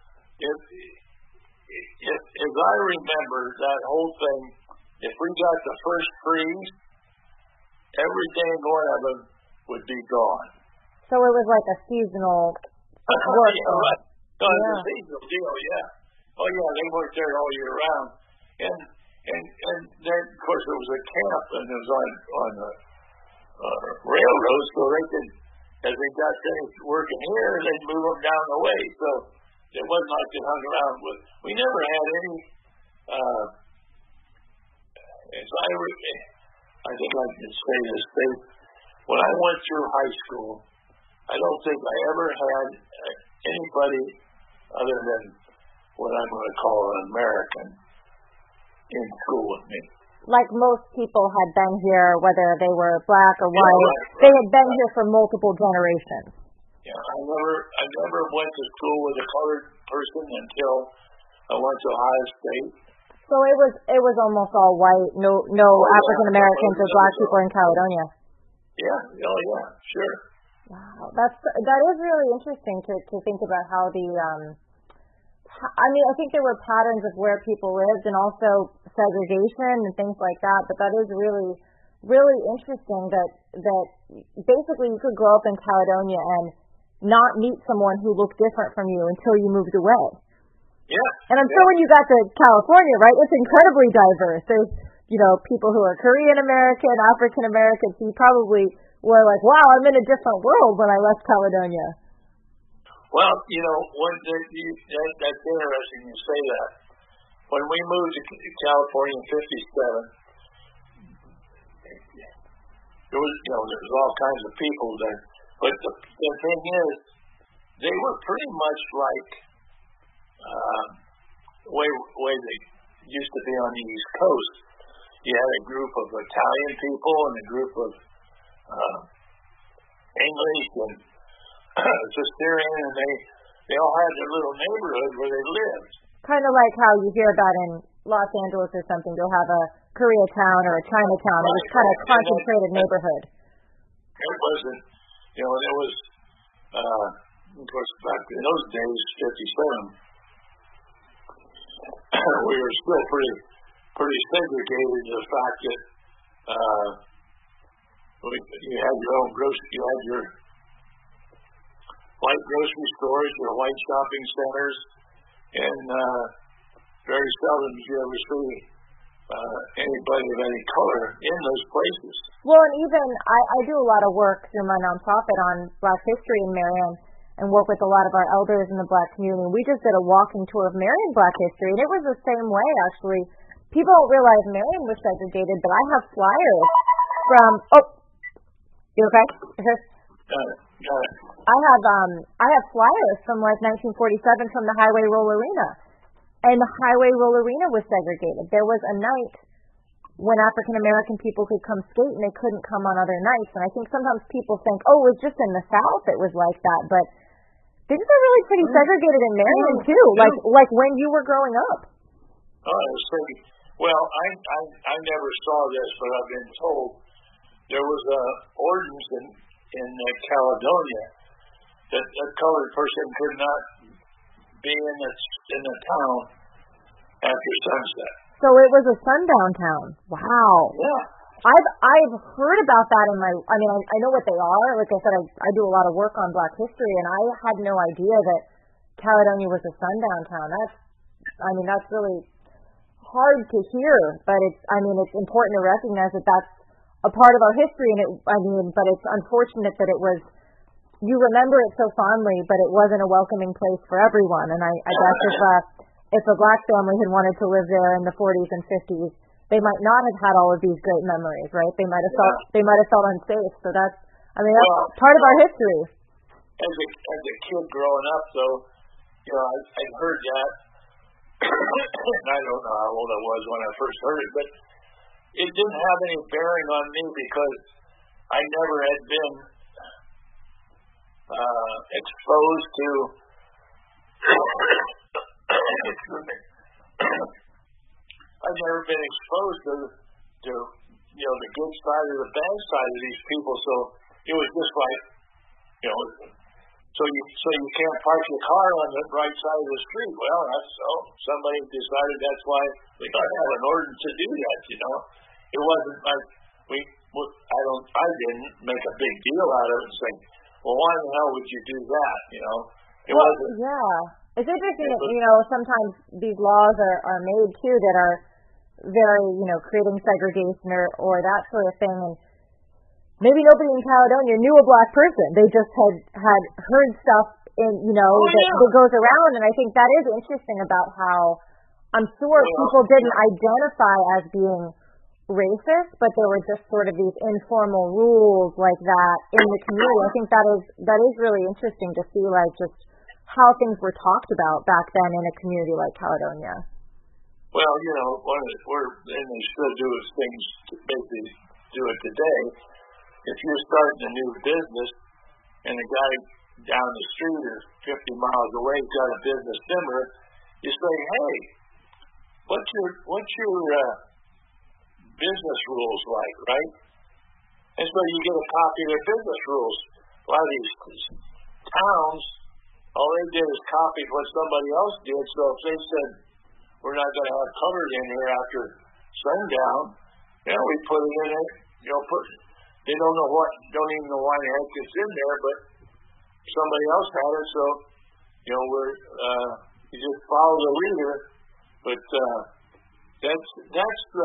if I remember that whole thing, if we got the first freeze, every dang one of them would be gone. So it was like a seasonal work. Yeah, right. No, it was a seasonal deal, yeah. Oh, yeah, they worked there all year round. And then, of course, it was a camp, and it was on the railroad, so they could, as they got finished working here, they'd move them down the way. So it wasn't like they hung around with. We never had any, I think I can say this, when I went through high school, I don't think I ever had anybody other than what I'm going to call an American in school with me. Like most people had been here, whether they were black or white, they had been here for multiple generations. Yeah, I never went to school with a colored person until I went to Ohio State. So it was almost all white, no African Americans or black people in Caledonia. Yeah, sure. Wow, that is really interesting to think about how I think there were patterns of where people lived and also segregation and things like that, but that is really, really interesting that basically you could grow up in Caledonia and not meet someone who looked different from you until you moved away. Yeah. And I'm sure when you got to California, right, it's incredibly diverse. There's, people who are Korean American, African Americans. You probably were like, wow, I'm in a different world when I left Caledonia. Well, that's interesting you say that. When we moved to California in '57, there was all kinds of people there. But the thing is, they were pretty much like way they used to be on the East Coast. You had a group of Italian people and a group of English and Syrian, and they all had their little neighborhood where they lived. Kind of like how you hear about in Los Angeles or something, you'll have a Koreatown or a Chinatown. It was kind of a concentrated neighborhood. It wasn't, there was, of course, back in those days, '57, we were still pretty segregated to the fact that you had your own you had your white grocery stores, your white shopping centers, and very seldom did you ever see anybody of any color in those places. Well, and even I do a lot of work through my nonprofit on Black history in Marion and work with a lot of our elders in the Black community. We just did a walking tour of Marion Black history, and it was the same way, actually. People don't realize Marion was segregated, but I have flyers from, you okay? Got it. I have flyers from like 1947 from the Highway Roll Arena. And the Highway Roll Arena was segregated. There was a night when African American people could come skate and they couldn't come on other nights. And I think sometimes people think, oh, it was just in the South it was like that, but things are really pretty segregated in Marion too, like when you were growing up. Oh, I was thinking. Well, I never saw this, but I've been told there was a ordinance in Caledonia that a colored person could not be in the town after sunset. So it was a sundown town. Wow. Yeah. I've heard about that I know what they are. Like I said, I do a lot of work on Black history, and I had no idea that Caledonia was a sundown town. That's really hard to hear, but it's important to recognize that that's a part of our history, but it's unfortunate that it was, you remember it so fondly, but it wasn't a welcoming place for everyone. And I guess if a Black family had wanted to live there in the 40s and 50s, they might not have had all of these great memories, right? They might have felt unsafe. So that's part of our history. As a kid growing up, though, I heard that, and I don't know how old I was when I first heard it, but it didn't have any bearing on me because I never had been exposed to I've never been exposed to the good side or the bad side of these people, so it was just like, so you can't park your car on the right side of the street. Well, somebody decided that's why we got to have an ordinance to do that. It wasn't like I didn't make a big deal out of it and say, well, why the hell would you do that? It wasn't. Yeah. It's interesting that, sometimes these laws are made, too, that are very, creating segregation or that sort of thing. And maybe nobody in Caledonia knew a Black person. They just had heard stuff that goes around. And I think that is interesting about how I'm sure people didn't identify as being racist, but there were just sort of these informal rules like that in the community. I think that is really interesting to see, like, just how things were talked about back then in a community like Caledonia. Well, and they still do things to basically do it today. If you're starting a new business and a guy down the street or 50 miles away has got a business similar, you say, hey, what's your business rules like, right? And so you get a copy of their business rules. A lot of these towns, all they did is copy what somebody else did. So if they said, we're not going to have colored in here after sundown, we put it in there. They don't even know why the heck it's in there, but somebody else had it. So, you just follow the leader. But that's the,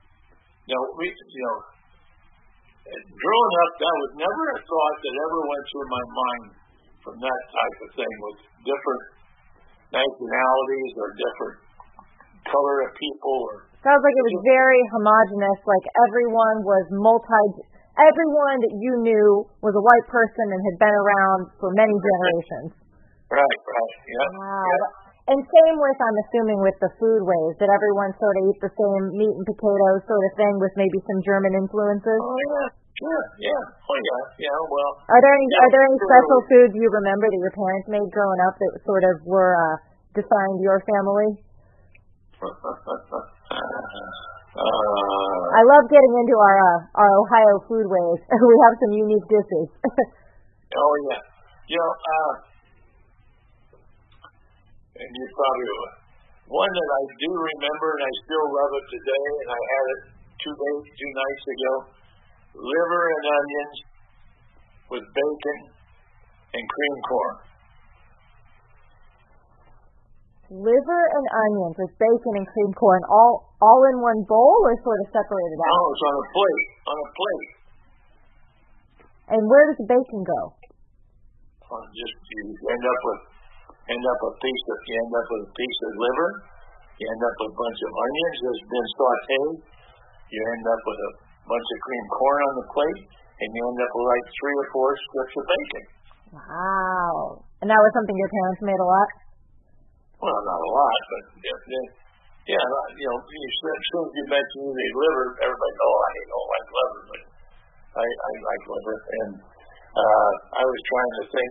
growing up, that was never a thought that ever went through my mind from that type of thing, with different nationalities or different color of people. Sounds like it was very homogenous, like everyone that you knew was a white person and had been around for many generations. Right, yeah. Wow. Yeah. And same with, I'm assuming, with the foodways. Did everyone sort of eat the same meat and potatoes sort of thing with maybe some German influences? Oh, yeah. Sure, yeah. Oh, yeah. Well. Are there any special foods you remember that your parents made growing up that sort of were defined your family? I love getting into our Ohio foodways. We have some unique dishes. Oh yeah, and you probably one that I do remember, and I still love it today. And I had it two nights ago. Liver and onions with bacon and cream corn. Liver and onions with bacon and cream corn, all in one bowl or sort of separated out? No, it's on a plate. And where does the bacon go? You end up with a piece of liver. You end up with a bunch of onions that's been sautéed. You end up with a bunch of cream corn on the plate, and you end up with like 3 or 4 strips of bacon. Wow! And that was something your parents made a lot? Well, not a lot, but Yeah, as soon as you mention the liver, everybody, I don't like liver, but I like liver. And I was trying to think.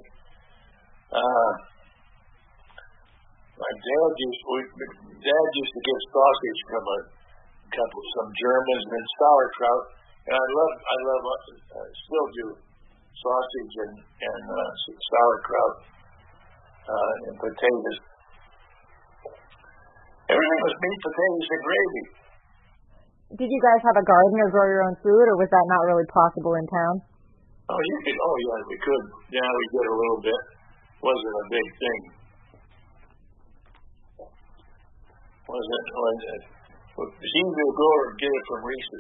My dad used to get sausage from some Germans and sauerkraut, and I love still do sausage and sauerkraut and potatoes. Everything was meat, potatoes, and gravy. Did you guys have a garden or grow your own food, or was that not really possible in town? Oh, yeah, we could. Yeah, we did a little bit. Wasn't a big thing. It's easy to go or get it from Reese's.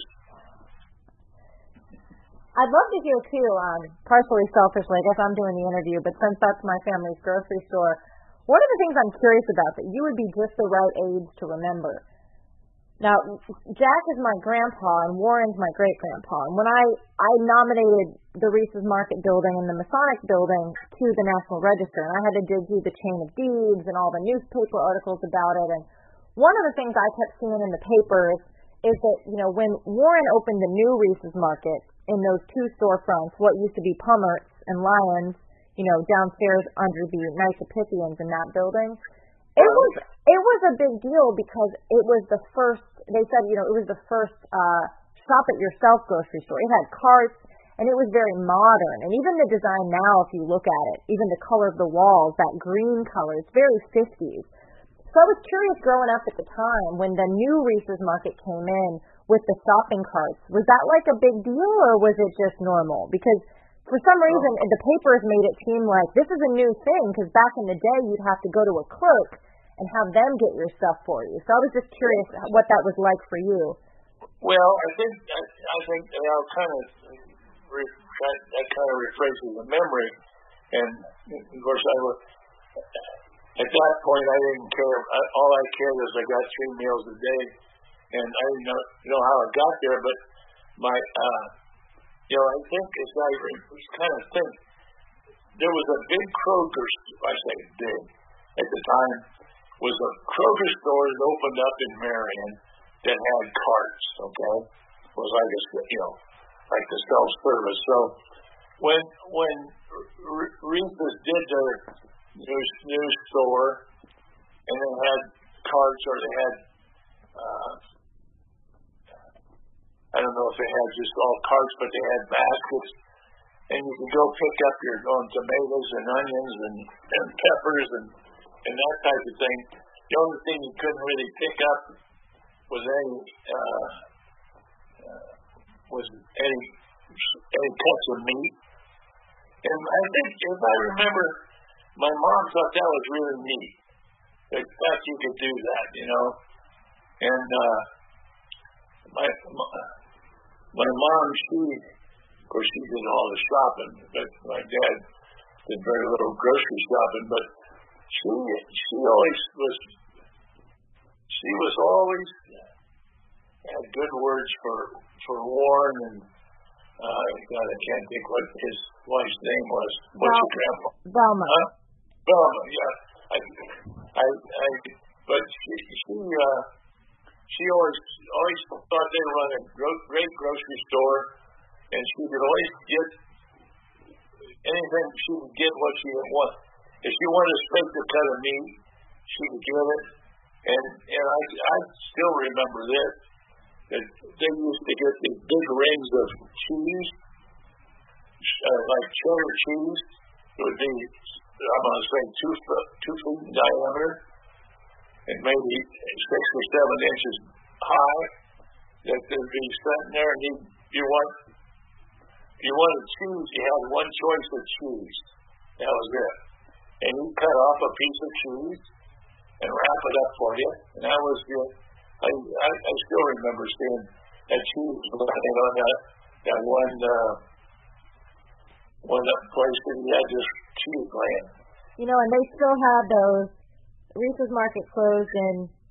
I'd love to hear, too, partially selfishly, I guess I'm doing the interview, but since that's my family's grocery store, one of the things I'm curious about that you would be just the right age to remember. Now, Jack is my grandpa and Warren's my great-grandpa. And when I nominated the Reese's Market building and the Masonic building to the National Register, and I had to dig through the chain of deeds and all the newspaper articles about it, and one of the things I kept seeing in the papers is that, when Warren opened the new Reese's Market in those two storefronts, what used to be Pummert's and Lyons, downstairs under the Nice Epiphanians in that building, it was a big deal because it was the first, they said, it was the first shop it yourself grocery store. It had carts, and it was very modern. And even the design now, if you look at it, even the color of the walls, that green color, it's very 50s. So I was curious growing up at the time when the new Reese's Market came in with the shopping carts. Was that like a big deal, or was it just normal? Because for some reason, the papers made it seem like this is a new thing, because back in the day, you'd have to go to a clerk and have them get your stuff for you. So I was just curious what that was like for you. Well, I think that kind of refreshes the memory. And of course, at that point, I didn't care. All I cared was I got 3 meals a day, and I didn't know how I got there. But I think as I kind of think, there was a big Kroger. I say big at the time. Was a Kroger store that opened up in Marion that had carts, okay? It was like like the self-service. So when Reese's did their new store, and they had carts, or they had, I don't know if they had just all carts, but they had baskets, and you could go pick up your own tomatoes and onions and peppers and that type of thing. The only thing you couldn't really pick up was any cuts of meat. And I think, if I remember, my mom thought that was really neat. That you could do that, And my mom, of course, she did all the shopping, but my dad did very little grocery shopping, but she always had good words for Warren, and God, I can't think what his wife's name was. What's your grandpa? Velma. Velma, yeah. But she always thought they run a great grocery store, and she could always get anything. She could get what she would want. If she wanted a steak or cut of meat, she could get it. And I still remember this, that they used to get these big rings of cheese, like cheddar cheese. It would be, I'm going to say, 2 feet in diameter, and maybe 6 or 7 inches high, that they'd be sitting there, and you wanted cheese, you had one choice of cheese. That was it. And you cut off a piece of cheese and wrap it up for you. And that was I still remember seeing that cheese laying on that one place that you had just cheese laying. And they still have those. Reese's Market closed in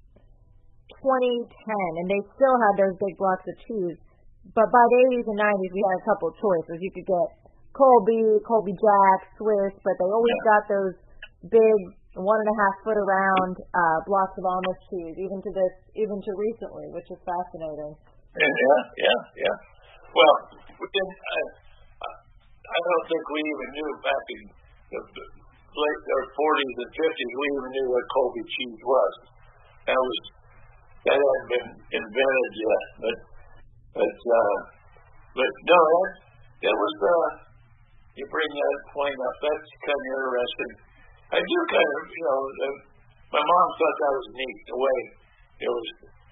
2010, and they still had those big blocks of cheese. But by the 80s and 90s, we had a couple of choices. You could get Colby Jack, Swiss, but they always got those big 1.5 foot around blocks of Amish cheese, even to recently, which is fascinating. Yeah. Well, I don't think we even knew back in the late 40s and 50s, we even knew what Colby cheese was. That hadn't been invented yet, but no, that was you bring that point up. That's kind of interesting. I do kind of, my mom thought that was neat, the way it was,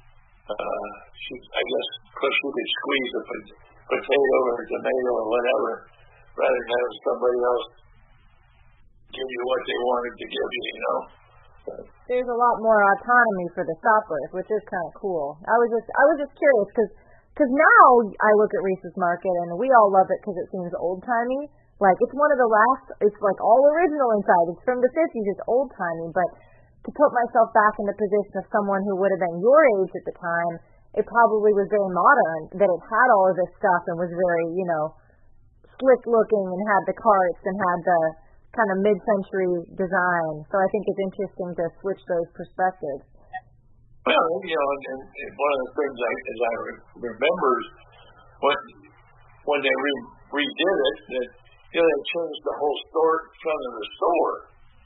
I guess, because she could squeeze a potato or a tomato or whatever, rather than have somebody else give you what they wanted to give you, There's a lot more autonomy for the shoppers, which is kind of cool. I was just curious, because now I look at Reese's Market, and we all love it because it seems old-timey. Like, it's one of the last, it's like all original inside. It's from the 50s, it's old-timey, but to put myself back in the position of someone who would have been your age at the time, it probably was very modern, that it had all of this stuff and was very, slick-looking and had the carts and had the kind of mid-century design. So I think it's interesting to switch those perspectives. Well, and one of the things I remember is when they redid it, that they changed the whole store in front of the store.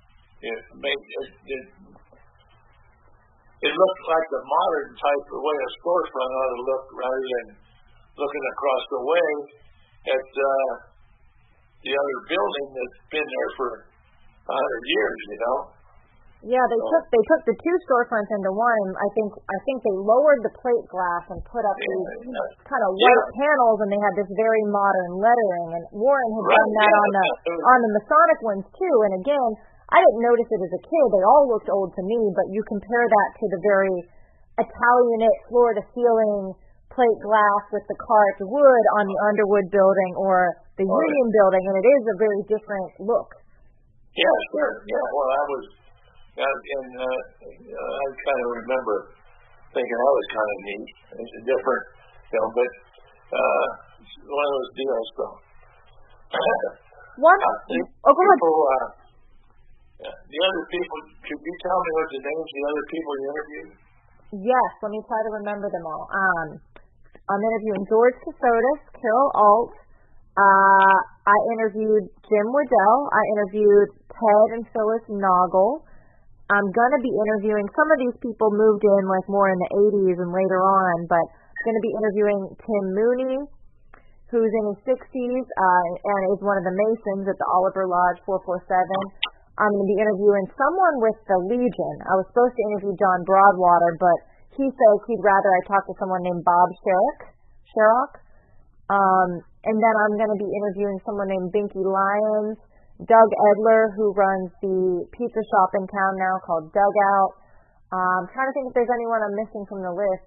It looked like the modern type of way a storefront ought to look, rather than looking across the way at the other building that's been there for 100 years. Yeah, they took the two storefronts into one. I think they lowered the plate glass and put up these kind of white panels, and they had this very modern lettering. And Warren had done that on the Masonic ones too. And again, I didn't notice it as a kid. They all looked old to me, but you compare that to the very Italianate floor-to-ceiling plate glass with the carved wood on the Underwood building or the Union building, and it is a very different look. Yeah, sure. Yeah, well, I kind of remember thinking that was kind of neat. It's different, but one of those deals, though. Go ahead. The other people, could you tell me what the names of the other people you interviewed? Yes, let me try to remember them all. I'm interviewing George Casotis, Carol Alt. I interviewed Jim Waddell. I interviewed Ted and Phyllis Noggle. I'm going to be interviewing, some of these people moved in like more in the 80s and later on, but I'm going to be interviewing Tim Mooney, who's in his 60s and is one of the Masons at the Oliver Lodge 447. I'm going to be interviewing someone with the Legion. I was supposed to interview John Broadwater, but he says he'd rather I talk to someone named Bob Sherrock. And then I'm going to be interviewing someone named Binky Lyons, Doug Edler, who runs the pizza shop in town now called Dugout. I'm trying to think if there's anyone I'm missing from the list.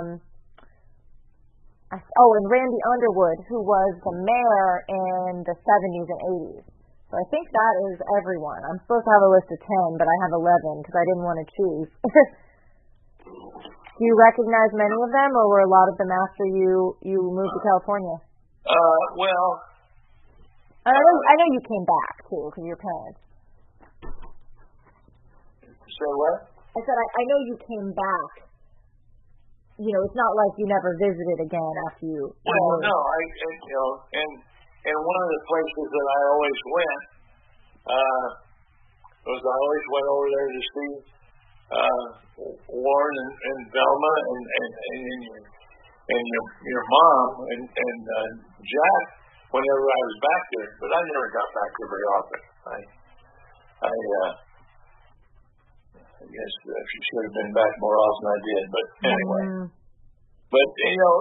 And Randy Underwood, who was the mayor in the 70s and 80s. So I think that is everyone. I'm supposed to have a list of 10, but I have 11 because I didn't want to choose. Do you recognize many of them, or were a lot of them after you moved to California? I know you came back, too, because of your parents. So what? I said, I know you came back. It's not like you never visited again after you... Well, no, and one of the places that I always went was I always went over there to see Warren and Velma and your mom and Jack whenever I was back there, but I never got back there very often. I guess she should have been back more often than I did, but anyway. But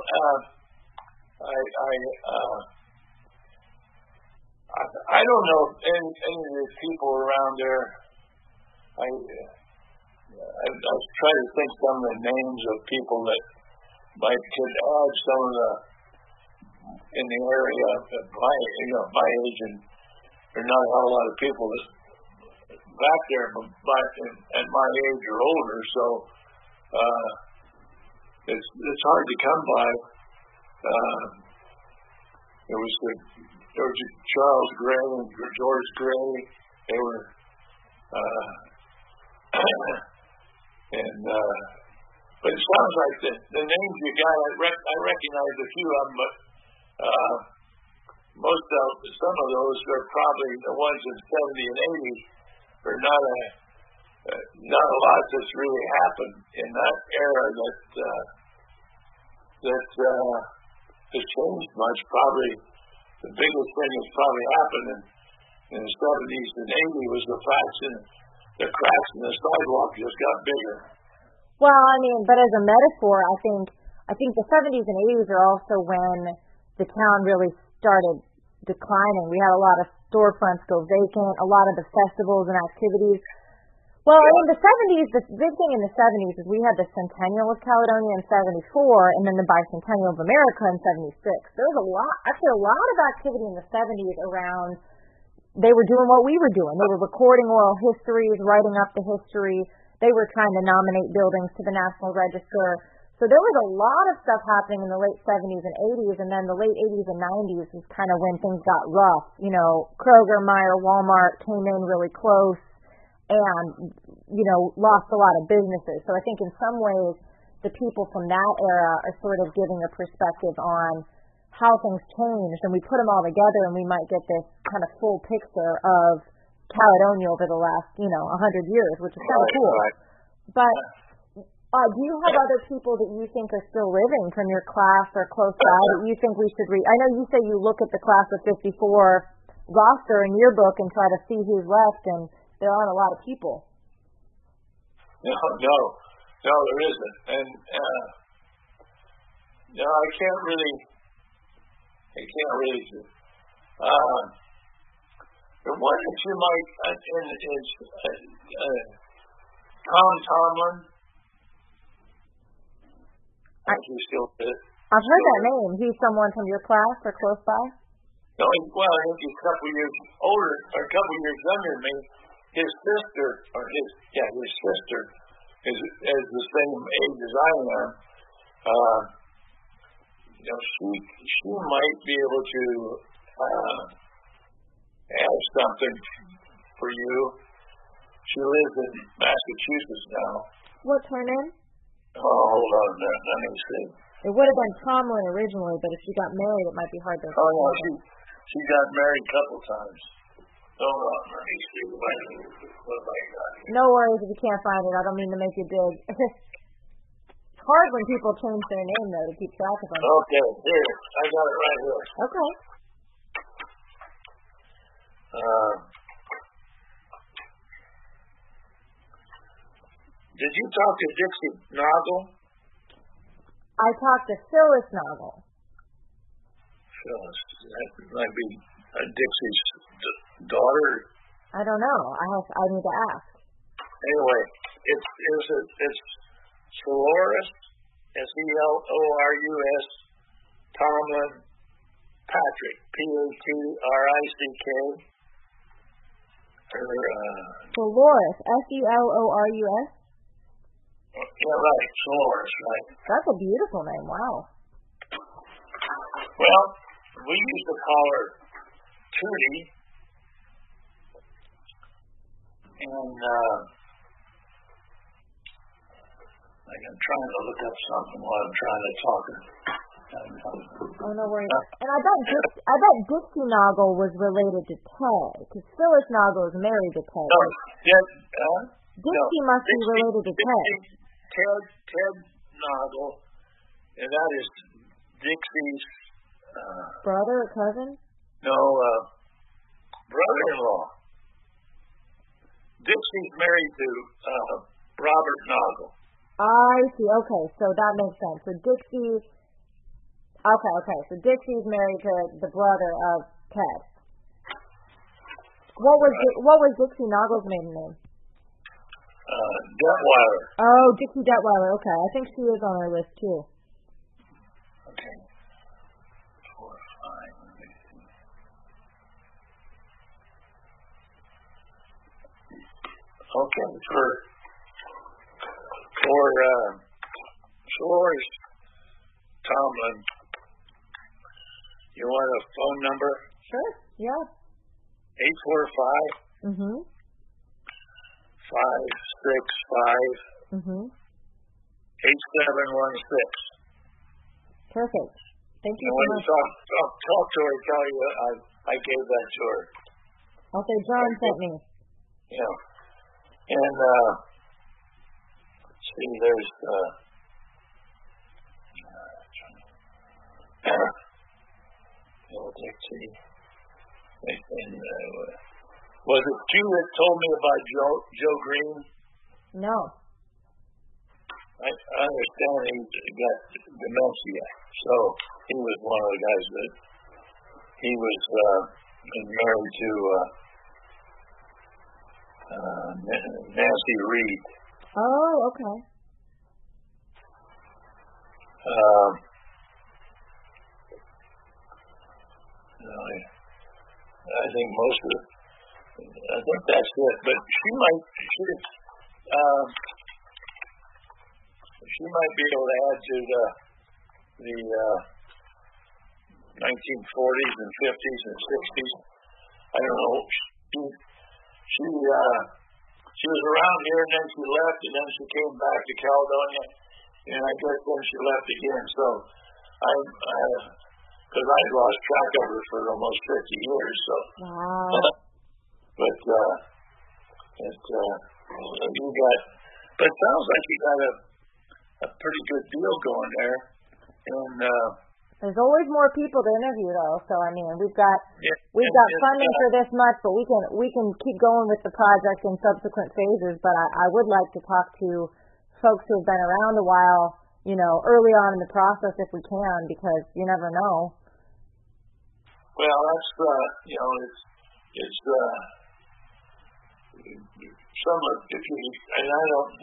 I don't know if any of the people around there. I was trying to think some of the names of people that could add some of the in the area of my age, and there are not a whole lot of people back there at my age or older, so it's hard to come by. There was Charles Gray and George Gray. They were and but it sounds like the names you got, I recognize a few of them, but some of those are probably the ones in 70 and 80 are not a lot that's really happened in that era that has changed much. Probably the biggest thing that's probably happened in the 70s and 80s was the cracks in the sidewalk just got bigger. Well, I mean, but as a metaphor, I think the 70s and 80s are also when the town really started declining. We had a lot of storefronts go vacant, a lot of the festivals and activities. Well, in the 70s, the big thing in the 70s is we had the Centennial of Caledonia in 74 and then the Bicentennial of America in 76. There was a lot of activity in the 70s around, they were doing what we were doing. They were recording oral histories, writing up the history. They were trying to nominate buildings to the National Register. So there was a lot of stuff happening in the late 70s and 80s, and then the late 80s and 90s is kind of when things got rough. You know, Kroger, Meijer, Walmart came in really close and, you know, lost a lot of businesses. So I think in some ways the people from that era are sort of giving a perspective on how things changed, and we put them all together and we might get this kind of full picture of Caledonia over the last, 100 years, which is kind of cool. Right. But do you have other people that you think are still living from your class or close by that you think we should read? I know you say you look at the class of 54 roster in your book and try to see who's left, and there aren't a lot of people. No, there isn't. And I can't really. The one that you might is Tom Tomlin. I've heard that name. He's someone from your class or close by? No, well, I think he's a couple years older, or a couple years younger than me. His sister is the same age as I am. She might be able to add something for you. She lives in Massachusetts now. What's her name? Oh, hold on a minute. Let me see. It would have been Tomlin originally, but if she got married, it might be hard to. Oh, no, she got married a couple times. Hold on, let me see what I got here. No worries if you can't find it. I don't mean to make you dig. It's hard when people change their name, though, to keep track of them. Okay, here. I got it right here. Okay. Did you talk to Dixie Noggle? I talked to Phyllis Noggle. Phyllis, that might be Dixie's daughter. I don't know. I need to ask. Anyway, it's Solorus, Selorus, Tomlin, Patrick, Patrick. Solorus, Selorus? Yeah, right, Solorus, right. That's a beautiful name, wow. Well, we used to call her Tootie, and I'm trying to look up something while I'm trying to talk her. Oh, no worries. And I bet Dixie Noggle was related to Ted, because Phyllis Noggle is married to Ted. No, Dixie must be related to Ted. Ted Noggle, and that is Dixie's brother or cousin? No, brother-in-law. Dixie's married to Robert Noggle. I see. Okay, so that makes sense. So Dixie. Okay. So Dixie's married to the brother of Ted. What was Dixie Noggle's maiden name? Detweiler. Oh, Dixie Detweiler. Okay, I think she is on our list too. Okay. 4, 5. Okay, for George Tomlin, you want a phone number? Sure. Yeah. 845. 572. 565 8716. Perfect. Thank you And so when much. you talk to her, tell you I gave that to her. I'll say John sent me. Yeah. And see, there's let's see. And, was it you that told me about Joe Green? No. I understand he got dementia, so he was one of the guys that he was married to Nancy Reed. Oh, okay. I think most of it. I think that's it. But she might be able to add to the 1940s and 50s and 60s. I don't know. She was around here, and then she left, and then she came back to Caledonia, and I guess then she left again. So because I lost track of her for almost 50 years. So. Wow. But it sounds like you got a pretty good deal going there, and there's always more people to interview, though. So I mean, we've got funding for this much, but we can keep going with the project in subsequent phases. But I would like to talk to folks who have been around a while, early on in the process if we can, because you never know. Well, that's it's some of if you and I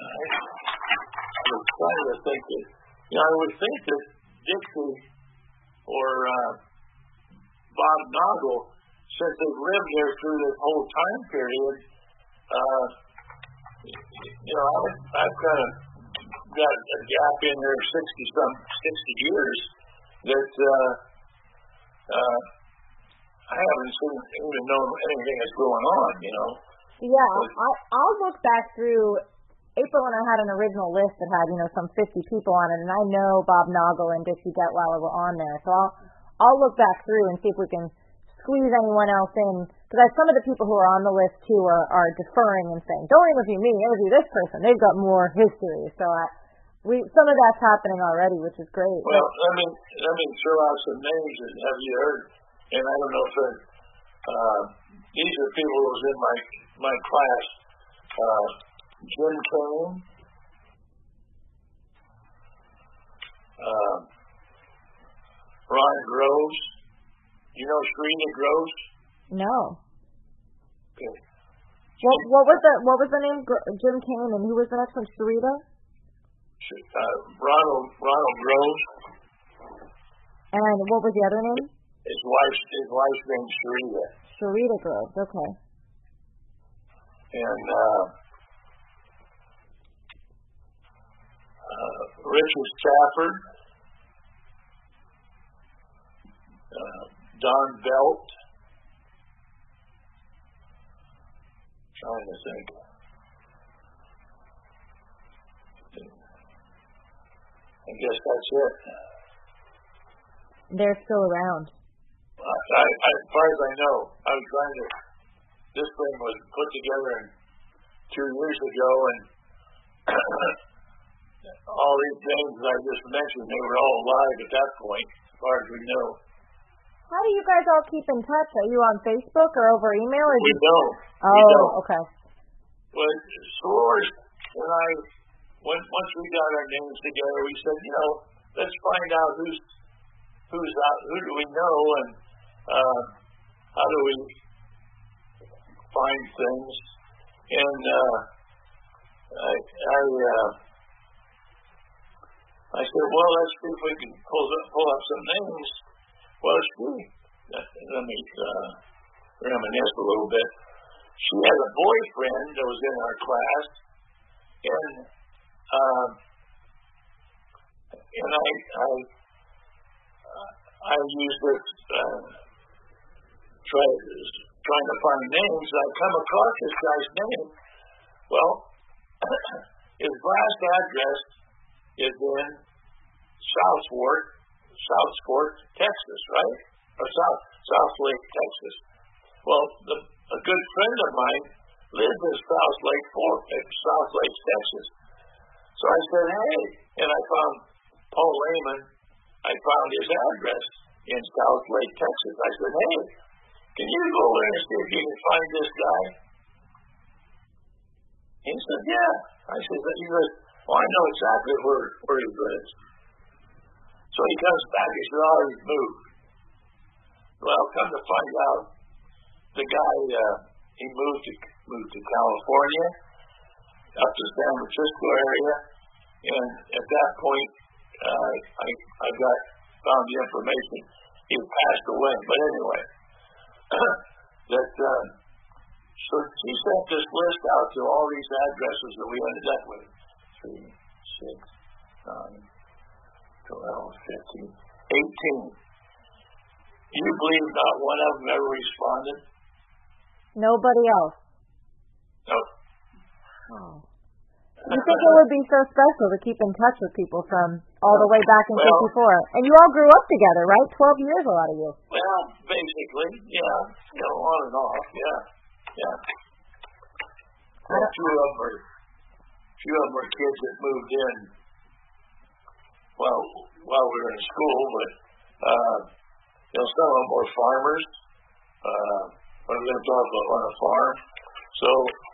was trying to think that I would think that Dixie or Bob Noggle, since they've lived there through this whole time period, I've kind of got a gap in there 60 years that I haven't even known anything that's going on, Yeah, I'll look back through. April and I had an original list that had, some 50 people on it, and I know Bob Noggle and Dixie Detweiler were on there. So I'll look back through and see if we can squeeze anyone else in. Because some of the people who are on the list, too, are deferring and saying, don't interview me, interview this person. They've got more history. So some of that's happening already, which is great. Well, let me throw out some names that have you heard. And I don't know if these are people who was in my class. Jim Kane, Ron Groves. You know Sharita Groves? No. Okay. What was the name? Jim Kane, and who was the next one? Sharita? Ronald Groves. And what was the other name? His wife's name's Sharita. Sharita Groves, okay. And Richard Stafford, Don Belt. Trying to think. I guess that's it. They're still around. As far as I know, this thing was put together 2 years ago, and all these names I just mentioned, they were all alive at that point, as far as we know. How do you guys all keep in touch? Are you on Facebook or over email? Or we don't. Okay. Well, Soares and I, once we got our names together, we said, let's find out who's out, who do we know, and how do we find things. And I said, well, let's see if we can pull up some names. Well, let me reminisce a little bit. She had a boyfriend that was in our class, and I used this trying to find names. I come across this guy's name. Well, his last address is in South Fork, Texas, right? Or South Lake, Texas. Well, a good friend of mine lives in South Lake, Texas. So I said, hey, and I found Paul Lehman. I found his address in South Lake, Texas. I said, hey, can you go over there and see if you can find this guy? He said, yeah. He goes, well, I know exactly where he lives. So he comes back, he said, oh, he's moved. Well, come to find out, the guy, he moved to California, up to San Francisco area, and at that point, I found the information. He passed away, but anyway, so she sent this list out to all these addresses that we ended up with. 3, 6, 9, 12, 15, 18. Do you believe not one of them ever responded? Nobody else? Nope. Oh. You think it would be so special to keep in touch with people from all the way back in 54? And you all grew up together, right? 12 years, a lot of you. Well, basically, yeah. On and off, yeah. Well, a few of them were kids that moved in while we were in school, but some of them were farmers. When we lived on a farm, so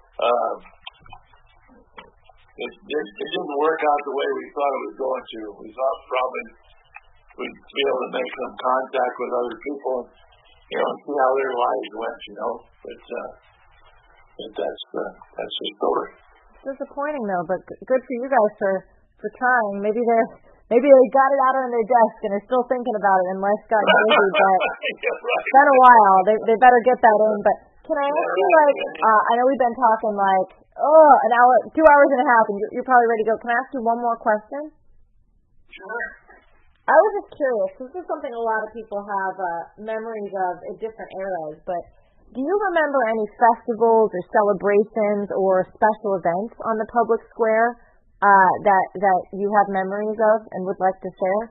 it didn't work out the way we thought it was going to. We thought probably we'd be able to make some contact with other people and see how their lives went, But that's the story. It's disappointing though, but good for you guys for trying. Maybe they got it out on their desk and are still thinking about it and life got busy, but it's been a while. They better get that in. But can I ask you, I know we've been talking an hour, 2 hours and a half, and you're probably ready to go. Can I ask you one more question? Sure. I was just curious. This is something a lot of people have memories of in different eras, but do you remember any festivals or celebrations or special events on the public square that you have memories of and would like to share?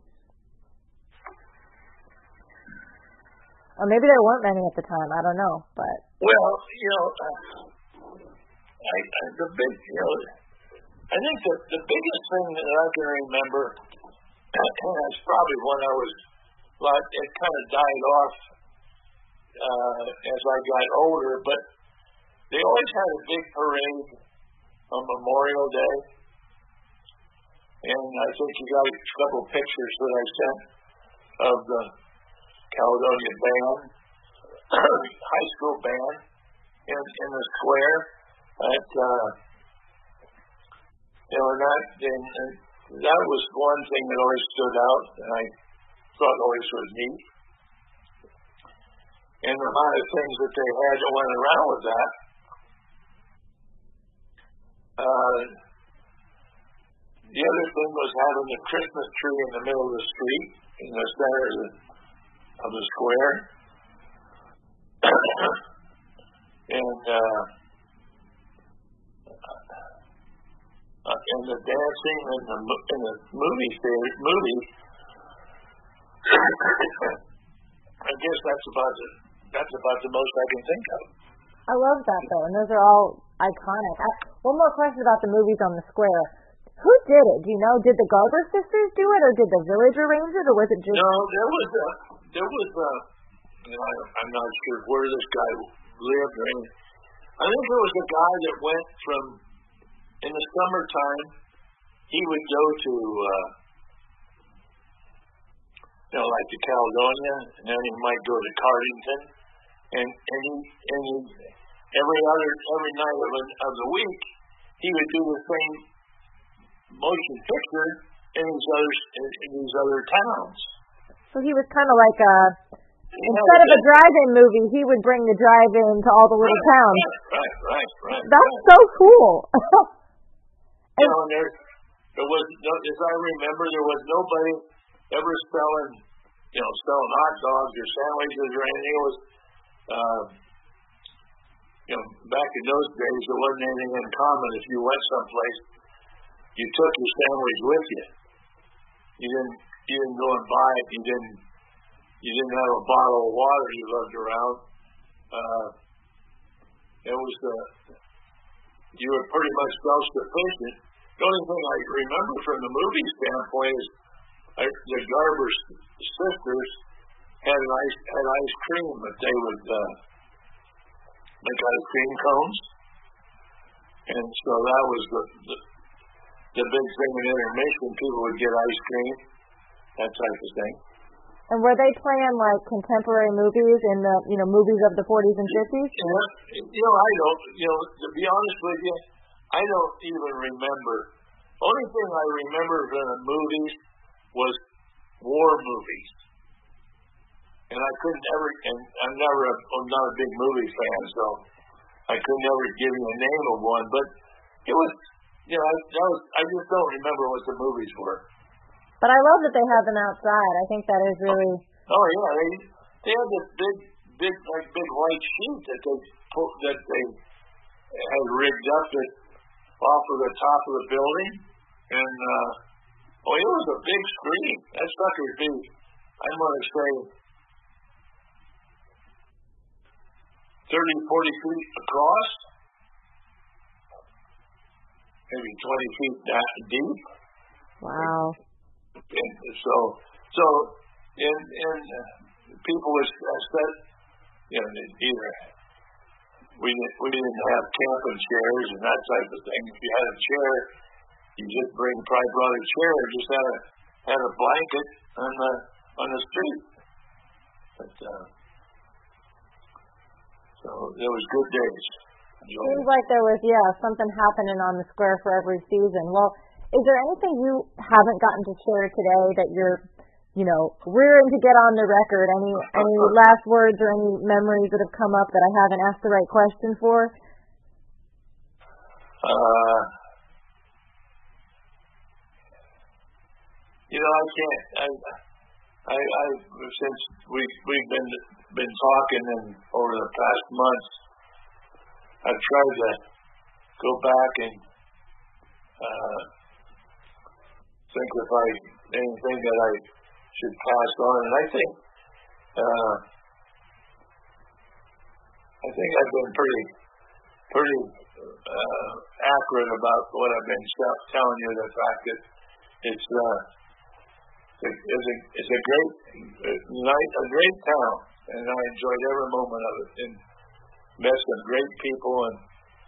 Or maybe there weren't many at the time. I don't know, but well, I think the biggest thing that I can remember, and that's probably when I was, it kind of died off as I got older, but they always had a big parade on Memorial Day. And I think you got a couple of pictures that I sent of the Caledonia band, high school band, in the square. That was one thing that always stood out, and I thought always was neat. And the amount of things that they had that went around with that. The other thing was having the Christmas tree in the middle of the street, in the center of the square. And the dancing in the movie theater, I guess that's about the most I can think of. I love that though, and those are all iconic. One more question about the movies on the square. Who did it? Do you know? Did the Garber sisters do it, or did the village arrange it, or was it just? No, there was I'm not sure where this guy lived or anything. I think there was a guy that went from, in the summertime, he would go to, like to Caledonia, and then he might go to Cardington, and every night of the week, he would do the same motion picture in these other towns. So he was kind of like instead of a drive-in movie, he would bring the drive-in to all the little towns. Right. That's so cool. And there was, as I remember, there was nobody ever selling hot dogs or sandwiches or anything. It was back in those days, there wasn't anything in common. If you went someplace, you took your sandwich with you. You didn't go and buy it. You didn't have a bottle of water you lugged around. You were pretty much self-sufficient. The only thing I remember from the movie standpoint is the Garber sisters had ice cream, but they would make ice cream cones, and so that was the big thing in intermission. People would get ice cream, that type of thing. And were they playing like contemporary movies in the movies of the 40s and 50s? I don't. To be honest with you, I don't even remember. Only thing I remember from the movies was war movies, and I couldn't ever. And I'm not a big movie fan, so I couldn't ever give you a name of one. But it was, I just don't remember what the movies were. But I love that they have them outside. I think that is really. Oh yeah, they had this big white sheet that they had rigged up off of the top of the building, and it was a big screen. That sucker'd be, I'm going to say, 30, 40 feet across, maybe 20 feet deep. Wow. And so people would set, either we didn't have camping chairs and that type of thing. If you had a chair, you just probably brought a chair, or just had a blanket on the street. But so there was good days. Seems like there was something happening on the square for every season. Well, is there anything you haven't gotten to share today that you're, rearing to get on the record? Any last words or any memories that have come up that I haven't asked the right question for? I can't. Since we've been talking and over the past months, I've tried to go back and think if anything that I should pass on, and I think I've been pretty accurate about what I've been telling you. The fact that it's a great town, and I enjoyed every moment of it, and met some great people, and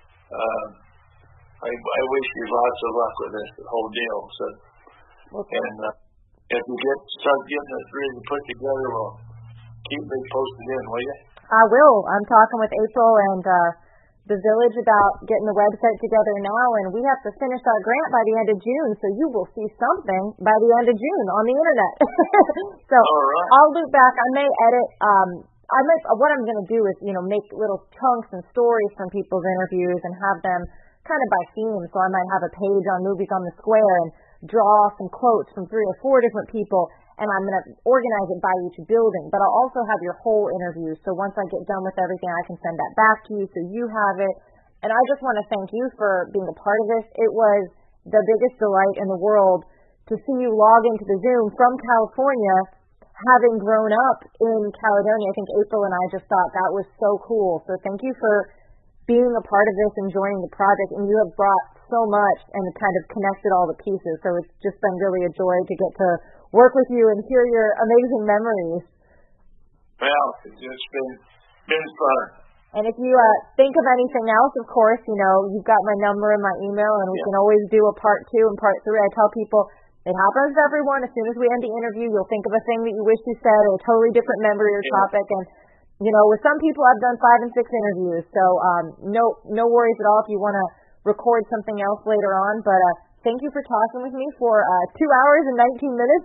I wish you lots of luck with this whole deal. So, okay. And if you start getting this really put together, well, keep me posted in, will you? I will. I'm talking with April and the village about getting the website together now, and we have to finish our grant by the end of June, so you will see something by the end of June on the internet. So all right. I'll loop back. I may edit. What I'm going to do is, make little chunks and stories from people's interviews and have them kind of by theme. So I might have a page on Movies on the Square and draw some quotes from 3 or 4 different people, and I'm going to organize it by each building. But I'll also have your whole interview. So once I get done with everything, I can send that back to you so you have it. And I just want to thank you for being a part of this. It was the biggest delight in the world to see you log into the Zoom from California, having grown up in Caledonia. I think April and I just thought that was so cool. So thank you for being a part of this and joining the project. And you have brought so much and kind of connected all the pieces. So it's just been really a joy to get to work with you and hear your amazing memories. Well, it's been fun. And if you think of anything else, of course, you've got my number and my email, and we can always do a part 2 and part 3. I tell people, it happens to everyone. As soon as we end the interview, you'll think of a thing that you wish you said or a totally different memory or topic. And, with some people, I've done 5 and 6 interviews. So no worries at all if you want to record something else later on. But thank you for talking with me for 2 hours and 19 minutes.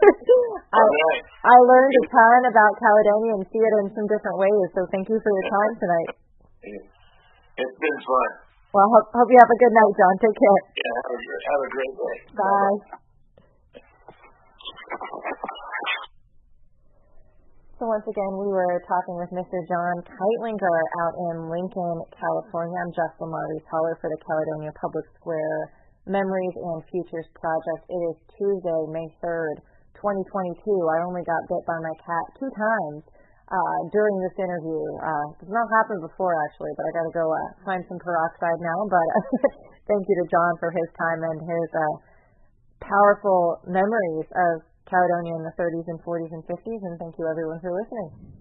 I learned a ton about Caledonia and see it in some different ways. So thank you for your time tonight. It's been fun. Well, hope you have a good night, John. Take care. Yeah, have a great day. Bye. So So once again, we were talking with Mr. John Keitlinger out in Lincoln, California. I'm Jess Lamar Rees-Haller for the Caledonia Public Square Memories and Futures Project. It is Tuesday, May 3rd, 2022. I only got bit by my cat 2 times during this interview. It's not happened before, actually, but I got to go find some peroxide now. But thank you to John for his time and his powerful memories of Caledonia in the 30s and 40s and 50s, and thank you everyone for listening.